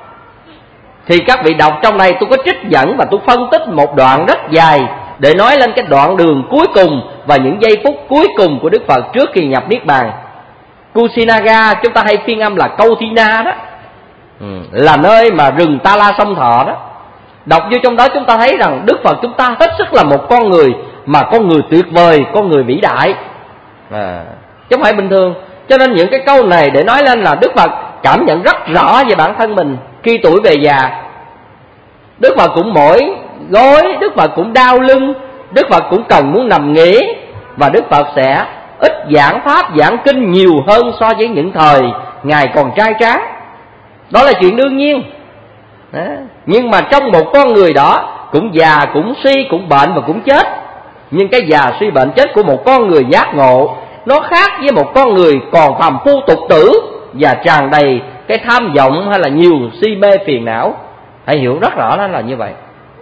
thì các vị đọc trong này tôi có trích dẫn và tôi phân tích một đoạn rất dài để nói lên cái đoạn đường cuối cùng và những giây phút cuối cùng của Đức Phật trước khi nhập Niết Bàn. Kusinaga chúng ta hay phiên âm là Kauthina đó, là nơi mà rừng Ta La Sông Thọ đó. Đọc vô trong đó chúng ta thấy rằng Đức Phật chúng ta hết sức là một con người, mà con người tuyệt vời, con người vĩ đại, chứ không phải bình thường. Cho nên những cái câu này để nói lên là Đức Phật cảm nhận rất rõ về bản thân mình. Khi tuổi về già, Đức Phật cũng mỏi gối, Đức Phật cũng đau lưng, Đức Phật cũng cần muốn nằm nghỉ, và Đức Phật sẽ ít giảng pháp, giảng kinh nhiều hơn so với những thời Ngài còn trai tráng. Đó là chuyện đương nhiên. Nhưng mà trong một con người đó cũng già, cũng suy, cũng bệnh và cũng chết. Nhưng cái già suy bệnh chết của một con người giác ngộ nó khác với một con người còn phàm phu tục tử và tràn đầy cái tham vọng hay là nhiều si mê phiền não. Hãy hiểu rất rõ nó là như vậy.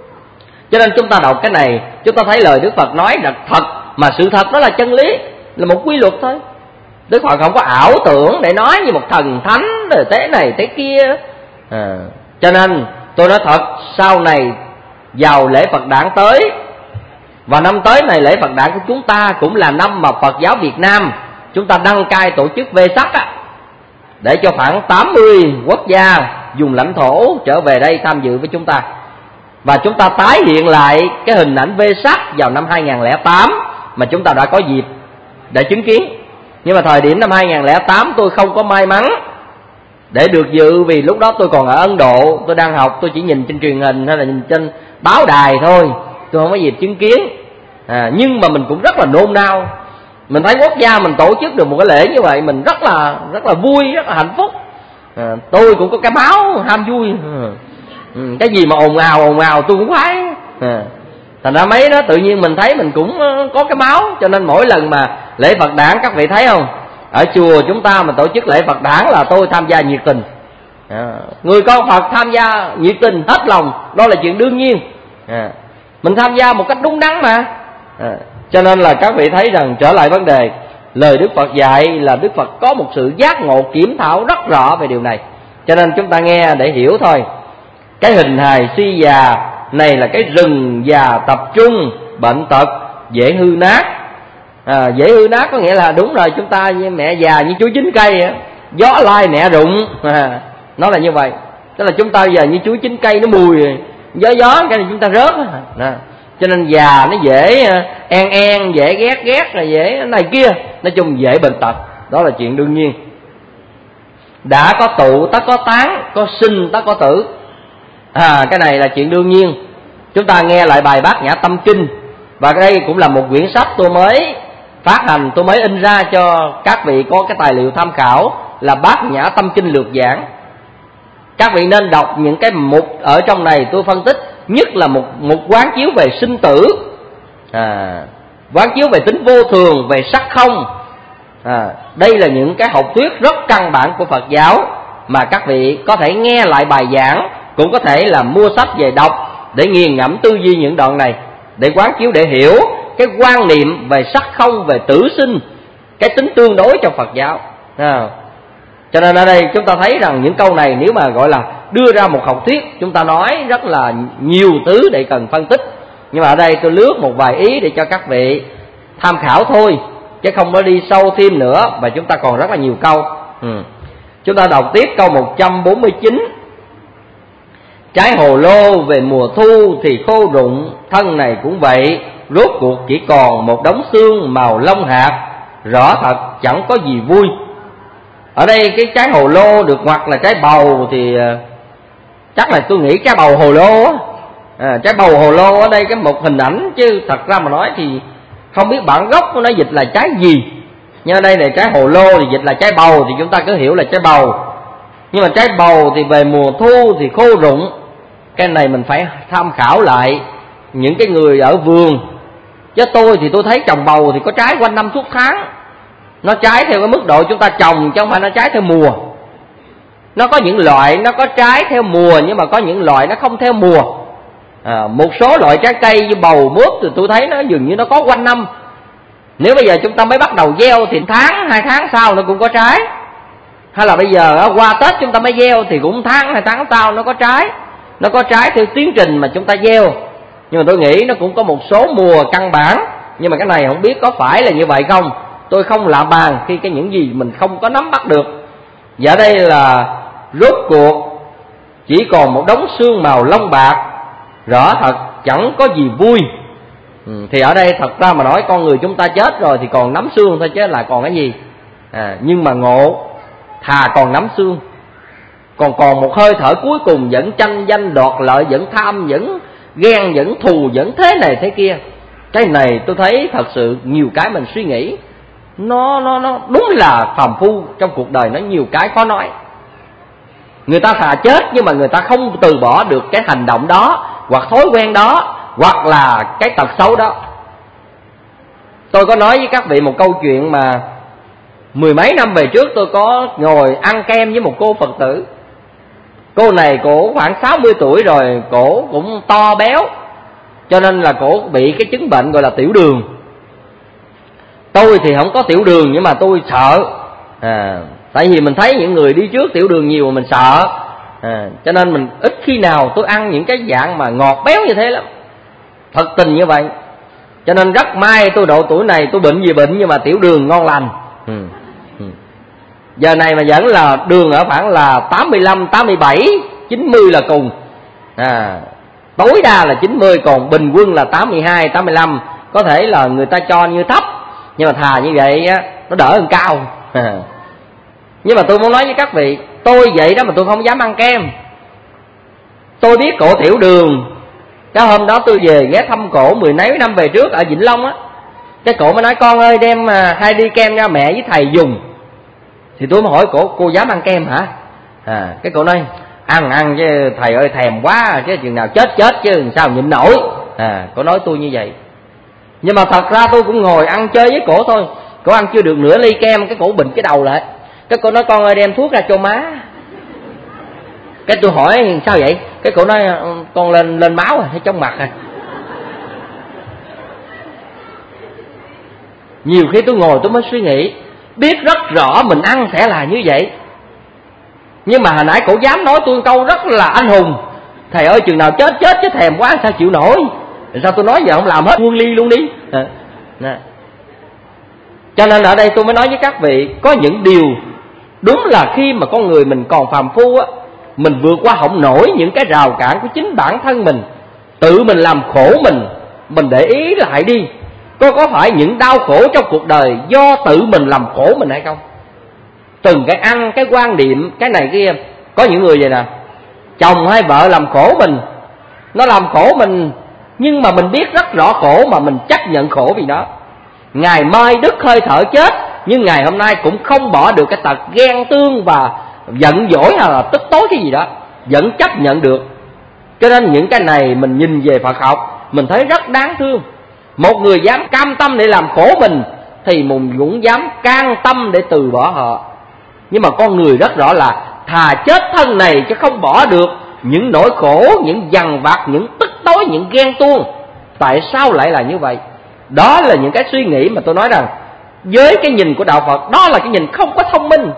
Cho nên chúng ta đọc cái này, chúng ta thấy lời Đức Phật nói là thật, mà sự thật đó là chân lý, là một quy luật thôi. Đức Phật không có ảo tưởng để nói như một thần thánh rồi thế này thế kia. Cho nên tôi nói thật, sau này vào lễ Phật đản tới, và năm tới này lễ Phật đản của chúng ta cũng là năm mà Phật giáo Việt Nam chúng ta đăng cai tổ chức Vesak á, để cho khoảng 80 quốc gia vùng lãnh thổ trở về đây tham dự với chúng ta. Và chúng ta tái hiện lại cái hình ảnh Vesak vào năm 2008 mà chúng ta đã có dịp để chứng kiến. Nhưng mà thời điểm năm 2008 tôi không có may mắn để được dự, vì lúc đó tôi còn ở Ấn Độ, tôi đang học, tôi chỉ nhìn trên truyền hình hay là nhìn trên báo đài thôi, tôi không có dịp chứng kiến. Nhưng mà mình cũng rất là nôn nao. Mình thấy quốc gia mình tổ chức được một cái lễ như vậy, mình rất là vui, rất là hạnh phúc. Tôi cũng có cái máu ham vui. Cái gì mà ồn ào tôi cũng khoái. Thành ra mấy đó tự nhiên mình thấy mình cũng có cái máu. Cho nên mỗi lần mà lễ Phật đản, các vị thấy không, ở chùa chúng ta mà tổ chức lễ Phật đản là tôi tham gia nhiệt tình. Người con Phật tham gia nhiệt tình hết lòng, đó là chuyện đương nhiên. Mình tham gia một cách đúng đắn mà. Cho nên là các vị thấy rằng, trở lại vấn đề, lời Đức Phật dạy là Đức Phật có một sự giác ngộ kiểm thảo rất rõ về điều này. Cho nên chúng ta nghe để hiểu thôi. Cái hình hài suy già này là cái rừng già tập trung bệnh tật dễ hư nát. Dễ hư nát có nghĩa là đúng rồi, chúng ta như mẹ già như chú chín cây, gió lai mẹ rụng, Nó là như vậy. Tức là chúng ta giờ như chuối chín cây nó mùi gió cái này chúng ta rớt đó. Cho nên già nó dễ dễ ghét là dễ này kia, nói chung dễ bệnh tật, đó là chuyện đương nhiên. Đã có tụ tất có tán, có sinh tất có tử. Cái này là chuyện đương nhiên. Chúng ta nghe lại bài Bát Nhã Tâm Kinh, và đây cũng là một quyển sách tôi mới phát hành, tôi mới in ra cho các vị có cái tài liệu tham khảo, là Bát Nhã Tâm Kinh lược giảng. Các vị nên đọc những cái mục ở trong này tôi phân tích, nhất là một quán chiếu về sinh tử, quán chiếu về tính vô thường, về sắc không. Đây là những cái học thuyết rất căn bản của Phật giáo mà các vị có thể nghe lại bài giảng, cũng có thể là mua sách về đọc để nghiền ngẫm tư duy những đoạn này, để quán chiếu, để hiểu cái quan niệm về sắc không, về tử sinh, cái tính tương đối trong Phật giáo. Cho nên ở đây chúng ta thấy rằng những câu này nếu mà gọi là đưa ra một học thuyết, chúng ta nói rất là nhiều thứ để cần phân tích. Nhưng mà ở đây tôi lướt một vài ý để cho các vị tham khảo thôi, chứ không có đi sâu thêm nữa, và chúng ta còn rất là nhiều câu. Chúng ta đọc tiếp câu 149. Trái hồ lô về mùa thu thì khô rụng, thân này cũng vậy, rốt cuộc chỉ còn một đống xương màu lông hạt, rõ thật chẳng có gì vui. Ở đây cái trái hồ lô được hoặc là trái bầu thì chắc là tôi nghĩ trái bầu hồ lô á. Trái bầu hồ lô ở đây cái một hình ảnh, chứ thật ra mà nói thì không biết bản gốc của nó dịch là trái gì. Nhưng ở đây này trái hồ lô thì dịch là trái bầu, thì chúng ta cứ hiểu là trái bầu. Nhưng mà trái bầu thì về mùa thu thì khô rụng. Cái này mình phải tham khảo lại những cái người ở vườn. Chứ tôi thì tôi thấy trồng bầu thì có trái quanh năm suốt tháng. Nó trái theo cái mức độ chúng ta trồng, chứ không phải nó trái theo mùa. Nó có những loại nó có trái theo mùa, nhưng mà có những loại nó không theo mùa. Một số loại trái cây như bầu mướp thì tôi thấy nó dường như nó có quanh năm. Nếu bây giờ chúng ta mới bắt đầu gieo thì tháng 2 tháng sau nó cũng có trái. Hay là bây giờ qua Tết chúng ta mới gieo thì cũng tháng 2 tháng sau nó có trái. Nó có trái theo tiến trình mà chúng ta gieo. Nhưng mà tôi nghĩ nó cũng có một số mùa căn bản. Nhưng mà cái này không biết có phải là như vậy không. Tôi không lạ bàn khi cái những gì mình không có nắm bắt được. Và đây là rốt cuộc chỉ còn một đống xương màu lông bạc, rõ thật chẳng có gì vui. Thì ở đây thật ra mà nói con người chúng ta chết rồi thì còn nắm xương thôi chứ là còn cái gì. Nhưng mà ngộ thà còn nắm xương, còn một hơi thở cuối cùng vẫn tranh danh đoạt lợi, vẫn tham, vẫn ghen, vẫn thù, vẫn thế này thế kia. Cái này tôi thấy thật sự nhiều cái mình suy nghĩ, nó đúng là phàm phu trong cuộc đời, nó nhiều cái khó nói. Người ta thà chết nhưng mà người ta không từ bỏ được cái hành động đó, hoặc thói quen đó, hoặc là cái tật xấu đó. Tôi có nói với các vị một câu chuyện mà 10 mấy năm về trước, tôi có ngồi ăn kem với một cô Phật tử. Cô này cổ khoảng 60 tuổi rồi, cổ cũng to béo, cho nên là cổ bị cái chứng bệnh gọi là tiểu đường. Tôi thì không có tiểu đường nhưng mà tôi sợ. Tại vì mình thấy những người đi trước tiểu đường nhiều mà mình sợ. Cho nên mình ít khi nào tôi ăn những cái dạng mà ngọt béo như thế lắm. Thật tình như vậy. Cho nên rất may tôi độ tuổi này, tôi bệnh gì bệnh nhưng mà tiểu đường ngon lành. Giờ này mà vẫn là đường ở khoảng là 85, 87, 90 là cùng. Tối đa là 90, còn bình quân là 82, 85. Có thể là người ta cho như thấp, nhưng mà thà như vậy á, nó đỡ hơn cao. Nhưng mà tôi muốn nói với các vị, tôi vậy đó mà tôi không dám ăn kem. Tôi biết cổ tiểu đường. Cái hôm đó tôi về ghé thăm cổ 10 mấy năm về trước ở Vĩnh Long á. Cái cổ mới nói con ơi đem 2 đi kem cho mẹ với thầy dùng. Thì tôi mới hỏi cổ, cô dám ăn kem hả? Cái cổ nói ăn chứ thầy ơi thèm quá, chứ chừng nào chết chứ sao nhịn nổi. Cổ nói tôi như vậy. Nhưng mà thật ra tôi cũng ngồi ăn chơi với cổ thôi. Cổ ăn chưa được nửa ly kem, cái cổ bệnh cái đầu lại. Cái cổ nói con ơi đem thuốc ra cho má. Cái tôi hỏi sao vậy? Cái cổ nói con lên máu hay trong mặt à. Nhiều khi tôi ngồi tôi mới suy nghĩ, biết rất rõ mình ăn sẽ là như vậy, nhưng mà hồi nãy cổ dám nói tôi câu rất là anh hùng: thầy ơi chừng nào chết chứ thèm quá sao chịu nổi. Sao tôi nói giờ không làm hết quân ly luôn đi. Cho nên ở đây tôi mới nói với các vị, có những điều đúng là khi mà con người mình còn phàm phu á, mình vượt qua không nổi những cái rào cản của chính bản thân mình, tự mình làm khổ mình để ý lại đi, có phải những đau khổ trong cuộc đời do tự mình làm khổ mình hay không? Từng cái ăn, cái quan niệm, cái này kia. Có những người vậy nè, chồng hay vợ làm khổ mình, nó làm khổ mình, nhưng mà mình biết rất rõ khổ mà mình chấp nhận khổ vì nó. Ngày mai đứt hơi thở chết, nhưng ngày hôm nay cũng không bỏ được cái tật ghen tương và giận dỗi hay là tức tối cái gì đó, vẫn chấp nhận được. Cho nên những cái này mình nhìn về Phật học, mình thấy rất đáng thương. Một người dám cam tâm để làm khổ mình thì mình cũng dám can tâm để từ bỏ họ. Nhưng mà con người rất rõ là thà chết thân này chứ không bỏ được những nỗi khổ, những dằn vặt, những tức tối, những ghen tuông. Tại sao lại là như vậy? Đó là những cái suy nghĩ mà tôi nói rằng với cái nhìn của đạo Phật, đó là cái nhìn không có thông minh.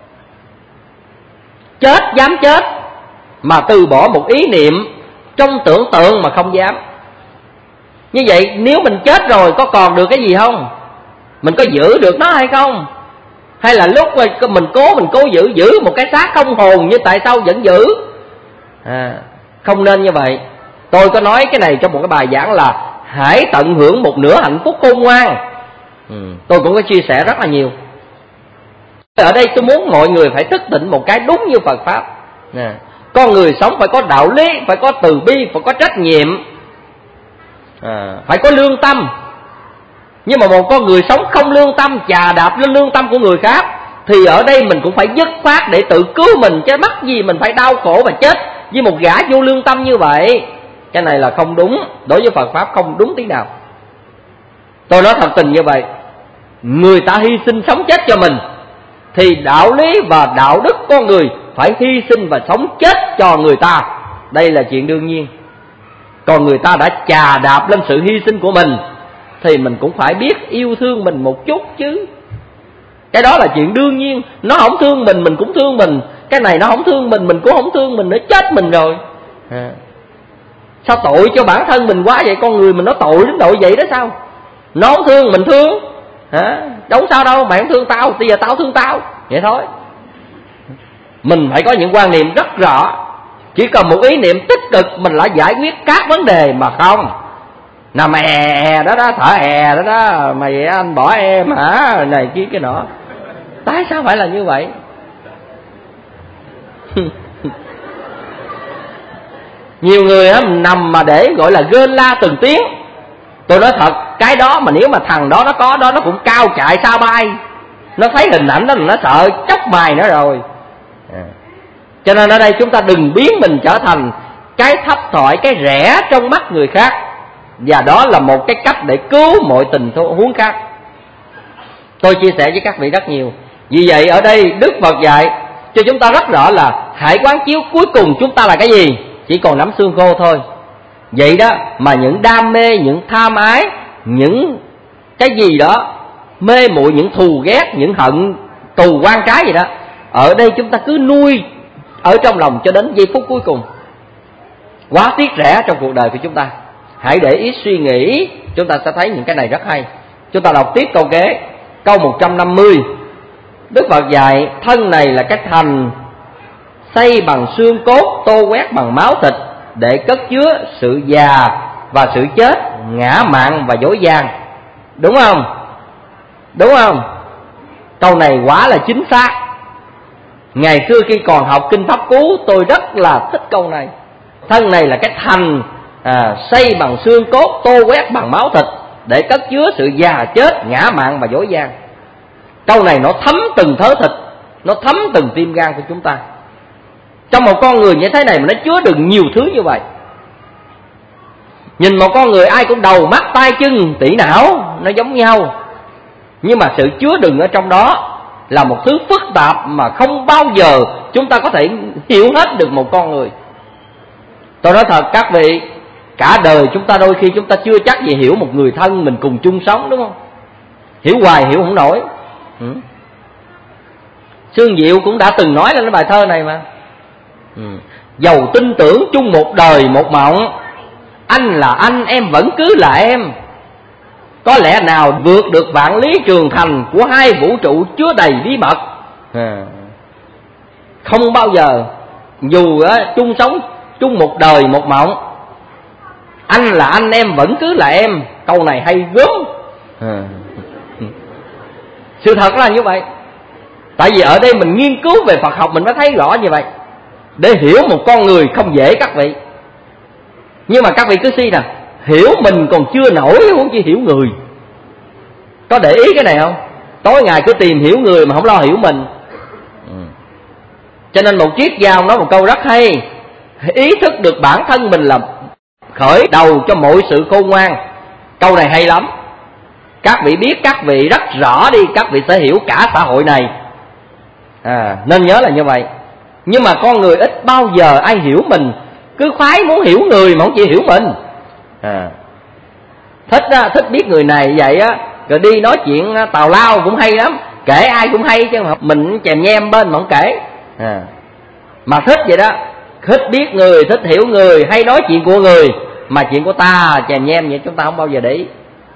Chết dám chết mà từ bỏ một ý niệm trong tưởng tượng mà không dám. Như vậy nếu mình chết rồi có còn được cái gì không? Mình có giữ được nó hay không? Hay là lúc mình cố giữ một cái xác không hồn, như tại sao vẫn giữ? Không nên như vậy. Tôi có nói cái này trong một cái bài giảng là hãy tận hưởng một nửa hạnh phúc khôn ngoan. Tôi cũng có chia sẻ rất là nhiều. Ở đây tôi muốn mọi người phải thức tỉnh một cái đúng như Phật Pháp. Con người sống phải có đạo lý, phải có từ bi, phải có trách nhiệm, phải có lương tâm. Nhưng mà một con người sống không lương tâm, chà đạp lên lương tâm của người khác, thì ở đây mình cũng phải dứt khoát để tự cứu mình, chứ mắc gì mình phải đau khổ và chết với một gã vô lương tâm như vậy. Cái này là không đúng, đối với Phật Pháp không đúng tí nào. Tôi nói thật tình như vậy, người ta hy sinh sống chết cho mình, thì đạo lý và đạo đức con người phải hy sinh và sống chết cho người ta. Đây là chuyện đương nhiên. Còn người ta đã chà đạp lên sự hy sinh của mình thì mình cũng phải biết yêu thương mình một chút chứ. Cái đó là chuyện đương nhiên. Nó không thương mình cũng thương mình. Cái này nó không thương mình cũng không thương mình, nó chết mình rồi. Sao tội cho bản thân mình quá vậy? Con người mình nó tội đến độ vậy đó sao? Nó không thương mình thương, đâu sao đâu, mày không thương tao, bây giờ tao thương tao, vậy thôi. Mình phải có những quan niệm rất rõ. Chỉ cần một ý niệm tích cực mình lại giải quyết các vấn đề, mà không nằm đó thở đó, mày anh bỏ em hả, này kia cái nọ. Tại sao phải là như vậy? Nhiều người nằm mà để gọi là gên la từng tiếng. Tôi nói thật, cái đó mà nếu mà thằng đó nó có đó, nó cũng cao chạy xa bay. Nó thấy hình ảnh đó là nó sợ chóc mày nữa rồi. Cho nên ở đây chúng ta đừng biến mình trở thành cái thấp thoại, cái rẻ trong mắt người khác. Và đó là một cái cách để cứu mọi tình huống khác. Tôi chia sẻ với các vị rất nhiều. Vì vậy ở đây Đức Phật dạy cho chúng ta rất rõ là hãy quán chiếu cuối cùng chúng ta là cái gì? Chỉ còn nắm xương khô thôi. Vậy đó mà những đam mê, những tham ái, những cái gì đó mê muội, những thù ghét, những hận tù quan trái gì đó, ở đây chúng ta cứ nuôi ở trong lòng cho đến giây phút cuối cùng. Quá tiếc rẻ trong cuộc đời của chúng ta. Hãy để ý suy nghĩ, chúng ta sẽ thấy những cái này rất hay. Chúng ta đọc tiếp câu kế, câu 150. Đức Phật dạy thân này là cái thành xây bằng xương cốt, tô quét bằng máu thịt, để cất chứa sự già và sự chết, ngã mạn và dối gian. Đúng không? Đúng không? Câu này quá là chính xác. Ngày xưa khi còn học kinh Pháp Cú, tôi rất là thích câu này. Thân này là cái thành xây bằng xương cốt, tô quét bằng máu thịt, để cất chứa sự già chết, ngã mạn và dối gian. Câu này nó thấm từng thớ thịt, nó thấm từng tim gan của chúng ta. Trong một con người như thế này mà nó chứa được nhiều thứ như vậy. Nhìn một con người ai cũng đầu mắt tay chân tỉ não, nó giống nhau, nhưng mà sự chứa đựng ở trong đó là một thứ phức tạp mà không bao giờ chúng ta có thể hiểu hết được một con người. Tôi nói thật các vị, cả đời chúng ta đôi khi chúng ta chưa chắc gì hiểu một người thân mình cùng chung sống, đúng không? Hiểu hoài hiểu không nổi. Sương Diệu cũng đã từng nói lên cái bài thơ này mà. Dầu tin tưởng chung một đời một mộng, anh là anh, em vẫn cứ là em. Có lẽ nào vượt được vạn lý trường thành của hai vũ trụ chứa đầy bí mật. Không bao giờ dù chung sống chung một đời một mộng, anh là anh em vẫn cứ là em. Câu này hay gớm. Sự thật là như vậy. Tại vì ở đây mình nghiên cứu về Phật học mình mới thấy rõ như vậy. Để hiểu một con người không dễ các vị. Nhưng mà các vị cứ suy nè, hiểu mình còn chưa nổi, huống chi hiểu người. Có để ý cái này không? Tối ngày cứ tìm hiểu người mà không lo hiểu mình. Cho nên một triết gia nói một câu rất hay: ý thức được bản thân mình là khởi đầu cho mọi sự khôn ngoan. Câu này hay lắm. Các vị biết, các vị rất rõ đi, các vị sẽ hiểu cả xã hội này. Nên nhớ là như vậy. Nhưng mà con người ít bao giờ ai hiểu mình, cứ khoái muốn hiểu người mà không chịu hiểu mình. Thích biết người này vậy á, rồi đi nói chuyện tào lao cũng hay lắm, kể ai cũng hay chứ mình chèm nhem bên mà không kể. Mà thích vậy đó, thích biết người, thích hiểu người, hay nói chuyện của người, mà chuyện của ta chèm nhem vậy chúng ta không bao giờ để ý.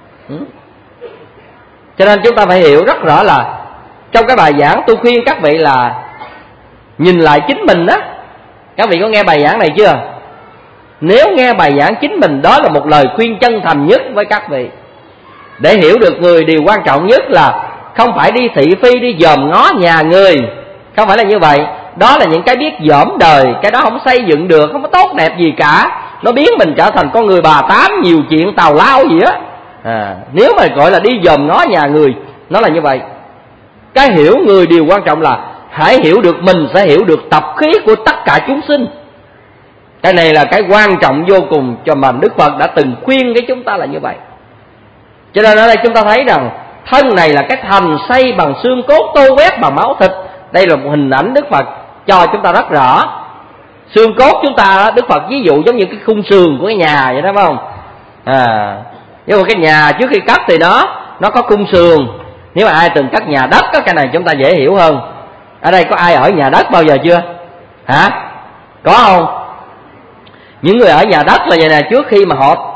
Cho nên chúng ta phải hiểu rất rõ là trong cái bài giảng tôi khuyên các vị là nhìn lại chính mình đó. Các vị có nghe bài giảng này chưa? Nếu nghe bài giảng chính mình, đó là một lời khuyên chân thành nhất với các vị. Để hiểu được người, điều quan trọng nhất là không phải đi thị phi, đi dòm ngó nhà người. Không phải là như vậy. Đó là những cái biết dỏm đời, cái đó không xây dựng được, không có tốt đẹp gì cả. Nó biến mình trở thành con người bà tám, nhiều chuyện tào lao gì á. Nếu mà gọi là đi dòm ngó nhà người, nó là như vậy. Cái hiểu người, điều quan trọng là hãy hiểu được mình sẽ hiểu được tập khí của tất cả chúng sinh. Cái này là cái quan trọng vô cùng, cho mà Đức Phật đã từng khuyên cái chúng ta là như vậy. Cho nên ở đây chúng ta thấy rằng thân này là cái thành xây bằng xương cốt, tô vét bằng máu thịt. Đây là một hình ảnh Đức Phật cho chúng ta rất rõ. Xương cốt chúng ta, Đức Phật ví dụ giống như cái khung sườn của cái nhà vậy đó, phải không? Nhưng mà cái nhà trước khi cất thì nó có khung sườn. Nếu mà ai từng cất nhà đất á, cái này chúng ta dễ hiểu hơn. Ở đây có ai ở nhà đất bao giờ chưa? Hả? Có không? Những người ở nhà đất là vậy nè, trước khi mà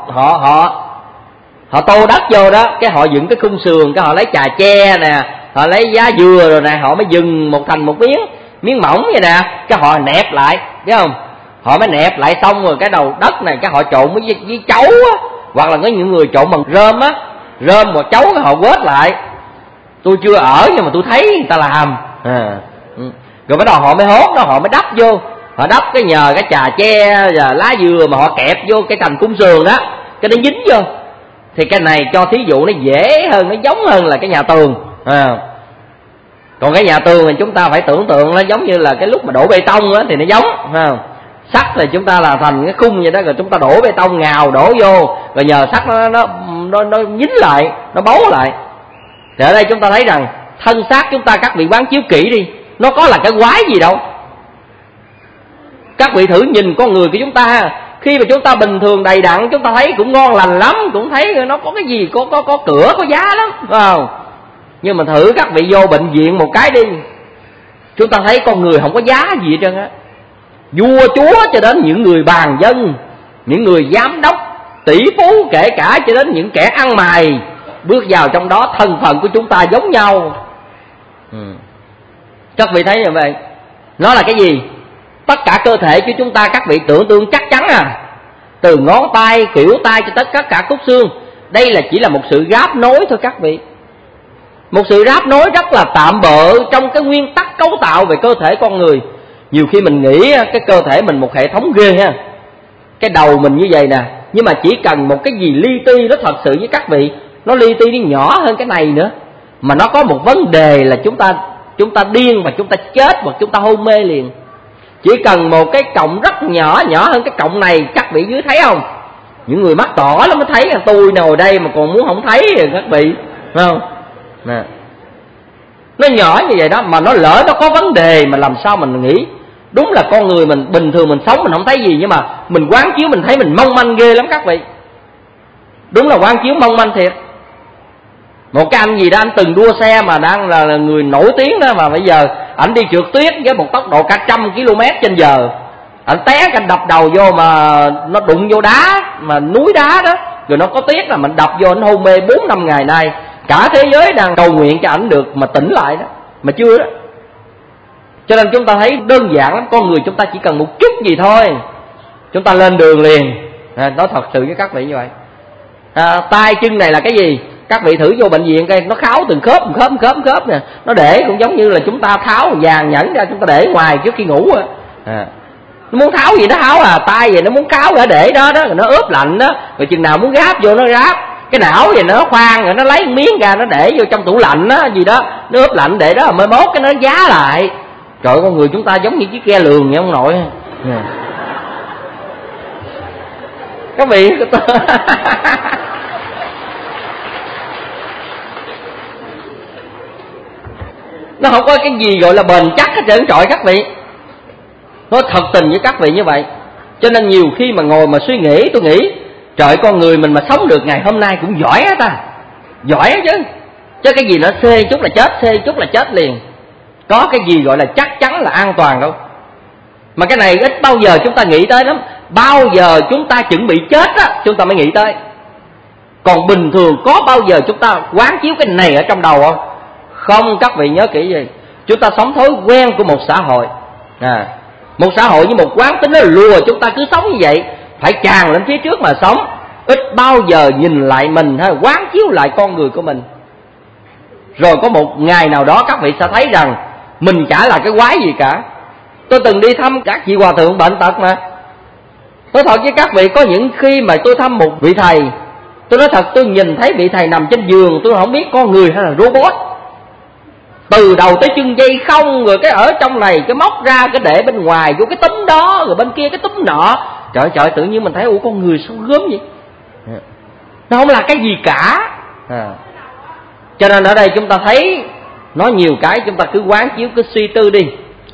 họ tô đất vô đó, cái họ dựng cái khung sườn, cái họ lấy chà tre nè, họ lấy giá dừa rồi nè, họ mới dừng thành một miếng mỏng vậy nè, cái họ nẹp lại, biết không? Họ mới nẹp lại xong rồi cái đầu đất này cái họ trộn với chấu á, hoặc là có những người trộn bằng rơm á, rơm và chấu cái họ quết lại. Tôi chưa ở nhưng mà tôi thấy người ta làm. Rồi bắt đầu họ mới hốt đó, họ mới đắp vô, họ đắp cái nhờ cái trà tre và lá dừa mà họ kẹp vô cái thành cung sườn đó, cái nó dính vô. Thì cái này cho thí dụ nó dễ hơn, nó giống hơn là cái nhà tường. Còn cái nhà tường thì chúng ta phải tưởng tượng nó giống như là cái lúc mà đổ bê tông á thì nó giống, phải không? Sắt thì chúng ta là thành cái khung vậy đó, rồi chúng ta đổ bê tông ngào đổ vô, rồi nhờ sắt nó dính lại, nó bấu lại. Thì ở đây chúng ta thấy rằng thân xác chúng ta, các vị quán chiếu kỹ đi, nó có là cái quái gì đâu. Các vị thử nhìn con người của chúng ta, khi mà chúng ta bình thường đầy đặn, chúng ta thấy cũng ngon lành lắm, cũng thấy nó có cái gì, có cửa, có giá lắm, phải không? Nhưng mà thử các vị vô bệnh viện một cái đi, chúng ta thấy con người không có giá gì hết trơn á. Vua chúa cho đến những người bàn dân, những người giám đốc, tỷ phú, kể cả cho đến những kẻ ăn mày, bước vào trong đó thân phận của chúng ta giống nhau. Các vị thấy như vậy, nó là cái gì? Tất cả cơ thể của chúng ta, các vị tưởng tượng chắc chắn từ ngón tay, khuỷu tay cho tất cả khúc xương, đây là chỉ là một sự ráp nối thôi các vị. Một sự ráp nối rất là tạm bợ trong cái nguyên tắc cấu tạo về cơ thể con người. Nhiều khi mình nghĩ cái cơ thể mình một hệ thống ghê ha, cái đầu mình như vậy nè, nhưng mà chỉ cần một cái gì li ti, nó thật sự với các vị, nó li ti, nó nhỏ hơn cái này nữa, mà nó có một vấn đề là chúng ta điên và chúng ta chết hoặc chúng ta hôn mê liền. Chỉ cần một cái cọng rất nhỏ, nhỏ hơn cái cọng này, các vị dưới thấy không? Những người mắt tỏ lắm mới thấy, tôi ngồi đây mà còn muốn không thấy rồi các vị, phải không? Nè, nó nhỏ như vậy đó, mà nó lỡ nó có vấn đề mà làm sao mình nghĩ. Đúng là con người mình bình thường mình sống mình không thấy gì, nhưng mà mình quán chiếu mình thấy mình mong manh ghê lắm các vị. Đúng là quán chiếu mong manh thiệt. Một cái anh gì đó, anh từng đua xe mà đang là người nổi tiếng đó, mà bây giờ ảnh đi trượt tuyết với một tốc độ cả 100 km/h, ảnh té cái đập đầu vô mà nó đụng vô đá, mà núi đá đó, rồi nó có tuyết là mình đập vô, ảnh hôn mê 4-5 ngày nay. Cả thế giới đang cầu nguyện cho ảnh được mà tỉnh lại đó, mà chưa đó. Cho nên chúng ta thấy đơn giản lắm, con người chúng ta chỉ cần một chút gì thôi chúng ta lên đường liền. Nói thật sự với các vị như vậy. Tay chân này là cái gì? Các vị thử vô bệnh viện coi, nó kháo từng khớp nè, nó để cũng giống như là chúng ta tháo vàng nhẫn ra chúng ta để ngoài trước khi ngủ nó muốn tháo gì nó tháo tay vậy nó muốn kháo ra để đó rồi nó ướp lạnh đó, rồi chừng nào muốn gáp vô nó gáp. Cái não vậy nó khoan rồi nó lấy miếng ra nó để vô trong tủ lạnh đó gì đó, nó ướp lạnh để đó, mới mốt cái nó giá lại. Trời ơi, con người chúng ta giống như chiếc ghe lường vậy ông nội. Các vị nó không có cái gì gọi là bền chắc hết trơn trọi các vị. Nói thật tình với các vị như vậy. Cho nên nhiều khi mà ngồi mà suy nghĩ, tôi nghĩ trời, con người mình mà sống được ngày hôm nay cũng giỏi á ta. Giỏi á chứ. Chứ cái gì nó xê chút là chết, xê chút là chết liền. Có cái gì gọi là chắc chắn là an toàn đâu. Mà cái này ít bao giờ chúng ta nghĩ tới lắm. Bao giờ chúng ta chuẩn bị chết á, chúng ta mới nghĩ tới. Còn bình thường có bao giờ chúng ta quán chiếu cái này ở trong đầu không? Không, các vị nhớ kỹ gì. Chúng ta sống thói quen của một xã hội. Một xã hội như một quán tính nó lùa chúng ta cứ sống như vậy, phải tràn lên phía trước mà sống. Ít bao giờ nhìn lại mình hay quán chiếu lại con người của mình. Rồi có một ngày nào đó các vị sẽ thấy rằng mình chả là cái quái gì cả. Tôi từng đi thăm các vị hòa thượng bệnh tật mà. Nói thật với các vị, có những khi mà tôi thăm một vị thầy, tôi nói thật, tôi nhìn thấy vị thầy nằm trên giường, tôi không biết con người hay là robot. Từ đầu tới chân dây không, rồi cái ở trong này cái móc ra cái để bên ngoài vô cái túm đó, rồi bên kia cái túm nọ. Trời trời, tự nhiên mình thấy ủa con người sao gớm vậy. Nó không là cái gì cả. Cho nên ở đây chúng ta thấy nói nhiều cái chúng ta cứ quán chiếu, cứ suy tư đi.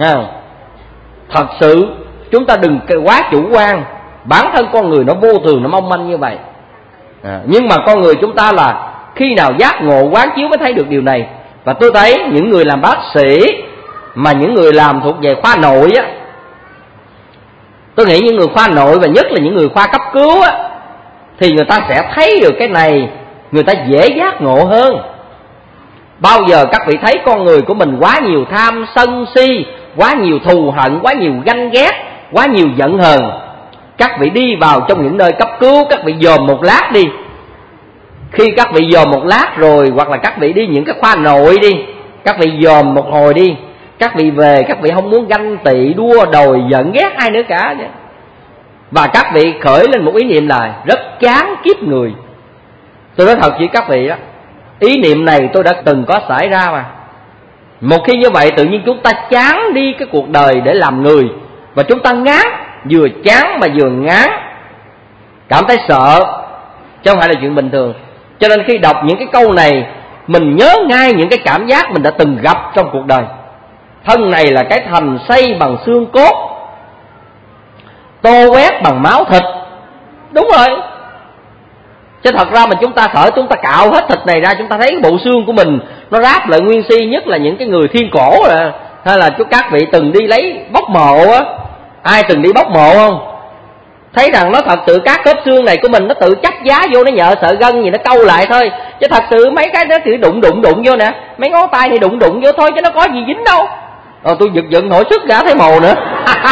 Thật sự chúng ta đừng quá chủ quan. Bản thân con người nó vô thường, nó mong manh như vậy. Nhưng mà con người chúng ta là khi nào giác ngộ quán chiếu mới thấy được điều này. Và tôi thấy những người làm bác sĩ, mà những người làm thuộc về khoa nội á, tôi nghĩ những người khoa nội và nhất là những người khoa cấp cứu á, thì người ta sẽ thấy được cái này, người ta dễ giác ngộ hơn. Bao giờ các vị thấy con người của mình quá nhiều tham sân si, quá nhiều thù hận, quá nhiều ganh ghét, quá nhiều giận hờn, các vị đi vào trong những nơi cấp cứu, các vị dòm một lát đi. Khi các vị dòm một lát rồi, hoặc là các vị đi những cái khoa nội đi, các vị dòm một hồi đi, các vị về các vị không muốn ganh tị, đua đòi, giận ghét ai nữa cả. Và các vị khởi lên một ý niệm là rất chán kiếp người. Tôi nói thật với các vị đó, ý niệm này tôi đã từng có xảy ra mà. Một khi như vậy tự nhiên chúng ta chán đi cái cuộc đời để làm người, và chúng ta ngán, vừa chán mà vừa ngán, cảm thấy sợ, chứ không phải là chuyện bình thường. Cho nên khi đọc những cái câu này, mình nhớ ngay những cái cảm giác mình đã từng gặp trong cuộc đời. Thân này là cái thành xây bằng xương cốt, tô quét bằng máu thịt. Đúng rồi. Chứ thật ra mà chúng ta sợ chúng ta cạo hết thịt này ra, chúng ta thấy cái bộ xương của mình nó ráp lại nguyên si. Nhất là những cái người thiên cổ hay là các vị từng đi lấy bóc mộ á. Ai từng đi bóc mộ không? Thấy rằng nó thật sự các khớp xương này của mình nó tự chấp giá vô, nó nhờ sợ gân gì nó câu lại thôi. Chứ thật sự mấy cái đó thì đụng vô nè, mấy ngón tay thì đụng vô thôi, chứ nó có gì dính đâu. Tôi giật giận nổi sức ra thấy mồ nữa.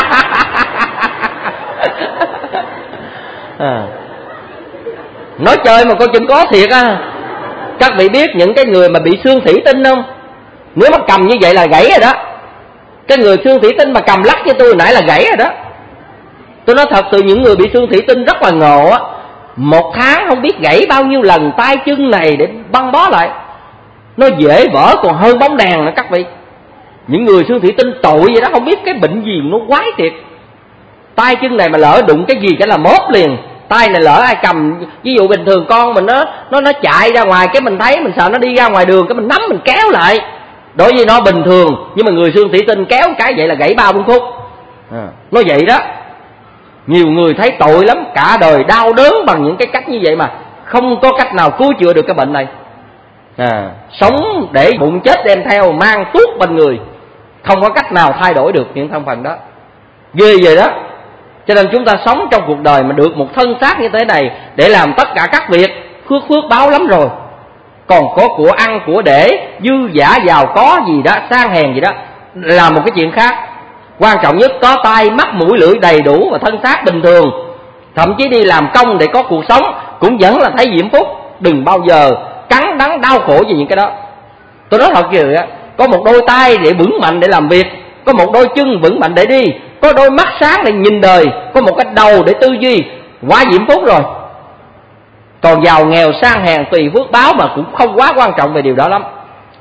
Nói chơi mà coi chừng có thiệt á. Các vị biết những cái người mà bị xương thủy tinh không? Nếu mà cầm như vậy là gãy rồi đó. Cái người xương thủy tinh mà cầm lắc cho tôi nãy là gãy rồi đó. Tôi nói thật sự những người bị xương thủy tinh rất là ngộ á. Một tháng không biết gãy bao nhiêu lần tay chân này để băng bó lại. Nó dễ vỡ còn hơn bóng đèn nữa các vị. Những người xương thủy tinh tội vậy đó, không biết cái bệnh gì nó quái thiệt. Tay chân này mà lỡ đụng cái gì cái là mốt liền. Tay này lỡ ai cầm, ví dụ bình thường con mình nó chạy ra ngoài, cái mình thấy mình sợ nó đi ra ngoài đường, cái mình nắm mình kéo lại. Đối với nó bình thường, nhưng mà người xương thủy tinh kéo cái vậy là gãy 3-4 khúc. Nó vậy đó. Nhiều người thấy tội lắm, cả đời đau đớn bằng những cái cách như vậy mà không có cách nào cứu chữa được cái bệnh này. Sống để bụng chết đem theo, mang tuốt bên người, không có cách nào thay đổi được những thân phận đó. Ghê vậy đó. Cho nên chúng ta sống trong cuộc đời mà được một thân xác như thế này để làm tất cả các việc, phước báo lắm rồi. Còn có của ăn của để, dư dả giàu có gì đó, sang hèn gì đó, làm một cái chuyện khác. Quan trọng nhất có tai mắt mũi lưỡi đầy đủ và thân xác bình thường, thậm chí đi làm công để có cuộc sống cũng vẫn là thấy diễm phúc. Đừng bao giờ cắn đắng đau khổ về những cái đó. Tôi nói thật vậy á, có một đôi tay để vững mạnh để làm việc, có một đôi chân vững mạnh để đi, có đôi mắt sáng để nhìn đời, có một cái đầu để tư duy, quá diễm phúc rồi. Còn giàu nghèo sang hèn tùy phước báo, mà cũng không quá quan trọng về điều đó lắm.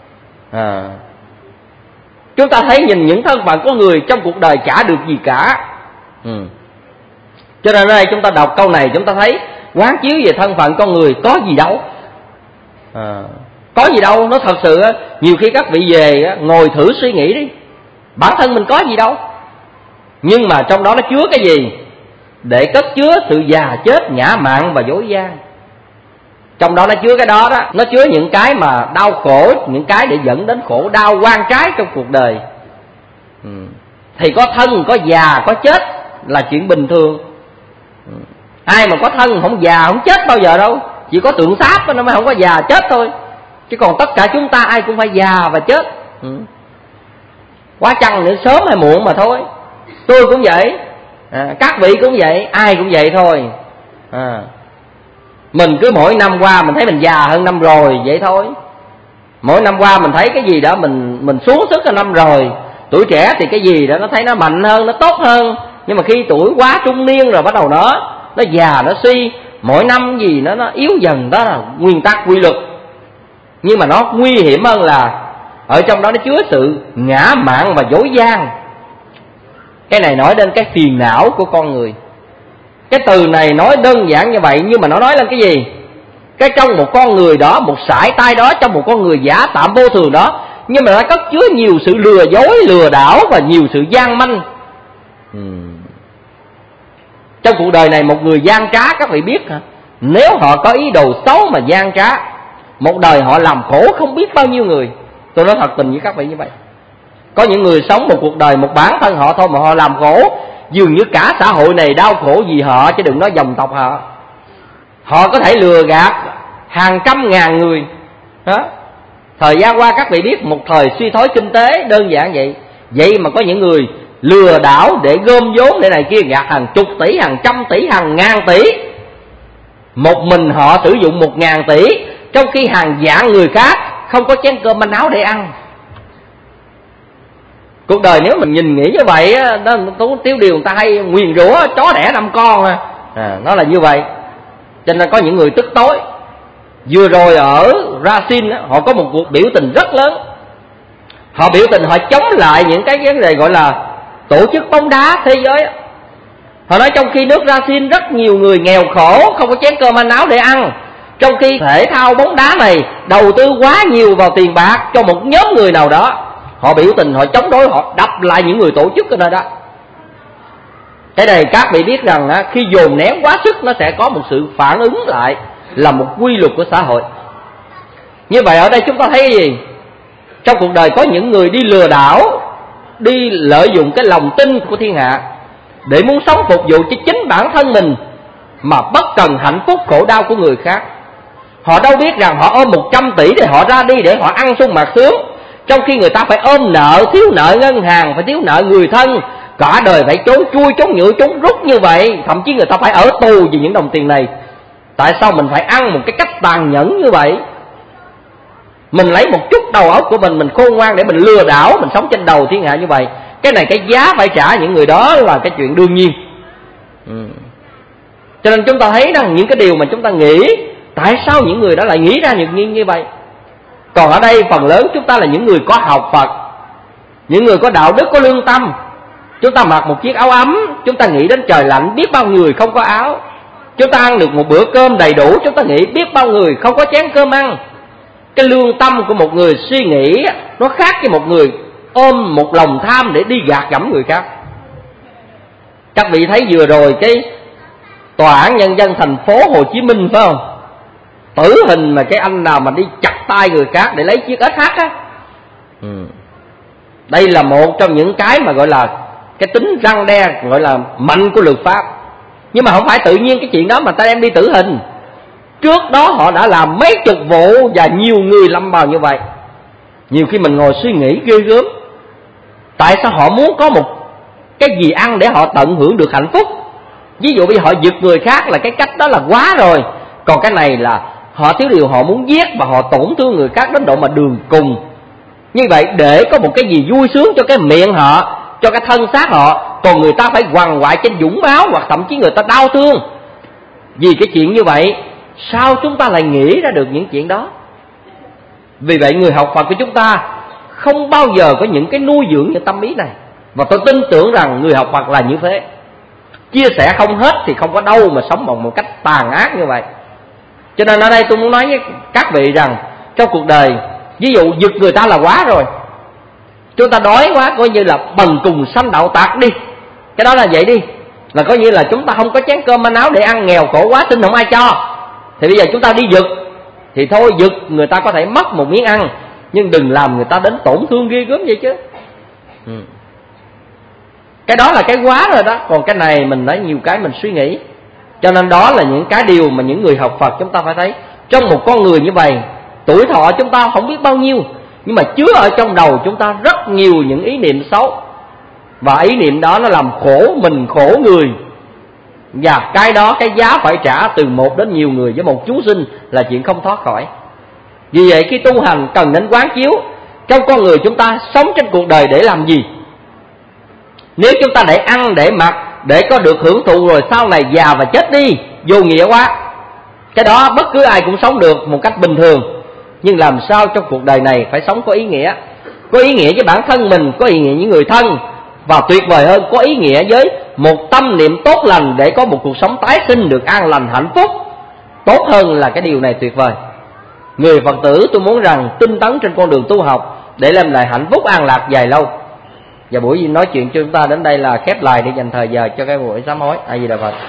Chúng ta thấy nhìn những thân phận của người trong cuộc đời chả được gì cả. Cho nên ở đây chúng ta đọc câu này, chúng ta thấy quán chiếu về thân phận con người có gì đâu. Có gì đâu. Nó thật sự nhiều khi các vị về ngồi thử suy nghĩ đi, bản thân mình có gì đâu, nhưng mà trong đó nó chứa cái gì? Để cất chứa sự già chết, ngã mạn và dối gian. Trong đó nó chứa cái đó đó. Nó chứa những cái mà đau khổ, những cái để dẫn đến khổ đau oan trái trong cuộc đời. Thì có thân, có già, có chết là chuyện bình thường. Ai mà có thân không già không chết bao giờ đâu. Chỉ có tượng sáp nó mới không có già chết thôi. Chứ còn tất cả chúng ta ai cũng phải già và chết. Quá chăng nữa sớm hay muộn mà thôi. Tôi cũng vậy, các vị cũng vậy, ai cũng vậy thôi. Mình cứ mỗi năm qua mình thấy mình già hơn năm rồi vậy thôi. Mỗi năm qua mình thấy cái gì đó mình xuống sức hơn năm rồi. Tuổi trẻ thì cái gì đó nó thấy nó mạnh hơn, nó tốt hơn. Nhưng mà khi tuổi quá trung niên rồi bắt đầu nó già, nó suy. Mỗi năm gì nó yếu dần, đó là nguyên tắc quy luật. Nhưng mà nó nguy hiểm hơn là ở trong đó nó chứa sự ngã mạn và dối gian. Cái này nói đến cái phiền não của con người. Cái từ này nói đơn giản như vậy, nhưng mà nó nói lên cái gì? Cái trong một con người đó, một sải tay đó, trong một con người giả tạm vô thường đó, nhưng mà nó cất chứa nhiều sự lừa dối, lừa đảo và nhiều sự gian manh. Trong cuộc đời này một người gian trá, các vị biết hả? Nếu họ có ý đồ xấu mà gian trá, một đời họ làm khổ không biết bao nhiêu người. Tôi nói thật tình với các vị như vậy. Có những người sống một cuộc đời một bản thân họ thôi mà họ làm khổ, dường như cả xã hội này đau khổ vì họ, chứ đừng nói dòng tộc họ. Họ có thể lừa gạt hàng trăm ngàn người đó. Thời gian qua các vị biết một thời suy thoái kinh tế đơn giản vậy. Vậy mà có những người lừa đảo để gom vốn để này kia, gạt hàng chục tỷ, hàng trăm tỷ, hàng ngàn tỷ. Một mình họ sử dụng 1.000 tỷ, trong khi hàng vạn người khác không có chén cơm manh áo để ăn. Cuộc đời nếu mình nhìn nghĩ như vậy đó, Tiếu Điều người ta hay nguyền rủa chó đẻ 5 con nó là như vậy. Cho nên có những người tức tối. Vừa rồi ở Brazil họ có một cuộc biểu tình rất lớn. Họ biểu tình, họ chống lại những cái vấn đề gọi là tổ chức bóng đá thế giới. Họ nói trong khi nước Brazil rất nhiều người nghèo khổ, không có chén cơm manh áo để ăn, trong khi thể thao bóng đá này đầu tư quá nhiều vào tiền bạc cho một nhóm người nào đó. Họ biểu tình, họ chống đối, họ đập lại những người tổ chức ở nơi đó. Cái này các vị biết rằng khi dồn nén quá sức nó sẽ có một sự phản ứng lại, là một quy luật của xã hội. Như vậy ở đây chúng ta thấy cái gì? Trong cuộc đời có những người đi lừa đảo, đi lợi dụng cái lòng tin của thiên hạ để muốn sống phục vụ cho chính bản thân mình, mà bất cần hạnh phúc khổ đau của người khác. Họ đâu biết rằng họ ôm 100 tỷ để họ ra đi để họ ăn sung mặc sướng, trong khi người ta phải ôm nợ, thiếu nợ ngân hàng, phải thiếu nợ người thân, cả đời phải trốn chui, trốn nhựa, trốn rút như vậy. Thậm chí người ta phải ở tù vì những đồng tiền này. Tại sao mình phải ăn một cái cách tàn nhẫn như vậy? Mình lấy một chút đầu óc của mình khôn ngoan để mình lừa đảo, mình sống trên đầu thiên hạ như vậy. Cái này cái giá phải trả những người đó là cái chuyện đương nhiên. Cho nên chúng ta thấy rằng những cái điều mà chúng ta nghĩ, tại sao những người đó lại nghĩ ra những như vậy? Còn ở đây phần lớn chúng ta là những người có học Phật, những người có đạo đức, có lương tâm. Chúng ta mặc một chiếc áo ấm, chúng ta nghĩ đến trời lạnh biết bao người không có áo. Chúng ta ăn được một bữa cơm đầy đủ, chúng ta nghĩ biết bao người không có chén cơm ăn. Cái lương tâm của một người suy nghĩ nó khác với một người ôm một lòng tham để đi gạt gẫm người khác. Các vị thấy vừa rồi cái Tòa án Nhân dân thành phố Hồ Chí Minh phải không? Tử hình mà cái anh nào mà đi chặt tay người khác để lấy chiếc SH á. Đây là một trong những cái mà gọi là cái tính răn đe, gọi là mạnh của luật pháp. Nhưng mà không phải tự nhiên cái chuyện đó mà ta đem đi tử hình. Trước đó họ đã làm mấy chục vụ và nhiều người lâm vào như vậy. Nhiều khi mình ngồi suy nghĩ ghê gớm. Tại sao họ muốn có một cái gì ăn để họ tận hưởng được hạnh phúc? Ví dụ bây giờ họ giật người khác là cái cách đó là quá rồi. Còn cái này là họ thiếu điều họ muốn giết và họ tổn thương người khác đến độ mà đường cùng. Như vậy để có một cái gì vui sướng cho cái miệng họ, cho cái thân xác họ, còn người ta phải quằn quại trên vũng máu, hoặc thậm chí người ta đau thương. Vì cái chuyện như vậy, sao chúng ta lại nghĩ ra được những chuyện đó? Vì vậy người học Phật của chúng ta không bao giờ có những cái nuôi dưỡng những tâm ý này. Và tôi tin tưởng rằng người học Phật là như thế. Chia sẻ không hết thì không có đâu mà sống bằng một cách tàn ác như vậy. Cho nên ở đây tôi muốn nói với các vị rằng trong cuộc đời, ví dụ giật người ta là quá rồi, chúng ta đói quá coi như là bần cùng sanh đạo tạc đi, cái đó là vậy đi, là coi như là chúng ta không có chén cơm manh áo để ăn, nghèo khổ quá xin không ai cho. Thì bây giờ chúng ta đi giật thì thôi, giật người ta có thể mất một miếng ăn, nhưng đừng làm người ta đến tổn thương ghê gớm vậy chứ. Cái đó là cái quá rồi đó. Còn cái này mình nói nhiều cái mình suy nghĩ. Cho nên đó là những cái điều mà những người học Phật chúng ta phải thấy. Trong một con người như vậy, tuổi thọ chúng ta không biết bao nhiêu, nhưng mà chứa ở trong đầu chúng ta rất nhiều những ý niệm xấu. Và ý niệm đó nó làm khổ mình, khổ người. Và cái đó, cái giá phải trả từ một đến nhiều người với một chúng sinh là chuyện không thoát khỏi. Vì vậy khi tu hành cần đến quán chiếu trong con người chúng ta sống trên cuộc đời để làm gì. Nếu chúng ta để ăn, để mặc, để có được hưởng thụ rồi sau này già và chết đi, vô nghĩa quá. Cái đó bất cứ ai cũng sống được một cách bình thường. Nhưng làm sao trong cuộc đời này phải sống có ý nghĩa. Có ý nghĩa với bản thân mình, có ý nghĩa với người thân, và tuyệt vời hơn có ý nghĩa với một tâm niệm tốt lành để có một cuộc sống tái sinh được an lành hạnh phúc. Tốt hơn là cái điều này tuyệt vời. Người Phật tử tôi muốn rằng tinh tấn trên con đường tu học để đem lại hạnh phúc an lạc dài lâu. Và buổi nói chuyện cho chúng ta đến đây là khép lại để dành thời giờ cho cái buổi sám hối. A Di Đà Phật.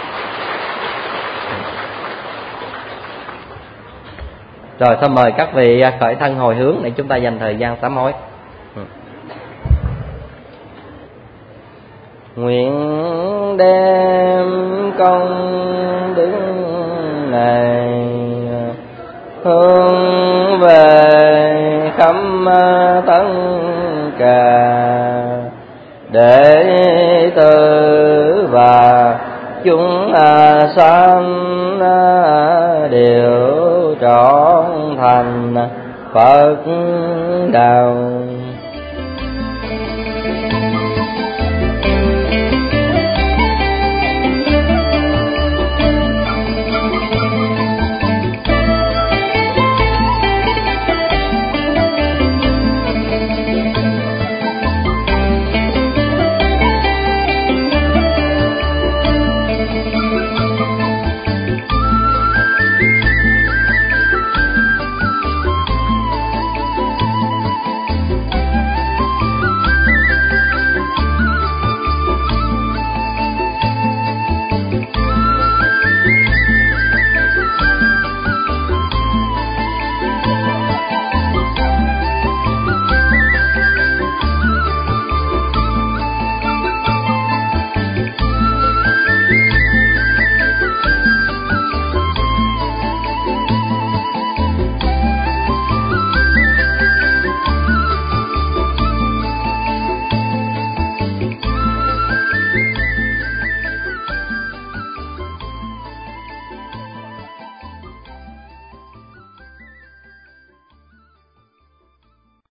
Rồi thôi mời các vị khởi thân hồi hướng để chúng ta dành thời gian sám hối. Nguyện đem công đức này hướng về khắp tất cả đệ tử và chúng sanh đều trọn thành Phật đạo.